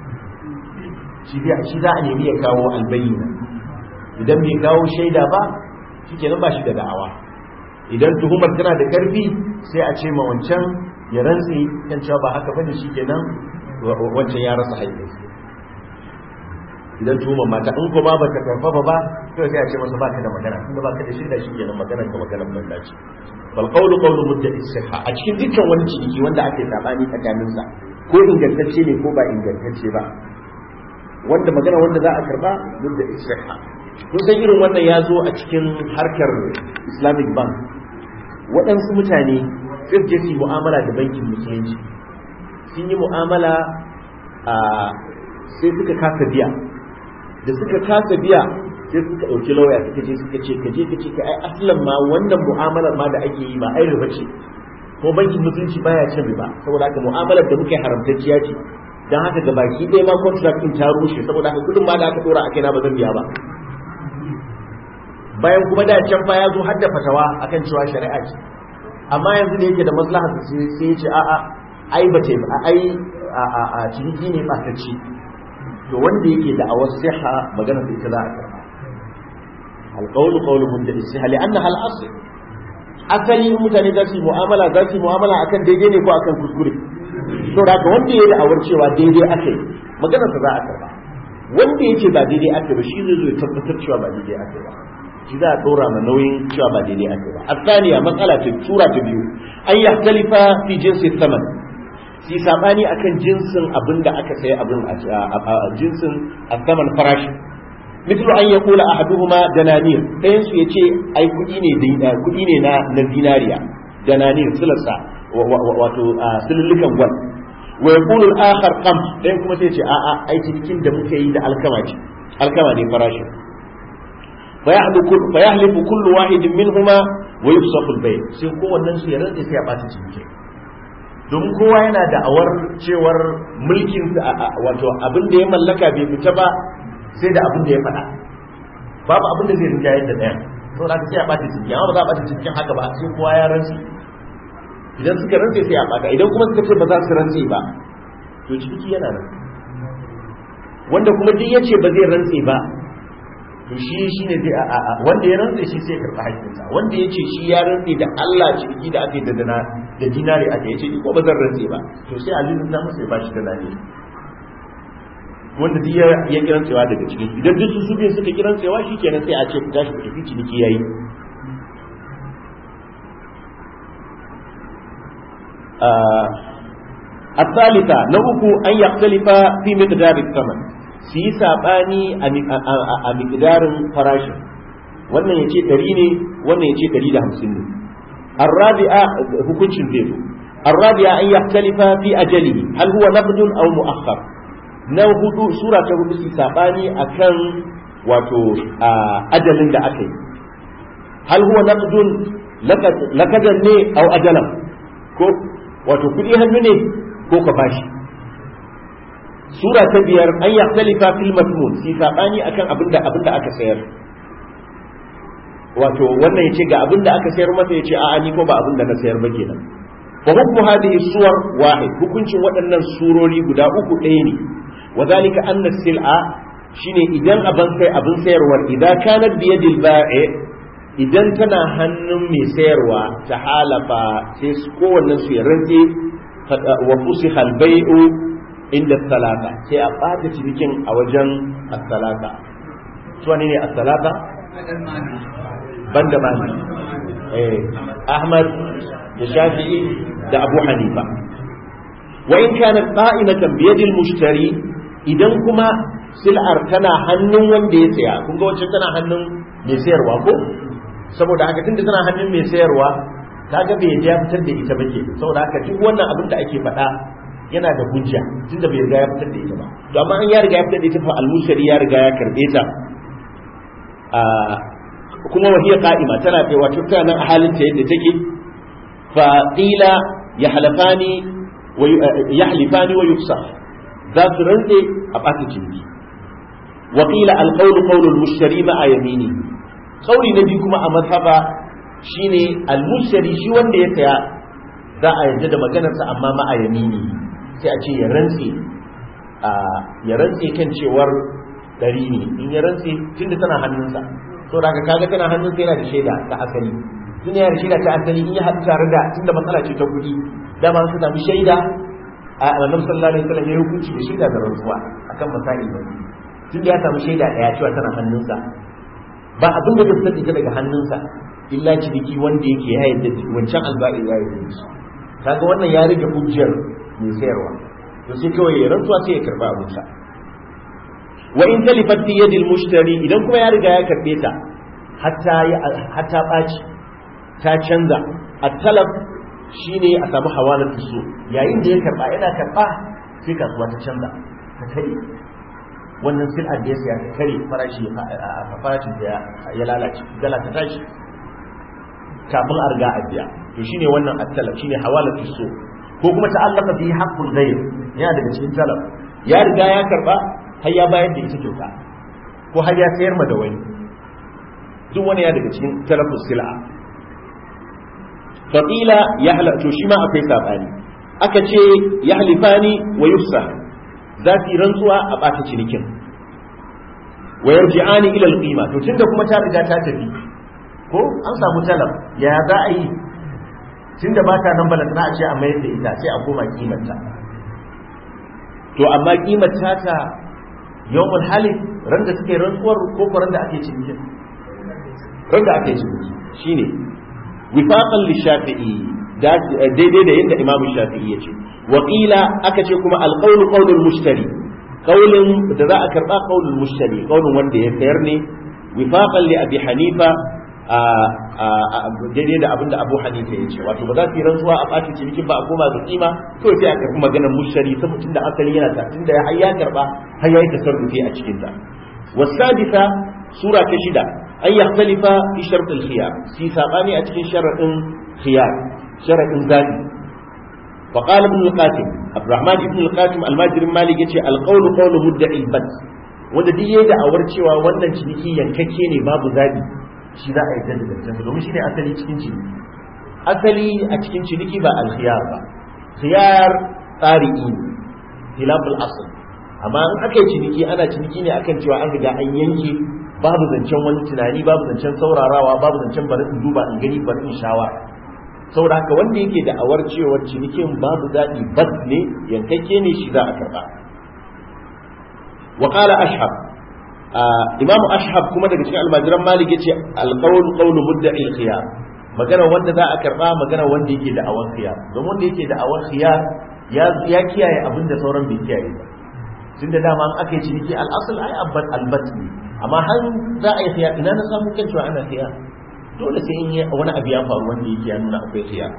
shi za a nemi ya kawo albayyana idan bai kawo shaida ba shi kenan ba shi da da'awa idan tuhumar tana da karfi sai a ce ma wancan ya rantsi kan cewa ba haka bane shi kenan wancan ya rasa haƙƙinsa idan tuhumar mata in ko ba ba ta karfafa ba to sai a ce masa baka da magana tunda baka da shaida shi kenan maganar ka maganar banda ce bal qawlu qawlu mudda'i sihha a cikin dukkan wani ciniki wanda ake sabani tsakanin sa ko ingantacce ne ko ba ingantacce ba wanda magana wanda za a karba mudda'i sihha kun san irin wannan ya zo a cikin harkar Islamic Bank waɗansu mutane sai je su mu'amala da bankin musulunci sun yi mu'amala a sai suka kasa biya da suka kasa biya sai suka ɗauki lauya suka je suka ce ka je ka ce ka ai aslan ma wannan mu'amalar ma da ake yi ba ai riba ce ko bankin musulunci baya cin riba saboda haka mu'amalar da muke haramtacciya ce dan haka ga baki ɗaya ma contract din ta rushe saboda haka kudin ma da aka dora a kaina ba zan biya ba bayan kuma da can fa ya zo hadda fatawa akan cewa shari'a ce amma yanzu da yake da maslaha sai ya ce a'a ai bace ai a a a ciniki ne batacci to wanda yake da awar siha magana da ita za a karba alqawlu qawlu mudda siha li'annaha al-asl asali mutane za su yi mu'amala za su yi mu'amala akan daidai ne ko akan kuskure to da wanda yake da awar cewa daidai akai magana sa za a karba wanda yake ba daidai akai ba shi zai zo ya tabbatar cewa ba daidai akai ba shi za a dora ma nauyin cewa ba daidai akai ba asaniya matsala ta tura ta biyu an yahtalifa fi jinsi thaman shi sabani akan jinsin abinda aka sayi abin a jinsin asaman farashi mislu an yaqula ahaduhuma dananir dayan su yace ai kudi ne kudi ne na na dinariya dananir sulasa wato sululukan gwal wa yaqulu al-akhar qam dayan kuma sai yace a a ai cikin da muke yi da alkama ce alkama ne farashi fa yahliku fa yahlifu kullu wahidin minhuma wa yufsahu al-bay sai kowannen su ya rantsa sai ya bata cikin domin kowa yana da awar cewar mulkin wato abin da ya mallaka bai fita ba sai da abin da ya faɗa babu abin da zai rinja yadda ɗaya to da sai a ɓata cikin amma ba za a ɓata cikin haka ba sai kowa ya rantsi idan suka rantsi sai a ɓata idan kuma suka ce ba za su rantsi ba to ciki yana nan wanda kuma duk yace ba zai rantsi ba to shi shine zai wanda ya rantsi shi sai ya karɓi haƙƙinsa wanda yace shi ya rantsi da Allah ciki da ake da dana da dinari ake yace ko ba zan rantsi ba to sai alimin da masa ya bashi da dani wanda duk ya kiran tsewa daga cikin idan duk su biyu suka kiran tsewa shikenan sai a ce ku tashi ku tafi ciniki yayi الثالثة نوكو أن يختلف في مقدار الثمن في ساباني مقدار فراش wannan ya ce ɗari ne wannan ya ce ɗari da hamsin ne الرابعة hukuncin zai zo الرابعة أن يختلف في أجله هل هو نقد أو مؤخر na hudu sura ta hudu su sabani akan wato ajalin da aka yi hal huwa naqdun lakadan ne aw ajalan ko wato kudi hannu ne ko ka bashi sura ta biyar an yahtalifa fil masmun su sabani akan abinda abinda aka sayar wato wannan yace ga abinda aka sayar masa yace a'a ni ko ba abinda na sayar ba kenan fa hukmu hadhihi suwar wahid hukuncin waɗannan surori guda uku ɗaya ne وذلك أن السلعة شيني إذن أبن سي أبن سيروا إذا كانت بيد البائع إذن كان هنم سيروا تحالف سيسكو والنسو يرنتي وفسخ البيع عند الثلاثة سيأبات تلكين أوجن الثلاثة سوانيني الثلاثة بند مالي إيه. أحمد الشافعي ده أبو حنيفة وإن كانت قائمة بيد المشتري idan kuma sil'ar tana hannun wanda ya saya kun ga wacce tana hannun mai sayarwa ko saboda haka tunda tana hannun mai sayarwa kaga bai ya fitar da ita bake saboda haka duk wannan abin da ake faɗa yana da hujja tunda bai riga ya fitar da ita ba to amma an ya riga ya fitar da ita fa al-mushari ya riga ya karbe ta a kuma wahiya qa'ima tana kai wato tana a halin ta yadda take fa qila yahlafani wa yahlifani wa yufsah za su rantse a ɓata ciniki wakila alƙawlu ƙaulul mushtari ma a yamini ƙauli na biyu kuma a mazhaba shine almushtari shi wanda ya saya za a yarda da maganarsa amma ma a yamini sai a ce ya rantse a ya rantse kan cewar ɗari ne in ya rantse tunda tana hannunsa to da kaga tana hannunsa yana da shaida ta asali tun yana da shaida ta asali in ya haɗu tare da tunda matsala ce ta kuɗi dama su samu shaida annabi sallallahu alaihi wasallam ya hukunci da shaida da rantsuwa akan masail ba tun da ya samu shaida daya cewa tana hannunsa ba abin da zai fita daga hannunsa illa ciniki wanda yake ya yadda wancan alba'i ya yi shi kaga wannan ya rage hujjar mai sayarwa to sai kawai ya rantsuwa sai ya karba abinsa wa in talifat fi yadi al-mushtari idan kuma ya riga ya karbe ta hatta hatta baci ta canza at-talab shine a samu hawalar su yayin da ya karba yana karba sai kasuwa ta canza ta kare wannan sil'ar da ya siya ta kare farashi a farashin da ya lalace dala ta tashi kafin a riga a biya to shine wannan at-talab shine hawalar su ko kuma ta'allaka bi haqqul ghayr yana daga cikin talab ya riga ya karba har ya bayar da ita kyauta ko har ya sayar ma da wani duk wani ya daga cikin talafus sil'a faqila yahla to shi ma akwai sabani aka ce yahlifani wa yufsa za su rantsuwa a bata cinikin wa yarji'ani ila al-qima to tunda kuma ta riga ta tafi ko an samu talab ya za a yi tunda ba ta nan balantana a ce a mayar da ita sai a koma kimarta to amma kimar ta ta yawmul halif ran da suke rantsuwar ko ran da ake cinikin ran da ake ciniki shine wifaqan lishafi'i daidai da yadda imamu shafi'i ya ce wakila aka ce kuma alqawlu qawlul mushtari qawlin da za a karba qawlul mushtari qawlin wanda ya sayar ne wifaqan li abi hanifa daidai da abinda abu hanifa ya ce wato ba za su yi rantsuwa a ɓaci cinikin ba a koma ga kima to sai a karɓi maganar mushtari saboda tunda asali yana ta tunda ya hayya karba har yayi tasarrufi a cikin ta wasadisa sura ta shida an yakhtalifa fi shart al-khiyar fi sabani a cikin sharadin khiyar sharadin zabi fa qala ibn al-qasim abdurrahman ibn al-qasim al-majri malik yace al-qawl qawlu mudda'i al-bat wanda duk yayin da awar cewa wannan ciniki yankakke ne babu zabi shi za a yi da zancen domin shi ne asali cikin ciniki asali a cikin ciniki ba al-khiyar ba khiyar tsari'i khilaful asl amma in aka yi ciniki ana ciniki ne akan cewa an riga an yanke babu zancen wani tunani babu zancen saurarawa babu zancen bari in duba in gani bari in shawara saboda haka wanda yake da awar cewa cinikin babu zaɓi bas ne yankakke ne shi za a karɓa wa qala ashhab imamu ashhab kuma daga cikin almajiran malik yace alqawl qawlu mudda'i alkhiyar magana wanda za a karɓa magana wanda yake da awar khiyar don wanda yake da awar khiyar ya ya kiyaye abinda sauran bai kiyaye ba tunda dama an aka yi ciniki al-asl ai abbat albat ne amma har za a yi khiyar ina na samu kan cewa ana khiyar dole sai in yi wani abu ya faru wanda yake nuna akwai khiyar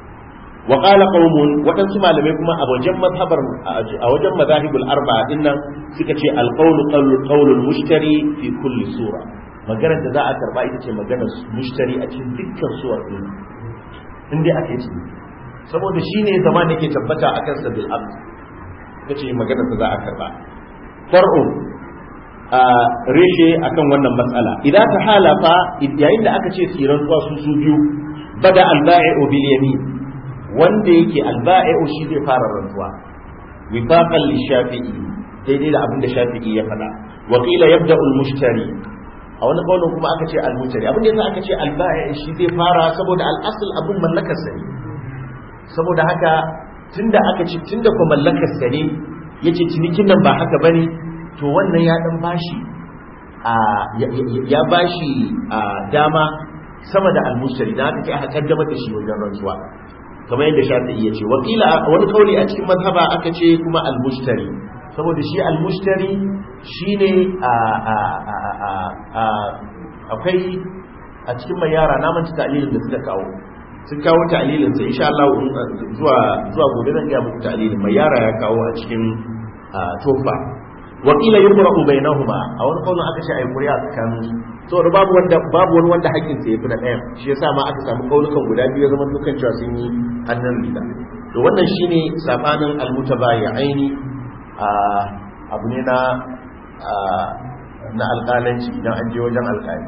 wa qala qaumun wadansu malamai kuma a wajen mazhabar a wajen mazahibul arba'a dinnan suka ce al-qawlu qawlul mushtari fi kulli sura maganar da za a karba ita ce maganar mushtari a cikin dukkan suwar din inda ake ci saboda shine zaman yake tabbata akan sabil aqd kace maganar da za a karba far'u a reshe akan wannan matsala idan ta halafa yayin da aka ce siran zuwa su su biyu bada al-ba'i'u bil yamin wanda yake al-ba'i'u shi zai fara rantsuwa wifaqan li shafi'i daidai da abin da shafi'i ya faɗa wa qila yabda'u al-mushtari a wani kaulin kuma aka ce al-mushtari abin da yasa aka ce al-ba'i' shi zai fara saboda al-asl abin mallakar sa ne saboda haka tunda aka ce tunda ko mallakar sa ne yace cinikin nan ba haka bane to wannan ya dan bashi a ya bashi a dama sama da al-mushtari dan haka aka kaddamar da shi wajen rantsuwa kamar yadda Shafi'i ya ce wakila wani kauli a cikin mazhaba aka ce kuma al-mushtari saboda shi al-mushtari shine a a a a akwai a cikin mai yara na manta ta'lilin da suka kawo sun kawo ta'lilin sa insha Allah zuwa zuwa gobe zan ga muku ta'lilin mai yara ya kawo a cikin tofa wakila yuqra'u bainahuma a wani kaulin aka ce ai qur'a tsakanin to da babu wanda babu wani wanda hakkin sa yafi na ɗaya shi yasa ma aka samu kaulukan guda biyu zaman dukan cewa sun yi hannun riga to wannan shine sabanin almutabayi'aini a abu ne na na alƙalanci idan an je wajen alƙali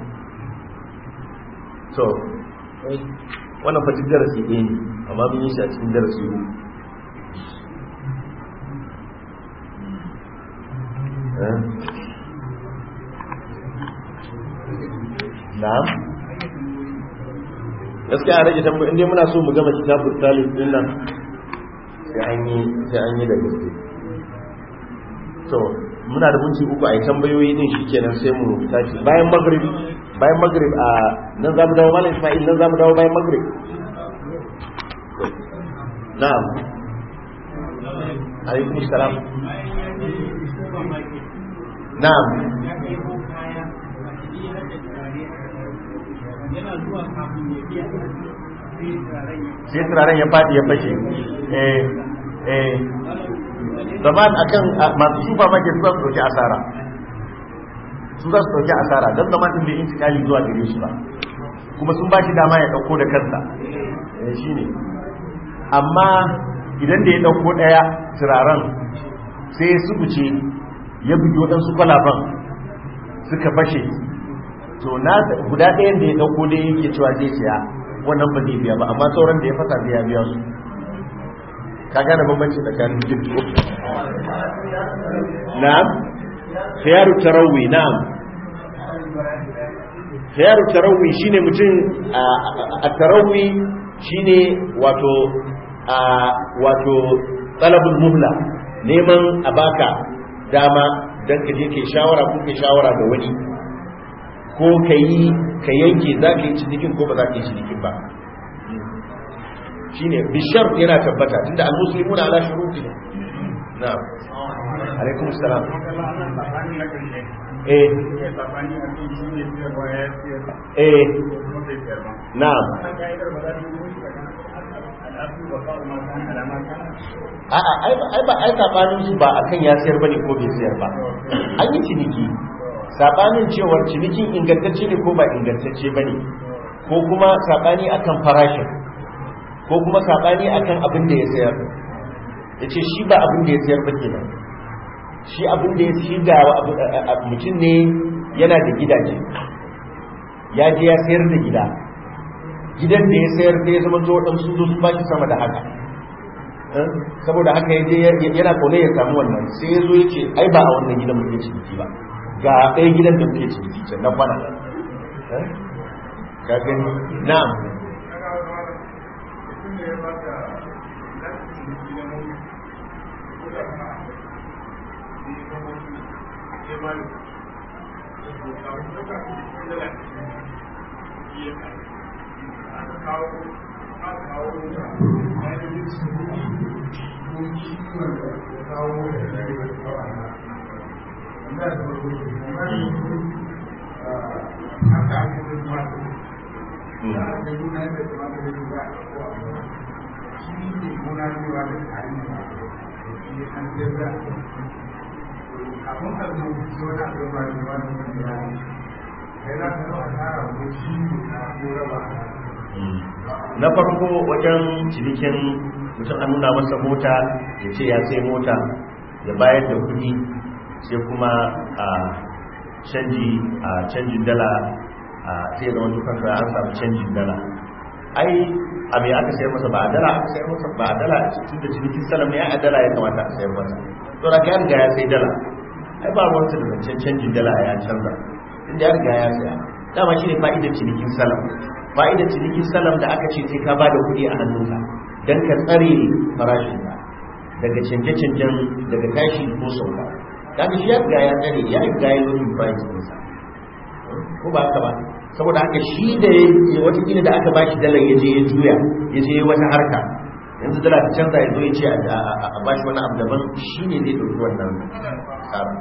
to wannan fa duk darasi ɗaya ne amma mun yi shi a cikin darasi uku na'am gaskiya a rage tambayi inda muna so mu gama kitabul talib din nan sai an yi sai an yi da gaske to muna da minti uku a yi tambayoyi din shikenan sai mu tashi bayan maghrib bayan maghrib a nan zamu dawo malam Ismail nan zamu dawo bayan maghrib na'am alaikum salam na'am sai turaren ya fadi ya fashe eh eh zaman akan masu shufa make su za su dauki asara su za su dauki asara don zaman din bai intikali zuwa gare shi ba kuma sun ba shi dama ya dauko da kansa eh shine amma idan da ya ɗauko ɗaya turaren sai ya subuce ya bugi waɗansu kwalaban suka fashe to na guda ɗayan da ya ɗauko da yake cewa zai siya wannan ba zai biya ba amma sauran da ya fasa zai ya biya su ka gane bambanci tsakanin jirgi na'am khiyaru tarawwi na'am khiyaru tarawwi shine mutum a tarawwi shine wato a wato talabul muhla neman a baka dama dan ka je kai shawara ko kai shawara da wani ko kai ka yanke za ka yi cinikin ko ba za ka yi cinikin ba shine bishar yana tabbata tunda al-muslimuna ala shuruti na'am alaikum assalam eh eh na'am a'a ai ba ai ba ai sabanin su ba akan ya sayar bane ko bai sayar ba an yi ciniki sabanin cewar cinikin ingantacce ne ko ba ingantacce bane ko kuma sabani akan farashin ko kuma sabani akan abin da ya sayar yace shi ba abin da ya sayar ba kenan shi abin da ya shi da mutum ne yana da gidaje ya je ya sayar da gida gidan da ya sayar da ya zama to dan su zo su bashi sama da haka saboda haka yaje yana kone ya samu wannan sai ya zo yace ai ba a wannan gidan muke ciniki ba ga ɗaya gidan da muke ciniki can na kwana ka gani na'am na farko wajen cinikin mutum an nuna masa mota ya ce ya sai mota ya bayar da kudi sai kuma a canji a canjin dala sai zama dukkan kawai an samu canjin dala ai a mai aka sayar masa ba a dala aka sayar masa ba a dala tun da cinikin salam ne a dala ya kamata a sayar masa to da ka riga ya sai dala ai ba ruwansa da zancen canjin dala ya canza inda ya riga ya saya dama shi ne fa'idar cinikin salam fa'idar cinikin salam da aka ce sai ka ba da kuɗi a hannunka don ka tsare farashinka daga canje-canjen daga tashi ko sauka kaga shi ya riga ya tsare ya riga ya yi price ɗinsa ko ba haka ba saboda haka shi da ya wata gina da aka bashi dalar ya je ya juya ya je wata harka yanzu dala ta canza ya zo ya ce a bashi wani abu daban shi ne zai ɗauki wannan tsarin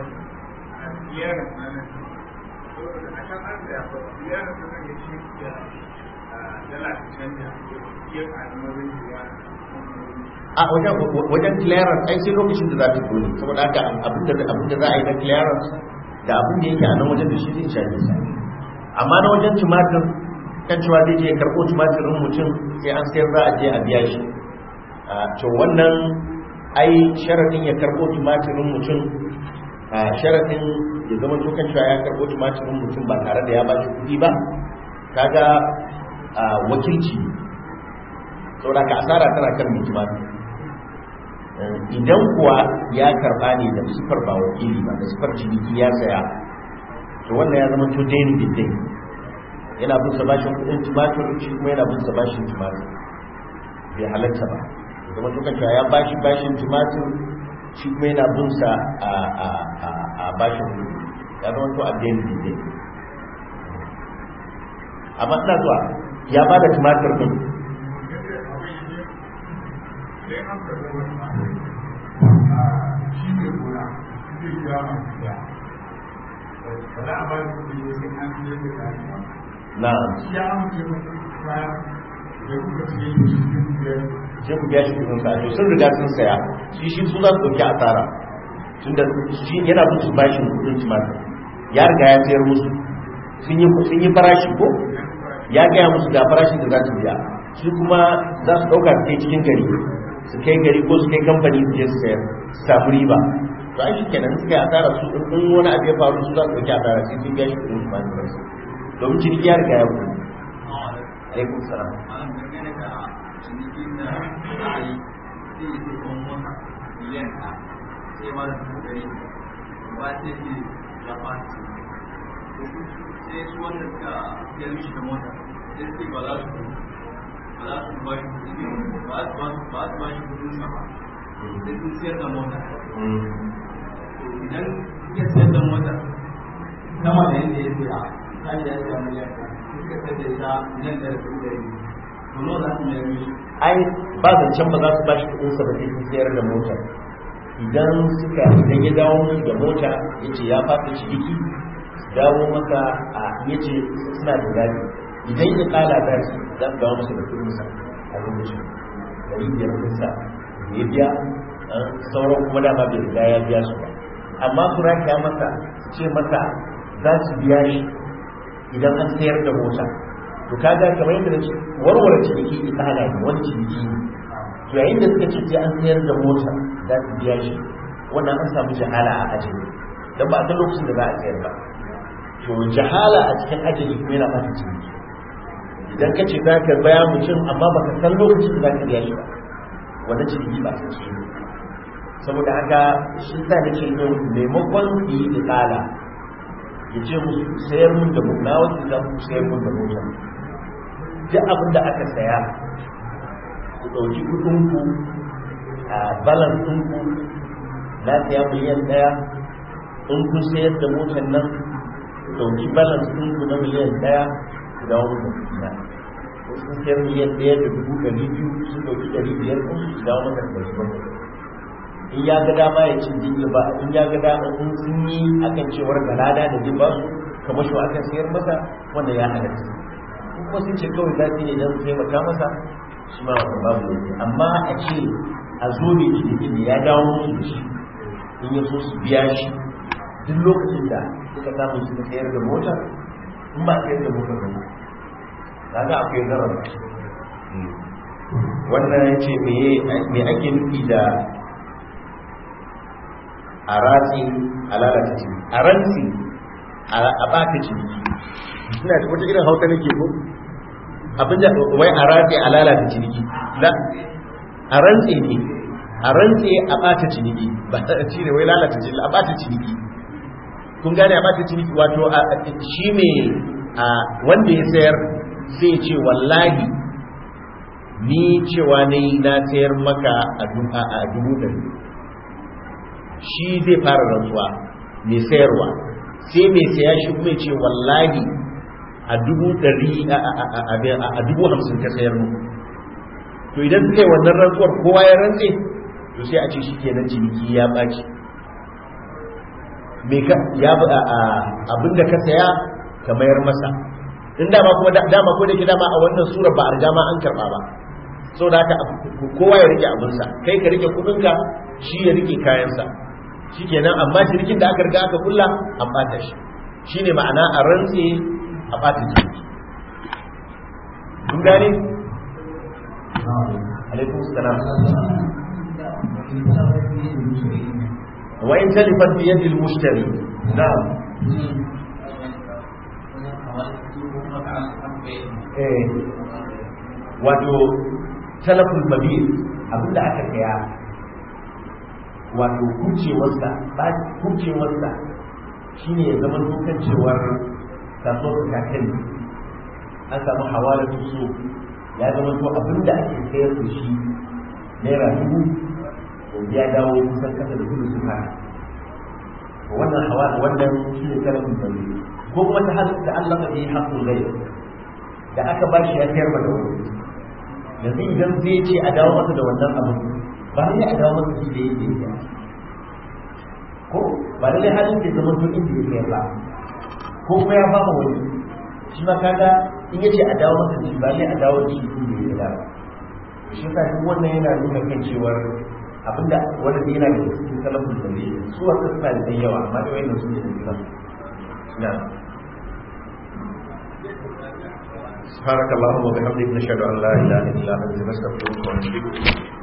a wajen wajen clearance ai sai lokacin da za ta dole saboda haka abinda abinda za a yi na clearance da abin da yake a nan wajen da shi zai shafe sa amma na wajen tumatir kan cewa zai je ya karɓo tumatirin mutum sai an sayar za a je a biya shi to wannan ai sharadin ya karɓo tumatirin mutum sharadin ya zama tukan cewa ya karɓo tumatirin mutum ba tare da ya ba shi kuɗi ba kaga wakilci saboda ka asara tana kan mai tumatir idan kuwa ya karɓa ne da sifar ba wakili ba da sifar ciniki ya saya to wannan ya zama to dain bidai yana bin sa bashin kuɗin tumatir shi kuma yana bin sa bashin tumatir bai halatta ba zama to kan cewa ya bashi bashin tumatir shi kuma yana bin sa a bashin kuɗi ya zama to a dain bidai amma ina zuwa ya ba da tumatir din na sai ku biya shi kudin sa to sun riga sun saya shi shi su za su dauki asara tunda shi yana musu bashin kudin tumatir ya riga ya sayar musu sun yi sun yi farashi ko ya gaya musu ga farashin da za su biya su kuma za su dauka su kai cikin gari su kai gari ko su kai kamfani su je su sayar su samu riba to ai kenan suka yi asara su in wani abu ya faru su za su ɗauki asara sai sun biya shi kuɗin su ma su rasu domin ciniki ya riga ya kuma alaikum salam sai su wanda suka siyar mishi da mota sai su ba za su ba za su ba shi kudi ba su ba su ba su ba shi kudin sa ba sai sun siyar da mota idan suka siyar da mota sama da yadda ya siya kan da ya siya miliyan suka sayar da ita miliyan da rasu da yi to nawa za su mayar mishi ai ba zancen ba za su ba shi kudin sa ba sai sun siyar da mota idan suka idan ya dawo musu da mota ya ce ya fata ciniki dawo masa a yace suna da gadi idan ya kala da shi za su dawo masa da kudin sa a lokacin dari biyar kudin sa ya biya sauran kuma dama bai riga ya biya su ba amma su raka masa su ce masa za su biya shi idan an sayar da mota to kaga kamar yadda nace warware ciniki ita hana ne wani ciniki ne to yayin da suka ce sai an sayar da mota za su biya shi wannan an samu jahala a ajali dan ba a san lokacin da za a sayar ba to jahala a cikin ajali kuma yana fata ciniki idan ka ce za ka baya mutum amma ba ka san lokacin da za ka biya shi ba wannan ciniki ba ta ce saboda haka shi sa da ce yin maimakon su yi ikala ya ce musu sayar mun da mun na wasu za ku sayar mun da mutum duk abin da aka saya ku ɗauki kuɗinku a balan ɗinku na siya miliyan ɗaya in kun sayar da motar nan dauki balance ɗinku na miliyan ɗaya ku dawo da kuɗina wasu sun sayar miliyan ɗaya da dubu ɗari biyu sun dauki ɗari biyar ɗin su dawo maka da ɗari bakwai in ya ga dama ya ci jini ba in ya ga dama in sun yi akan cewar da lada da jin ba su kamar shi akan sayar masa wanda ya halatta kuma sun ce kawai za su yi idan su taimaka masa shi ma wanda babu laifi amma a ce a zo ne ciniki ya dawo musu da shi in ya so su biya shi duk lokacin da suka samu suka sayar da mota in ba sayar da mota ba kaga akwai zarar wannan ya ce me ake nufi da a ratsi a lalata ciniki a rantsi a baka ciniki suna da wata irin hauta nake ko abin da wai a ratsi a lalata ciniki a rantsi ne a rantsi a bata ciniki ba ta ci ne wai lalata ciniki a bata ciniki kun gane a bata ciniki wato shi ne wanda ya sayar sai ce wallahi ni cewa ne na sayar maka a dubu ɗari shi zai fara rantsuwa mai sayarwa sai mai saya shi kuma ce wallahi a dubu ɗari a dubu hamsin ka sayar mu to idan suka yi wannan rantsuwar kowa ya rantse to sai a ce shi kenan ciniki ya ɓaci abinda ka saya ka mayar masa in dama kuma dama ko da ke dama a wannan sura ba a riga ma an karba ba so da haka kowa ya rike abinsa kai ka rike kudinka shi ya rike kayansa shikenan amma shirkin da aka riga aka kulla an bata shi shine ma'ana a rantse a bata shi kun gane alaikum salam wa in talifat bi yadi al-mushtari na'am eh wato talaful mabir abinda aka kaya wato kucewarsa ba kucewarsa shine ya zama dukan cewar kasuwar kakan an samu hawala su ya zama to abinda ake sayar da shi naira dubu ya dawo kusan kasa da kudu su haka wannan hawa wannan shine talaful mabir ko kuma ta halatta Allah ka yi haƙƙin gai da aka ba shi ya sayar da wani yanzu idan zai ce a dawo masa da wannan abu ba ne a dawo masa shi da yake yi ko ba da dai halin da zama tun inda ya sayar ba ko kuma ya ba wani shi ma kaga in yace a dawo masa shi ba ne a dawo da shi inda ya sayar shi yasa duk wannan yana nuna kan cewar abinda wanda yana da cikin salafin da ne su wasu suna da yawa amma da wayannan su ne da yawa نعم سبحانك اللهم وبحمدك نشهد ان لا اله الا انت نستغفرك ونتوب اليك